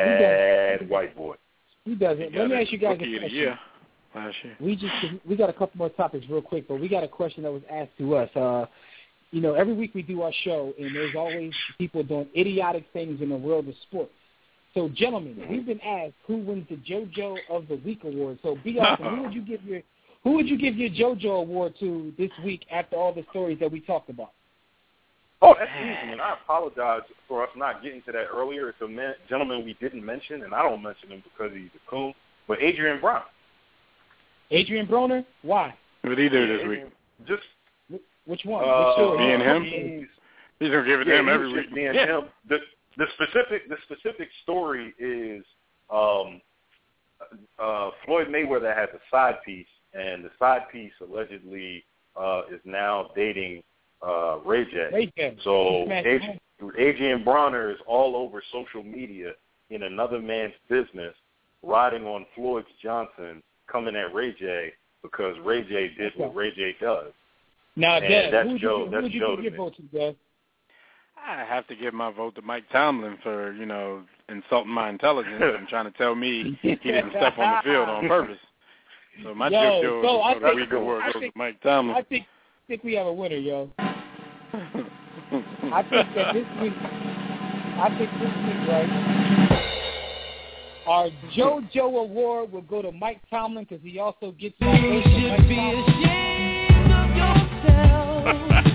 bad white boy. He doesn't. Let me ask you guys a question. Yeah. Last year. We just we got a couple more topics real quick, but we got a question that was asked to us. Uh, you know, every week we do our show, and there's always people doing idiotic things in the world of sports. So, gentlemen, we've been asked who wins the JoJo of the Week award. So, be awesome. Who would you give your Who would you give your JoJo award to this week after all the stories that we talked about? Oh, that's easy, and I apologize for us not getting to that earlier. It's a man, gentleman we didn't mention, and I don't mention him because he's a coon, but Adrian Brown. Adrian Broner? Why? What did he do this week? Just Which one? Uh, Which story? being him? He's, he's going to give it yeah, to him every week. Being Yeah. him. The, the specific the specific story is um, uh, Floyd Mayweather has a side piece, and the side piece allegedly uh, is now dating uh, Ray J. Ray J. So Smash Adrian, Adrian Bronner is all over social media in another man's business, riding on Floyd Johnson, coming at Ray J because Ray J did what Ray J does. Now, and Dev, that's who would Joe. you, who that's would you Joe give to your me. vote to, Dev? I have to give my vote to Mike Tomlin for, you know, insulting my intelligence and trying to tell me he didn't step on the field on purpose. So my Yo, Joe so I of the think- week award I goes think- to Mike Tomlin. I think think we have a winner, yo. I think that this week, I think this week, right, our JoJo award will go to Mike Tomlin because he also gets that vote from Mike Tomlin.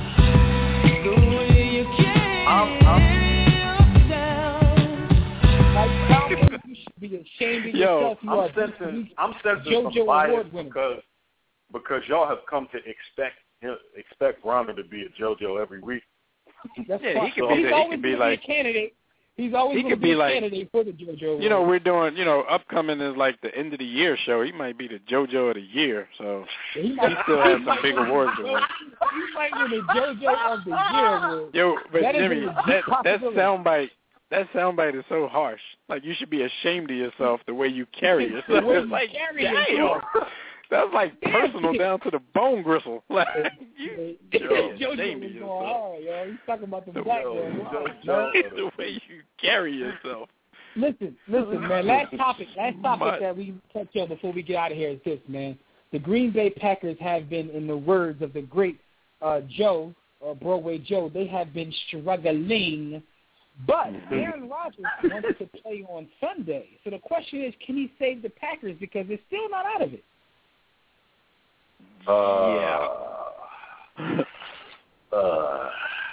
I'm, I'm, Mike Tomlin, you should be ashamed of Yo, yourself. You I'm are this sensing, week's I'm sensing JoJo some bias award winner. because because y'all have come to expect expect Bronner to be a JoJo every week. That's Yeah, fine. he could be He's the- he always could be gonna like- a candidate. He's always he going to could be be a like- candidate for the JoJo award. You know, we're doing, you know, upcoming is like the end of the year show. He might be the JoJo of the year, so he, he might, still has some big awards to win. He might win the JoJo of the year award. Yo, but That is a Jimmy, legit that that possibility. soundbite, that soundbite is so harsh. Like you should be ashamed of yourself the way you carry The yourself. way It's you like, carry damn, yourself. that's like personal down to the bone gristle. Like you, JoJo you're was ashamed going of yourself. hard, yo. He's talking about the The black way- girl. the way you carry yourself. Listen, listen, man. Last topic, last topic My- that we touch on before we get out of here is this, man. The Green Bay Packers have been, in the words of the great uh, Joe, uh, Broadway Joe, they have been struggling. But Aaron Rodgers wants to play on Sunday. So the question is, can he save the Packers because they're still not out of it? Uh, uh,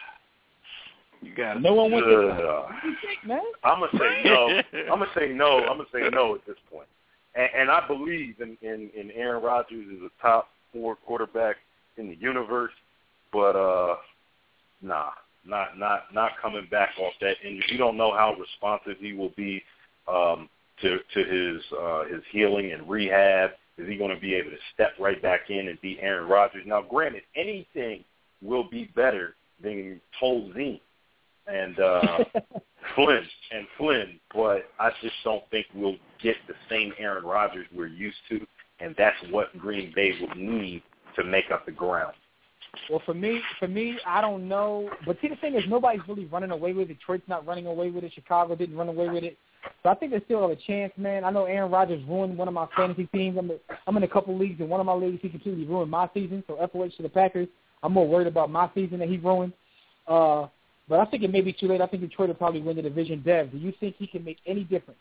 You got No one wants uh, to. What do you think, man? I'm gonna say no. I'm gonna say no. I'm gonna say no at this point. And, and I believe in, in, in Aaron Rodgers as a top four quarterback in the universe, but uh, nah, not not not coming back off that injury. You don't know how responsive he will be um, to to his uh, his healing and rehab. Is he going to be able to step right back in and be Aaron Rodgers? Now, granted, anything will be better than Tolzien and uh, Flynn and Flynn, but I just don't think we'll get the same Aaron Rodgers we're used to, and that's what Green Bay would need to make up the ground. Well, for me, for me, I don't know. But see, the thing is, nobody's really running away with it. Detroit's not running away with it. Chicago didn't run away with it. So I think they still have a chance, man. I know Aaron Rodgers ruined one of my fantasy teams. I'm, I'm in a couple leagues. In one of my leagues, he completely ruined my season. So F O H to the Packers. I'm more worried about my season that he ruined. Uh, but I think it may be too late. I think Detroit will probably win the division. Dev, do you think he can make any difference?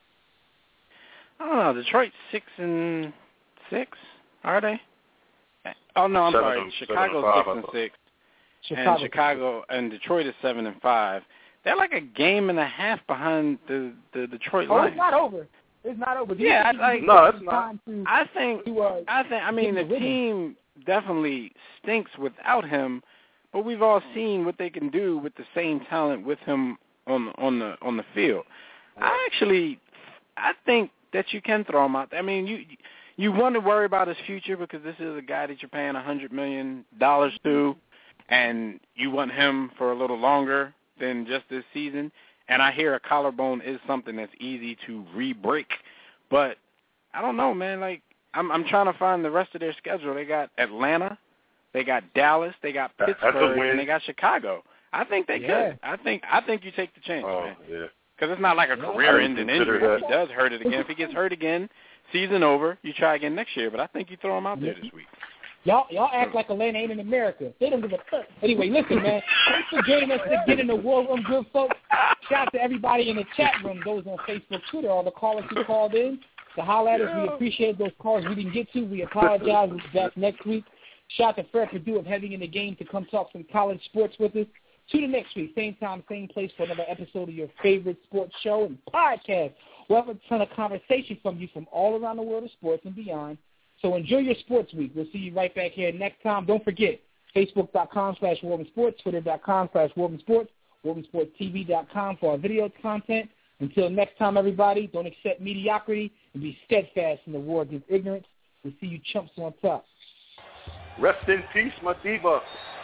I don't know. Detroit's six and six, are they? Oh no, I'm Seven sorry. and- Chicago's seven and six five, and I thought. six, Chicago. and Chicago and Detroit is seven and five. They're like a game and a half behind the the Detroit Oh, Lions. it's not over. It's not over. Do you Yeah, think I- he can No, take it's the not. time to- I think. to, uh, I think. I mean, the get in the rhythm? team definitely stinks without him, but we've all seen what they can do with the same talent with him on the on the on the field. I actually, I think that you can throw him out there. I mean, you you want to worry about his future because this is a guy that you're paying a hundred million dollars to, and you want him for a little longer than just this season. And I hear a collarbone is something that's easy to re-break, but I don't know, man. Like I'm I'm trying to find the rest of their schedule. They got Atlanta, they got Dallas, they got That's a Pittsburgh, win. and they got Chicago. I think they Yeah. could. I think I think you take the chance, Oh, man. yeah. Because it's not like a Yeah. career-ending I didn't consider injury. If that. he does hurt it again, if he gets hurt again, season over, you try again next year. But I think you throw him out there this week. Y'all, y'all act like Atlanta ain't in America. They don't give a fuck. Anyway, listen, man. Thanks for joining us to get in the war room, good folks. Shout out to everybody in the chat room, those on Facebook, Twitter, all the callers who called in to holler at us. We appreciate those calls we didn't get to. We apologize. We'll be back next week. Shout out to Fred Purdue of Heavy in the Game to come talk some college sports with us. Tune in next week, same time, same place, for another episode of your favorite sports show and podcast. We'll have a ton of conversation from you from all around the world of sports and beyond. So enjoy your sports week. We'll see you right back here next time. Don't forget, Facebook.com slash Warman Sports, Twitter.com slash Warman Sports, Warman Sports T V dot com for our video content. Until next time, everybody, don't accept mediocrity and be steadfast in the war against ignorance. We'll see you chumps on top. Rest in peace, my diva.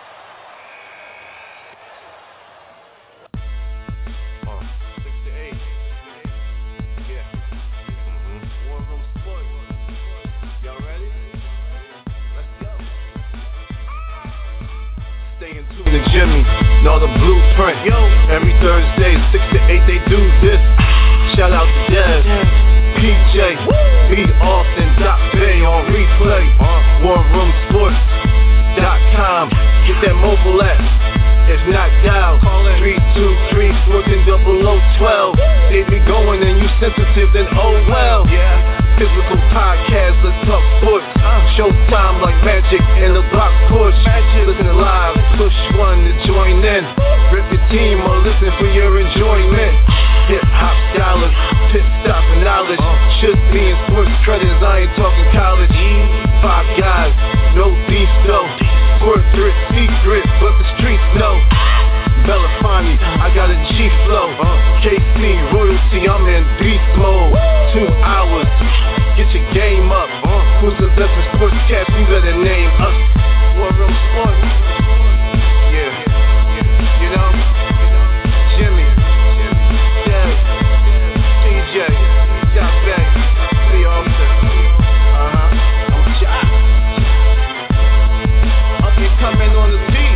The Jimmy, know the blueprint. Yo, every Thursday, six to eight, they do this. Shout out to Dev, P J, B Austin, Doc Bay on replay. War Room Sports dot com. Get that mobile app. If not, dial three two three, working double oh twelve. They be going and you sensitive, then oh well. Yeah. Physical podcast, let's talk sports. Showtime like Magic in the block push. Listen live, push one to join in. Rip your team or listen for your enjoyment. Hip hop scholars, pit stop and knowledge. Should be in sports credits, I ain't talking college. Five guys, no beef though. Portrait secret, but the streets know. Belafonte, I got a G flow. K C royalty, I'm in beast mode. Two hours, get your game up. Who's the best in sportscast? You better name us. War Room Sports. Yeah, you know, Jimmy, Dev, P J, Jock Beck, Lee Austin. Uh huh. I'm Jock. Up and coming on the beat.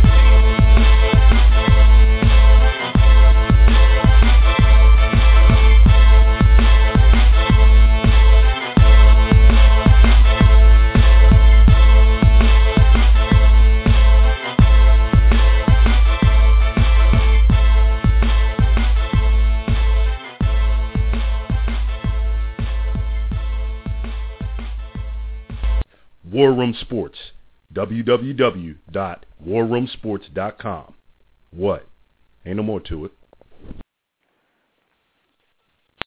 War Room Sports, w w w dot war room sports dot com. What? Ain't no more to it.